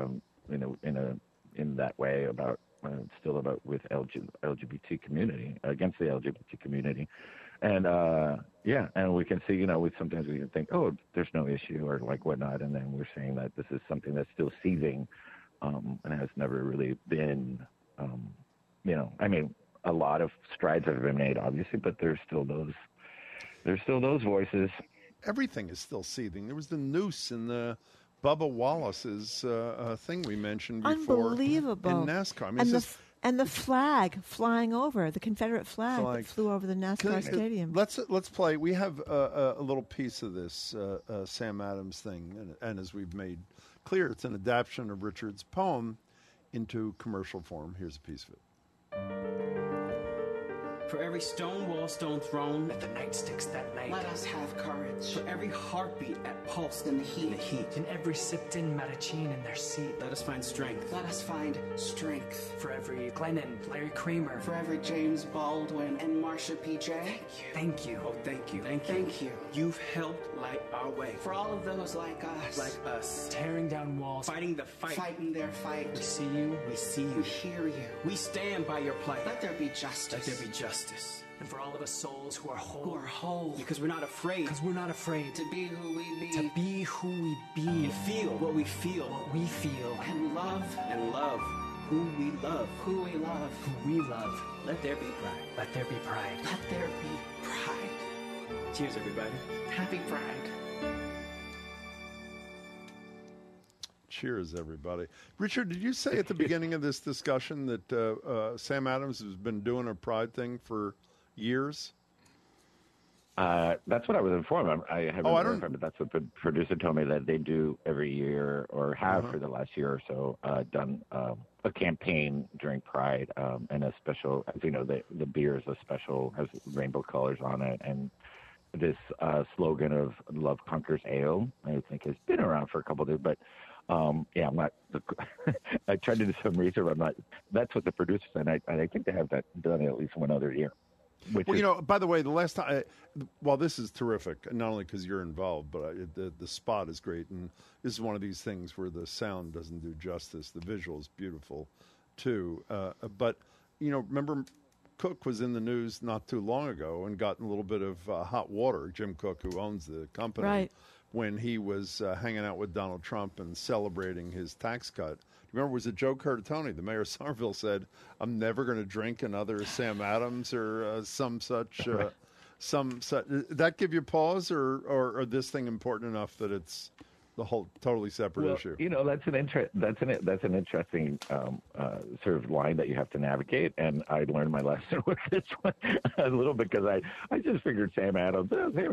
in that way about with LGBT community, against the LGBT community. And and we can see, sometimes we can think, oh, there's no issue or whatnot, and then we're saying that this is something that's still seething, and has never really been, a lot of strides have been made, obviously, but there's still those voices. Everything is still seething. There was the noose in the Bubba Wallace's thing we mentioned before. Unbelievable. In NASCAR. I mean, and the flag flying over, the Confederate flag that flew over the NASCAR stadium. Let's play. We have a little piece of this Sam Adams thing, and as we've made clear, it's an adaptation of Richard's poem. into commercial form. Here's a piece of it. For every stone wall, stone thrown, at the nightsticks that night, let us have courage. For every heartbeat at pulse in the heat, in every sipped-in Medicine in their seat, let us find strength. Let us find strength. For every Glennon, Larry Kramer, for every James Baldwin and Marsha P.J. Thank you. Oh, thank you. Thank you. You've helped light our way. For all of those like us, tearing down walls, fighting the fight, fighting their fight. We see you. We see you. We hear you. We stand by your plight. Let there be justice. Let there be justice. And for all of us souls who are whole. Because we're not afraid. To be who we be. To be who we be. And feel what we feel. What we feel. And love who we love. Who we love. Who we love. Let there be pride. Let there be pride. Let there be pride. Cheers, everybody. Happy Pride. Cheers, everybody. Richard, did you say at the beginning of this discussion that Sam Adams has been doing a Pride thing for years? That's what I was informed. I haven't verified, but that's what the producer told me, that they do every year, or have for the last year or so, done a campaign during Pride, and a special, as you know, the beer is a special, has rainbow colors on it, and this slogan of "Love Conquers Ale," I think has been around for a couple of days, but I'm not. I tried to do some research. I'm not. That's what the producer said. I think they have that done at least one other year. Well, by the way, the last time, this is terrific, not only because you're involved, but the spot is great, and this is one of these things where the sound doesn't do justice. The visual is beautiful, too. But remember, Cook was in the news not too long ago and got in a little bit of hot water. Jim Cook, who owns the company. Right. When he was hanging out with Donald Trump and celebrating his tax cut. Remember, it was a Joe Curtatone, the mayor of Somerville, said, "I'm never going to drink another Sam Adams," or some such. That give you pause, or this thing important enough that it's the whole totally separate issue? That's an interesting sort of line that you have to navigate, and I learned my lesson with this one a little bit, because I just figured Sam Adams.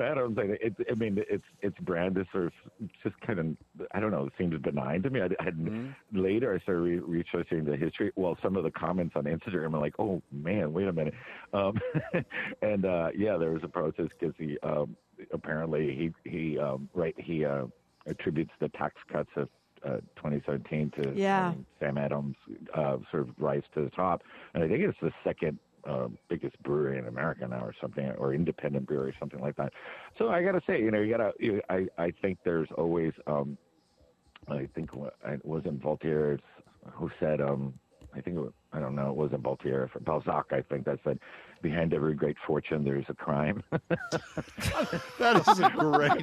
Its brand is sort of just kind of, I don't know, it seemed benign to me. Later I started researching the history. Well, some of the comments on Instagram are like, "Oh man, wait a minute," and there was a protest because he apparently he attributes the tax cuts of 2017 to Sam Adams' sort of rise to the top. And I think it's the second biggest brewery in America now, or something, or independent brewery, something like that. So I got to say, I think there's always, I think it wasn't Voltaire who said, it wasn't Voltaire, Balzac, I think, that said, "Behind every great fortune, there's a crime." That is a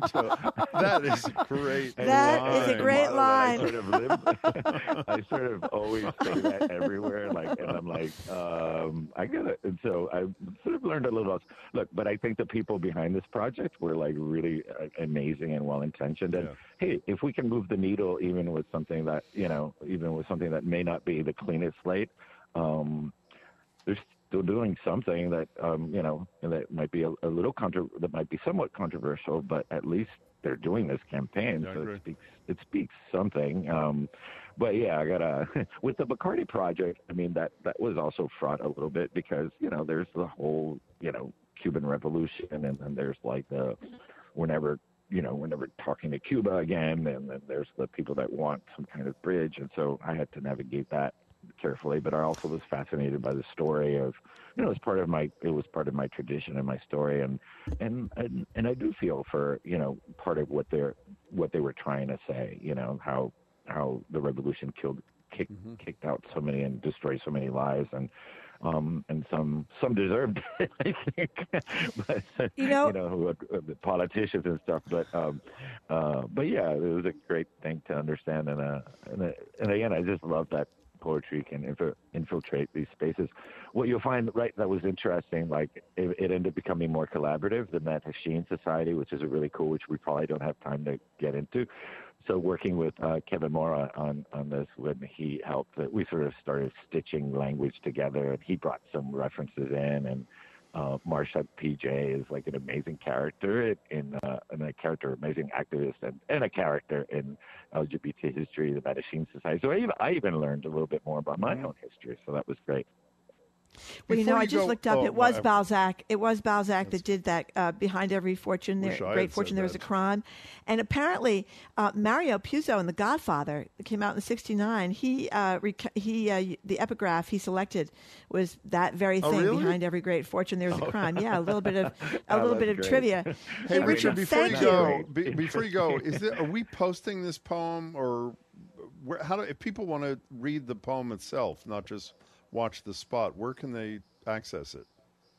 great line. I sort of always say that everywhere, and I'm like, I get it. And so I sort of learned a little else. Look, but I think the people behind this project were really amazing and well-intentioned. And hey, if we can move the needle, even with something that may not be the cleanest slate, they're still doing something that that might be a little that might be somewhat controversial, but at least they're doing this campaign, so it speaks something. But yeah, I gotta with the Bacardi project. I mean, that was also fraught a little bit, because there's the whole Cuban Revolution, and then there's like we're never talking to Cuba again, and then there's the people that want some kind of bridge, and so I had to navigate that carefully. But I also was fascinated by the story of, it was part of my tradition and my story, and I do feel for part of what they were trying to say, how the revolution kicked out so many and destroyed so many lives, and some deserved it, I think, but the politicians and stuff. But yeah, it was a great thing to understand, and again, I just love that poetry can infiltrate these spaces. What you'll find, that was interesting, it ended up becoming more collaborative than that Hasheen Society, which is really cool, which we probably don't have time to get into. So working with Kevin Mora on this, when he helped, we sort of started stitching language together, and he brought some references in, and Marsha PJ is like an amazing character and a character, amazing activist, and a character in LGBT history, the Mattachine Society. So I even learned a little bit more about my own history. So that was great. Well, I just looked up. It was Balzac. It was Balzac that did that. Behind every fortune, great fortune, there was a crime. And apparently, Mario Puzo in The Godfather, that came out in '69. The epigraph he selected was that very thing. Really? Behind every great fortune, there was a crime. Yeah, a little bit of trivia. Hey, Richard, before you go, are we posting this poem, or if people want to read the poem itself, not just watch the spot, where can they access it?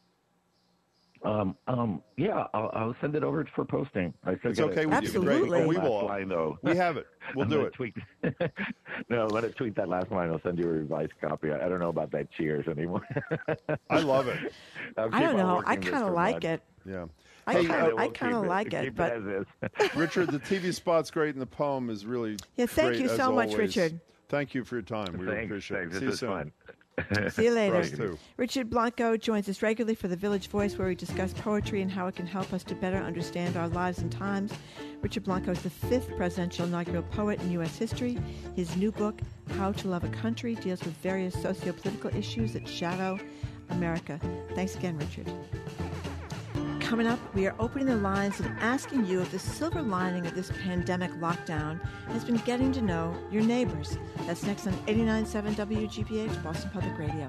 Yeah, I'll send it over for posting. It's okay with Absolutely. you. We will. Line, though. We have it. We'll do it. No, let it tweet that last line. I'll send you a revised copy. I don't know about that cheers anymore. I love it. I don't know. I kind of like it. Yeah. I kind of like it, but Richard, the TV spot's great, and the poem is really thank you so much, Richard. Thank you for your time. We really appreciate it. See you soon. Fun. See you later. Us too. Richard Blanco joins us regularly for The Village Voice, where we discuss poetry and how it can help us to better understand our lives and times. Richard Blanco is the 5th presidential inaugural poet in U.S. history. His new book, How to Love a Country, deals with various socio-political issues that shadow America. Thanks again, Richard. Coming up, we are opening the lines and asking you if the silver lining of this pandemic lockdown has been getting to know your neighbors. That's next on 89.7 WGBH, Boston Public Radio.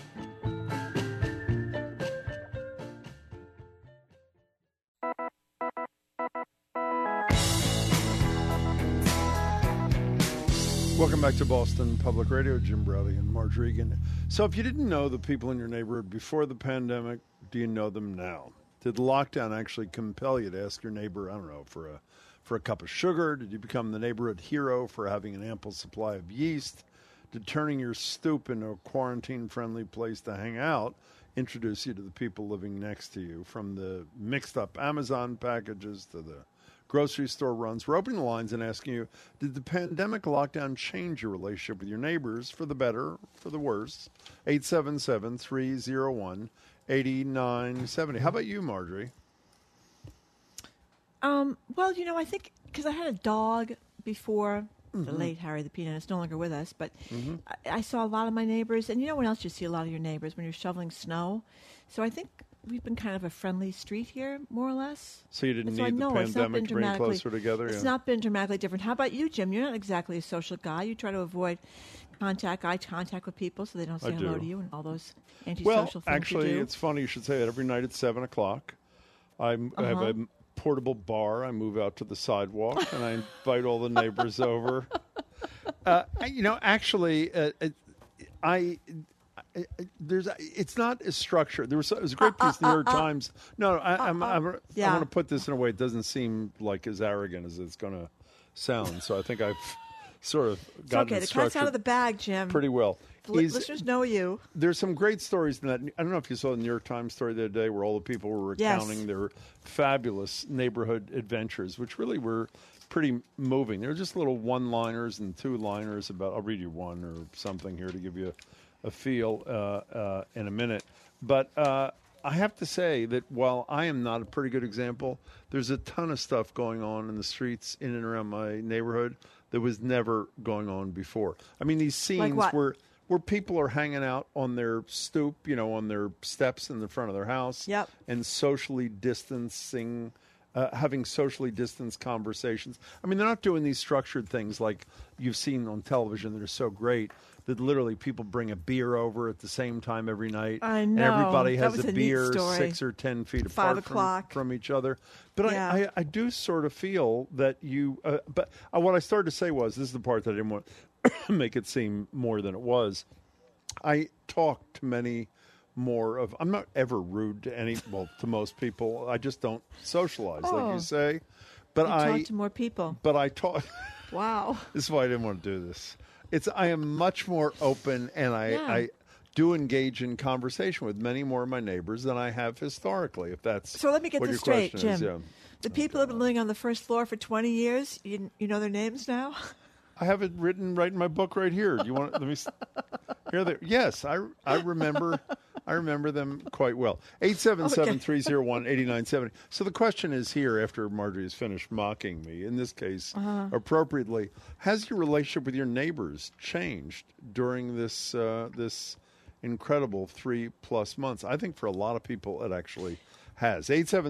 Welcome back to Boston Public Radio. Jim Browdy and Marge Regan. So if you didn't know the people in your neighborhood before the pandemic, do you know them now? Did the lockdown actually compel you to ask your neighbor, I don't know, for a cup of sugar? Did you become the neighborhood hero for having an ample supply of yeast? Did turning your stoop into a quarantine-friendly place to hang out introduce you to the people living next to you, from the mixed-up Amazon packages to the grocery store runs? We're opening the lines and asking you, did the pandemic lockdown change your relationship with your neighbors for the better, for the worse? 877-301-8970. How about you, Marjorie? Well, I think because I had a dog before the late Harry the Peanut. It's no longer with us, but I saw a lot of my neighbors. And you know when else you see a lot of your neighbors? When you're shoveling snow. So I think we've been kind of a friendly street here, more or less. So you didn't need the pandemic to bring you closer together? It's not been dramatically different. How about you, Jim? You're not exactly a social guy. You try to avoid eye contact with people so they don't say hello to you and all those antisocial things actually, you do. It's funny you should say that. Every night at 7 o'clock, I have a portable bar. I move out to the sidewalk, and I invite all the neighbors over. It's not as structured. It was a great piece in the New York Times. No, I want to put this in a way it doesn't seem like as arrogant as it's going to sound. So I think I've sort of gotten it structured. The cat's out of the bag, Jim. Pretty well. Listeners know you. There's some great stories in that. I don't know if you saw the New York Times story the other day where all the people were recounting their fabulous neighborhood adventures, which really were pretty moving. They were just little one-liners and two-liners about, I'll read you one or something here to give you a feel in a minute. But I have to say that while I am not a pretty good example, there's a ton of stuff going on in the streets in and around my neighborhood that was never going on before. I mean, these scenes where people are hanging out on their stoop, on their steps in the front of their house, and socially distancing, having socially distanced conversations. I mean, they're not doing these structured things like you've seen on television that are so great, that literally people bring a beer over at the same time every night. I know. And everybody has a beer 6 or 10 feet apart from each other. But I do sort of feel that you... but what I started to say was, this is the part that I didn't want to make it seem more than it was. I talk to many more of... I'm not ever rude to to most people. I just don't socialize, like you say. But I talk to more people. But I talk... Wow. This is why I didn't want to do this. I am much more open, and I do engage in conversation with many more of my neighbors than I have historically, if that's so. Let me get what this your straight, question Jim. is. The people who have been living on the first floor for 20 years, you know their names now? I have it written right in my book right here. Do you want? Let me. Yes, I remember I remember them quite well. 877-301-8970. So the question is here, after Marjorie has finished mocking me, in this case, appropriately, has your relationship with your neighbors changed during this this incredible 3+ months? I think for a lot of people it actually has.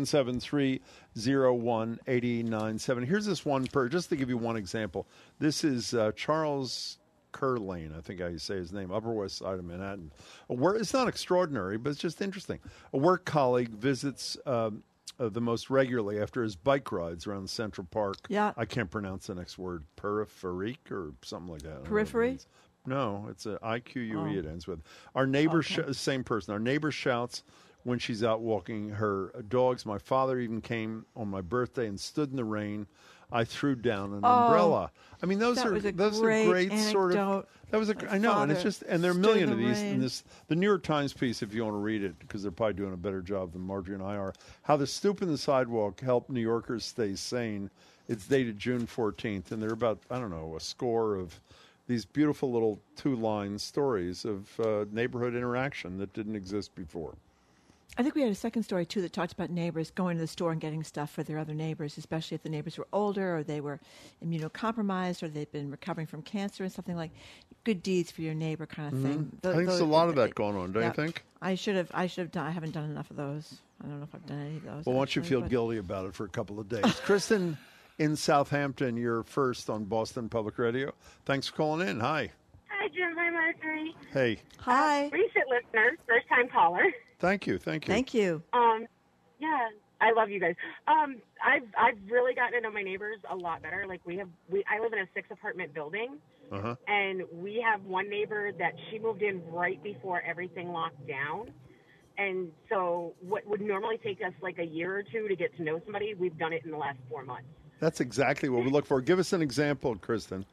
877-301-8970. Here's this one just to give you one example. This is Charles Curlane, I think I say his name, Upper West Side of Manhattan. It's not extraordinary, but it's just interesting. A work colleague visits the most regularly after his bike rides around Central Park. Yeah. I can't pronounce the next word. Peripherique or something like that. Periphery? No, it's a IQUE it ends with. Our neighbor, same person. Our neighbor shouts when she's out walking her dogs. My father even came on my birthday and stood in the rain. I threw down an umbrella. I mean, those are great sort of. That was I know, and it's just, and there are a million of these. In the New York Times piece, if you want to read it, because they're probably doing a better job than Marjorie and I are. How the stoop in the sidewalk helped New Yorkers stay sane. It's dated June 14th, and they're about a score of these beautiful little 2-line stories of neighborhood interaction that didn't exist before. I think we had a second story, too, that talked about neighbors going to the store and getting stuff for their other neighbors, especially if the neighbors were older or they were immunocompromised or they've been recovering from cancer and something like good deeds for your neighbor kind of thing. I think there's a lot of that going on, don't you think? I should have done. I haven't done enough of those. I don't know if I've done any of those. Well, why don't you feel guilty about it for a couple of days? Kristen in Southampton, you're first on Boston Public Radio. Thanks for calling in. Hi. Hi, Jim. Hi, Marjorie. Hey. Hi. Recent listener, first-time caller. Thank you. Thank you. Yeah, I love you guys. I've really gotten to know my neighbors a lot better. Like I live in a 6-apartment building, and we have one neighbor that she moved in right before everything locked down. And so what would normally take us like a year or two to get to know somebody, we've done it in the last 4 months. That's exactly what we look for. Give us an example, Kristen.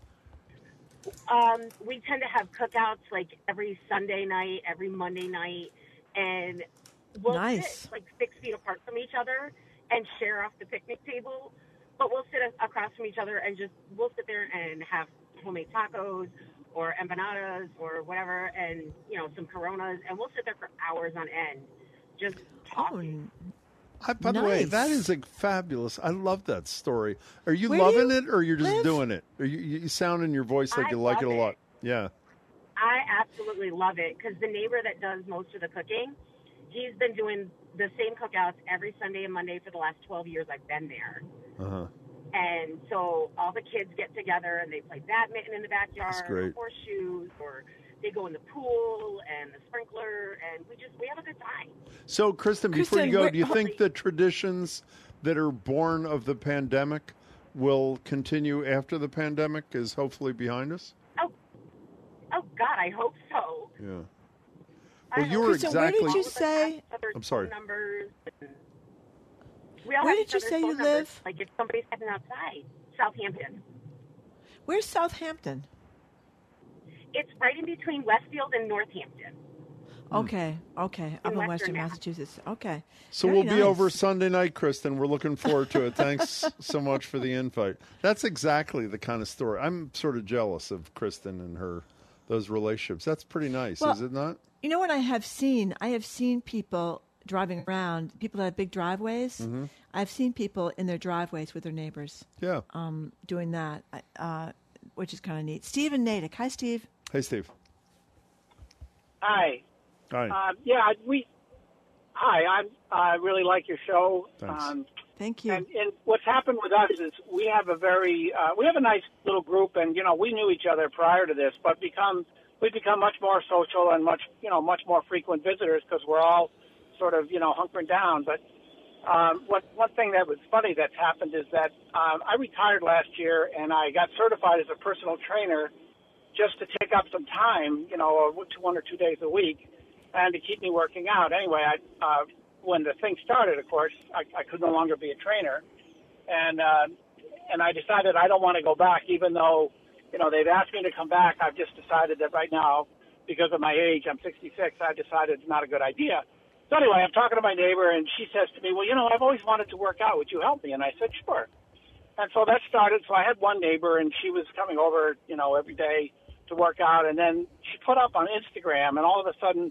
We tend to have cookouts like every Sunday night, every Monday night, and we'll sit like 6 feet apart from each other and share off the picnic table. But we'll sit across from each other and we'll sit there and have homemade tacos or empanadas or whatever, and some Coronas, and we'll sit there for hours on end, just talking. By the way, that is fabulous. I love that story. Are you loving it, or you're just doing it? Or you sound in your voice like you like it a lot. Yeah. I absolutely love it, because the neighbor that does most of the cooking, he's been doing the same cookouts every Sunday and Monday for the last 12 years I've been there. And so all the kids get together and they play badminton in the backyard, or horseshoes, or they go in the pool and the sprinkler, and we have a good time. So, Kristen, before you go, do you think the traditions that are born of the pandemic will continue after the pandemic is hopefully behind us? Oh God, I hope so. Yeah. Well, you were exactly. Where did you say? I'm sorry. Where did you say you live? Like if somebody's heading outside, Southampton. Where's Southampton? It's right in between Westfield and Northampton. Okay. I'm in Western Massachusetts. Okay. So we'll be over Sunday night, Kristen. We're looking forward to it. Thanks so much for the invite. That's exactly the kind of story. I'm sort of jealous of Kristen and those relationships. That's pretty nice, is it not? You know what I have seen? I have seen people driving around, people that have big driveways. I've seen people in their driveways with their neighbors. Yeah. Doing that, which is kind of neat. Steve in Natick. Hi, Steve. Hey, Steve. Hi. Hi. I really like your show. Thanks. Thank you. And what's happened with us is we have a nice little group, and we knew each other prior to this, but we've become much more social and much more frequent visitors because we're all sort of hunkering down. But one thing that was funny that's happened is that I retired last year, and I got certified as a personal trainer just to take up some time, 1 or 2 days a week, and to keep me working out. Anyway, when the thing started, of course, I could no longer be a trainer, and I decided I don't want to go back, even though they've asked me to come back. I've just decided that right now, because of my age, I'm 66. I decided it's not a good idea. So anyway, I'm talking to my neighbor, and she says to me, "Well, I've always wanted to work out. Would you help me?" And I said, "Sure." And so that started. So I had one neighbor, and she was coming over, every day to work out. And then she put up on Instagram, and all of a sudden,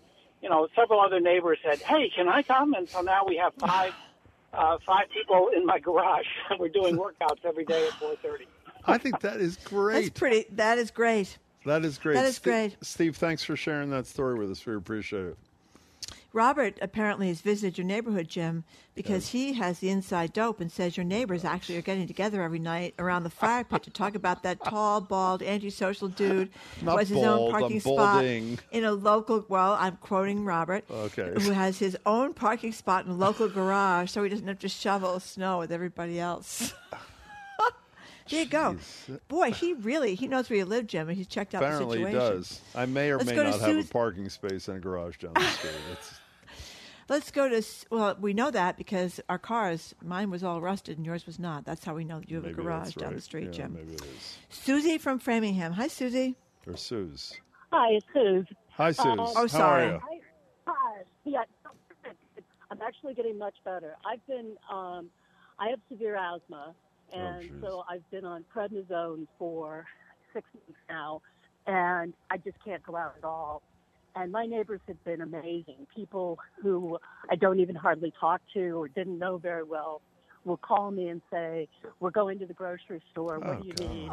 several other neighbors said, "Hey, can I come?" And so now we have five people in my garage. We're doing workouts every day at 4:30. I think that is great. That is great. That is great. That is great. Steve, thanks for sharing that story with us. We appreciate it. Robert apparently has visited your neighborhood, Jim, because he has the inside dope and says your neighbors actually are getting together every night around the fire pit to talk about that tall, bald, antisocial dude who has his own parking spot in a local, well, I'm quoting Robert, who has his own parking spot in a local garage so he doesn't have to shovel snow with everybody else. There you go. Boy, he knows where you live, Jim, and he's checked out the situation. Apparently he does. I may or may not have a parking space in a garage down the street. Let's go to, well, we know that because our cars, mine was all rusted and yours was not. That's how we know that you have a garage down the street, Jim. Maybe it is. Susie from Framingham. Hi, Susie. Or Suze. Hi, it's Suze. Hi, Suze. Oh, sorry. How are you? Hi. Yeah, I'm actually getting much better. I have severe asthma, and so I've been on prednisone for 6 weeks now, and I just can't go out at all. And my neighbors have been amazing. People who I don't even hardly talk to or didn't know very well will call me and say, "We're going to the grocery store. What do you need?"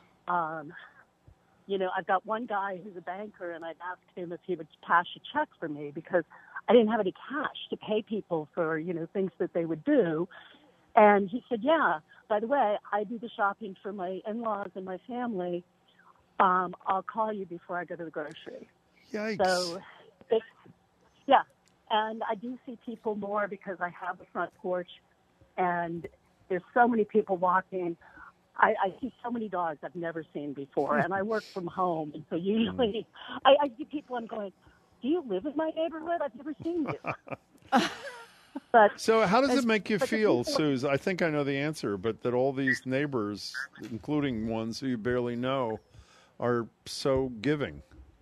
I've got one guy who's a banker, and I'd asked him if he would pass a check for me because I didn't have any cash to pay people for, things that they would do. And he said, "Yeah, by the way, I do the shopping for my in-laws and my family. I'll call you before I go to the grocery." Yikes. So, and I do see people more because I have a front porch, and there's so many people walking. I see so many dogs I've never seen before, and I work from home, and so usually I see people. I'm going, "Do you live in my neighborhood? I've never seen you." So how does it make you feel, Suze? I think I know the answer, but that all these neighbors, including ones who you barely know, are so giving.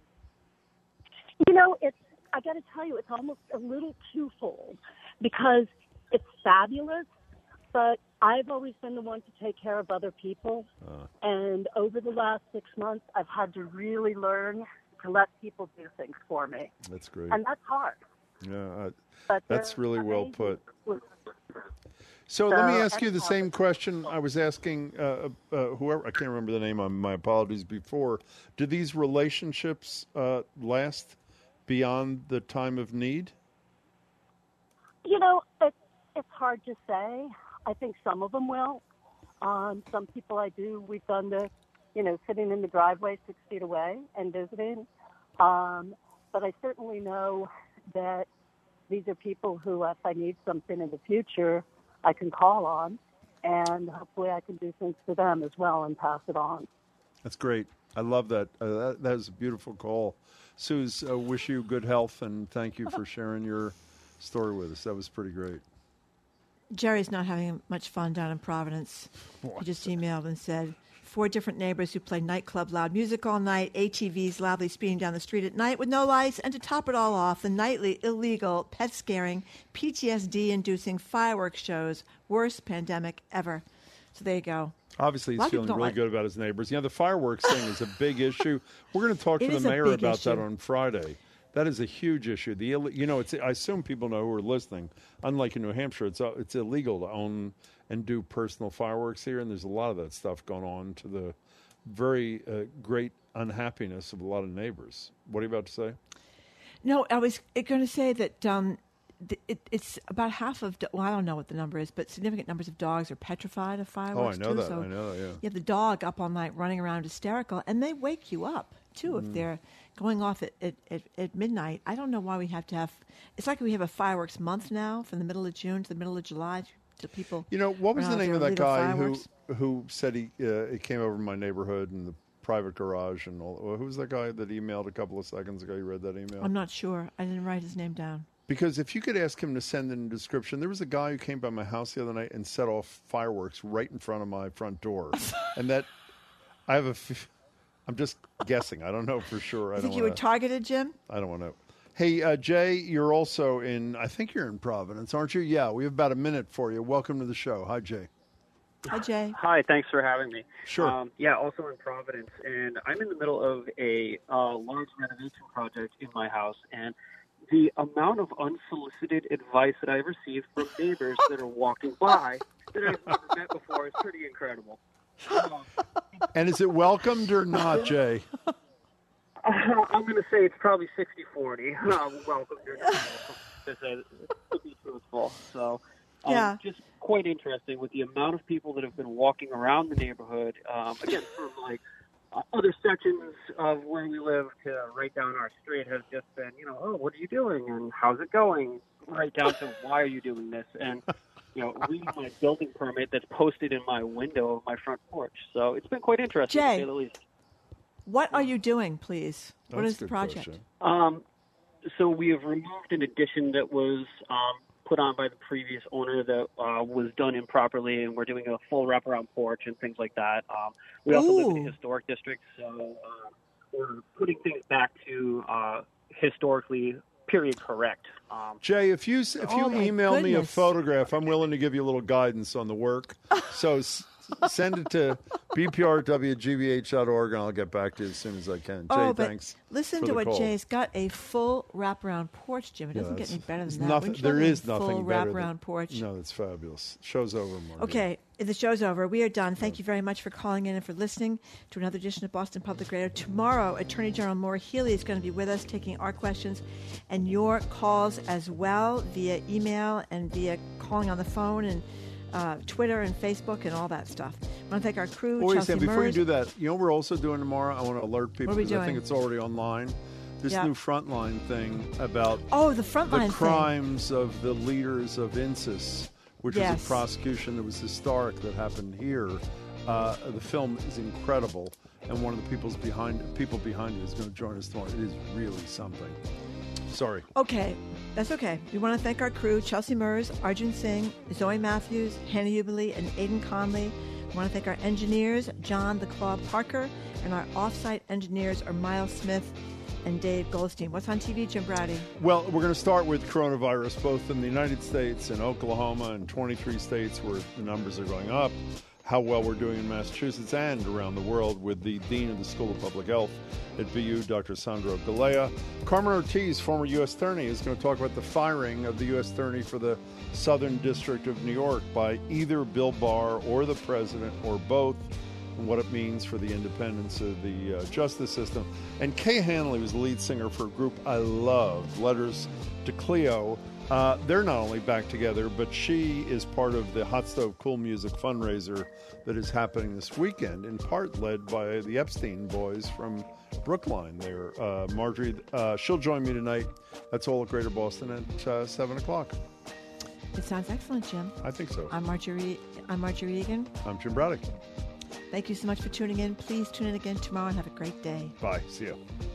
I got to tell you, it's almost a little twofold because it's fabulous, but I've always been the one to take care of other people. And over the last 6 months, I've had to really learn to let people do things for me. That's great. And that's hard. Yeah, but that's really well put. So let me ask you the same question I was asking whoever, I can't remember the name, my apologies, before. Do these relationships last beyond the time of need? It's hard to say. I think some of them will. Some people we've done the, sitting in the driveway 6 feet away and visiting. But I certainly know that these are people who, if I need something in the future, I can call on, and hopefully I can do things for them as well and pass it on. That's great. I love that. That is a beautiful call. Suze, wish you good health, and thank you for sharing your story with us. That was pretty great. Jerry's not having much fun down in Providence. He just emailed and said, 4 different neighbors who play nightclub loud music all night, ATVs loudly speeding down the street at night with no lights, and to top it all off, the nightly illegal, pet-scaring, PTSD-inducing fireworks shows. Worst pandemic ever. So there you go. Obviously, he's feeling really good about his neighbors. The fireworks thing is a big issue. We're going to talk to the mayor about that on Friday. That is a huge issue. I assume people know who are listening. Unlike in New Hampshire, it's illegal to own and do personal fireworks here, and there's a lot of that stuff going on to the very great unhappiness of a lot of neighbors. What are you about to say? No, I was going to say that it's about half of, I don't know what the number is, but significant numbers of dogs are petrified of fireworks. Oh, I know that. So I know that, yeah. You have the dog up all night running around hysterical, and they wake you up, too, if they're going off at midnight. I don't know why we have to have, it's like we have a fireworks month now from the middle of June to the middle of July to people. What was the name of that guy who said he came over to my neighborhood in the private garage and all? Who was that guy that emailed a couple of seconds ago? You read that email? I'm not sure. I didn't write his name down. Because if you could ask him to send in a description, there was a guy who came by my house the other night and set off fireworks right in front of my front door. And that, I'm just guessing. I don't know for sure. You think you were targeted, Jim? I don't want to know. Hey, Jay, you're also I think you're in Providence, aren't you? Yeah, we have about a minute for you. Welcome to the show. Hi, Jay. Hi, Jay. Hi, thanks for having me. Sure. Also in Providence, and I'm in the middle of a large renovation project in my house, and the amount of unsolicited advice that I've received from neighbors that are walking by that I've never met before is pretty incredible. And is it welcomed or not, Jay? I'm going to say it's probably 60-40. Welcomed or not welcomed, to be truthful. So, just quite interesting with the amount of people that have been walking around the neighborhood. Again, from like other sections of where we live to right down our street has just been, oh, what are you doing and how's it going? Right down to why are you doing this? And, reading my building permit that's posted in my window of my front porch. So it's been quite interesting, Jay, to say the least. What are you doing, please? What is the project? So we have removed an addition that was put on by the previous owner that was done improperly, and we're doing a full wraparound porch and things like that. We also live in a historic district, so we're putting things back to historically period correct. Jay, if you email me a photograph, I'm willing to give you a little guidance on the work. So send it to bpr@gbh.org, and I'll get back to you as soon as I can. Jay, thanks. Listen to what call. Jay's got, a full wraparound porch, Jim. It doesn't get any better than that. There is nothing full better. Wraparound porch. No, it's fabulous. Show's over, Margaret. Okay, the show's over. We are done. Thank you very much for calling in and for listening to another edition of Boston Public Radio. Tomorrow, Attorney General Maura Healey is going to be with us, taking our questions and your calls as well via email and via calling on the phone and Twitter and Facebook and all that stuff. I want to thank our crew. Chelsea before Mers. you do that, you know what we're also doing tomorrow? I want to alert people because I think it's already online. This new Frontline thing about the crimes of the leaders of INSIS, which is a prosecution that was historic that happened here. The film is incredible, and one of the people behind it is going to join us tomorrow. It is really something. Sorry. Okay, that's okay. We want to thank our crew, Chelsea Mers, Arjun Singh, Zoe Matthews, Hannah Ubeli, and Aidan Conley. We want to thank our engineers, John the Claw Parker, and our off-site engineers are Miles Smith and Dave Goldstein. What's on TV, Jim Brady? Well, we're going to start with coronavirus, both in the United States and Oklahoma and 23 states where the numbers are going up, how well we're doing in Massachusetts and around the world with the Dean of the School of Public Health at VU, Dr. Sandro Galea. Carmen Ortiz, former U.S. Attorney, is going to talk about the firing of the U.S. Attorney for the Southern District of New York by either Bill Barr or the President or both, and what it means for the independence of the justice system. And Kay Hanley was the lead singer for a group I love, Letters to Cleo. They're not only back together, but she is part of the Hot Stove Cool Music fundraiser that is happening this weekend, in part led by the Epstein boys from Brookline there. Marjorie, she'll join me tonight. That's all at Greater Boston at 7 o'clock. It sounds excellent, Jim. I think so. I'm Marjorie Egan. I'm Jim Brady. Thank you so much for tuning in. Please tune in again tomorrow and have a great day. Bye. See you.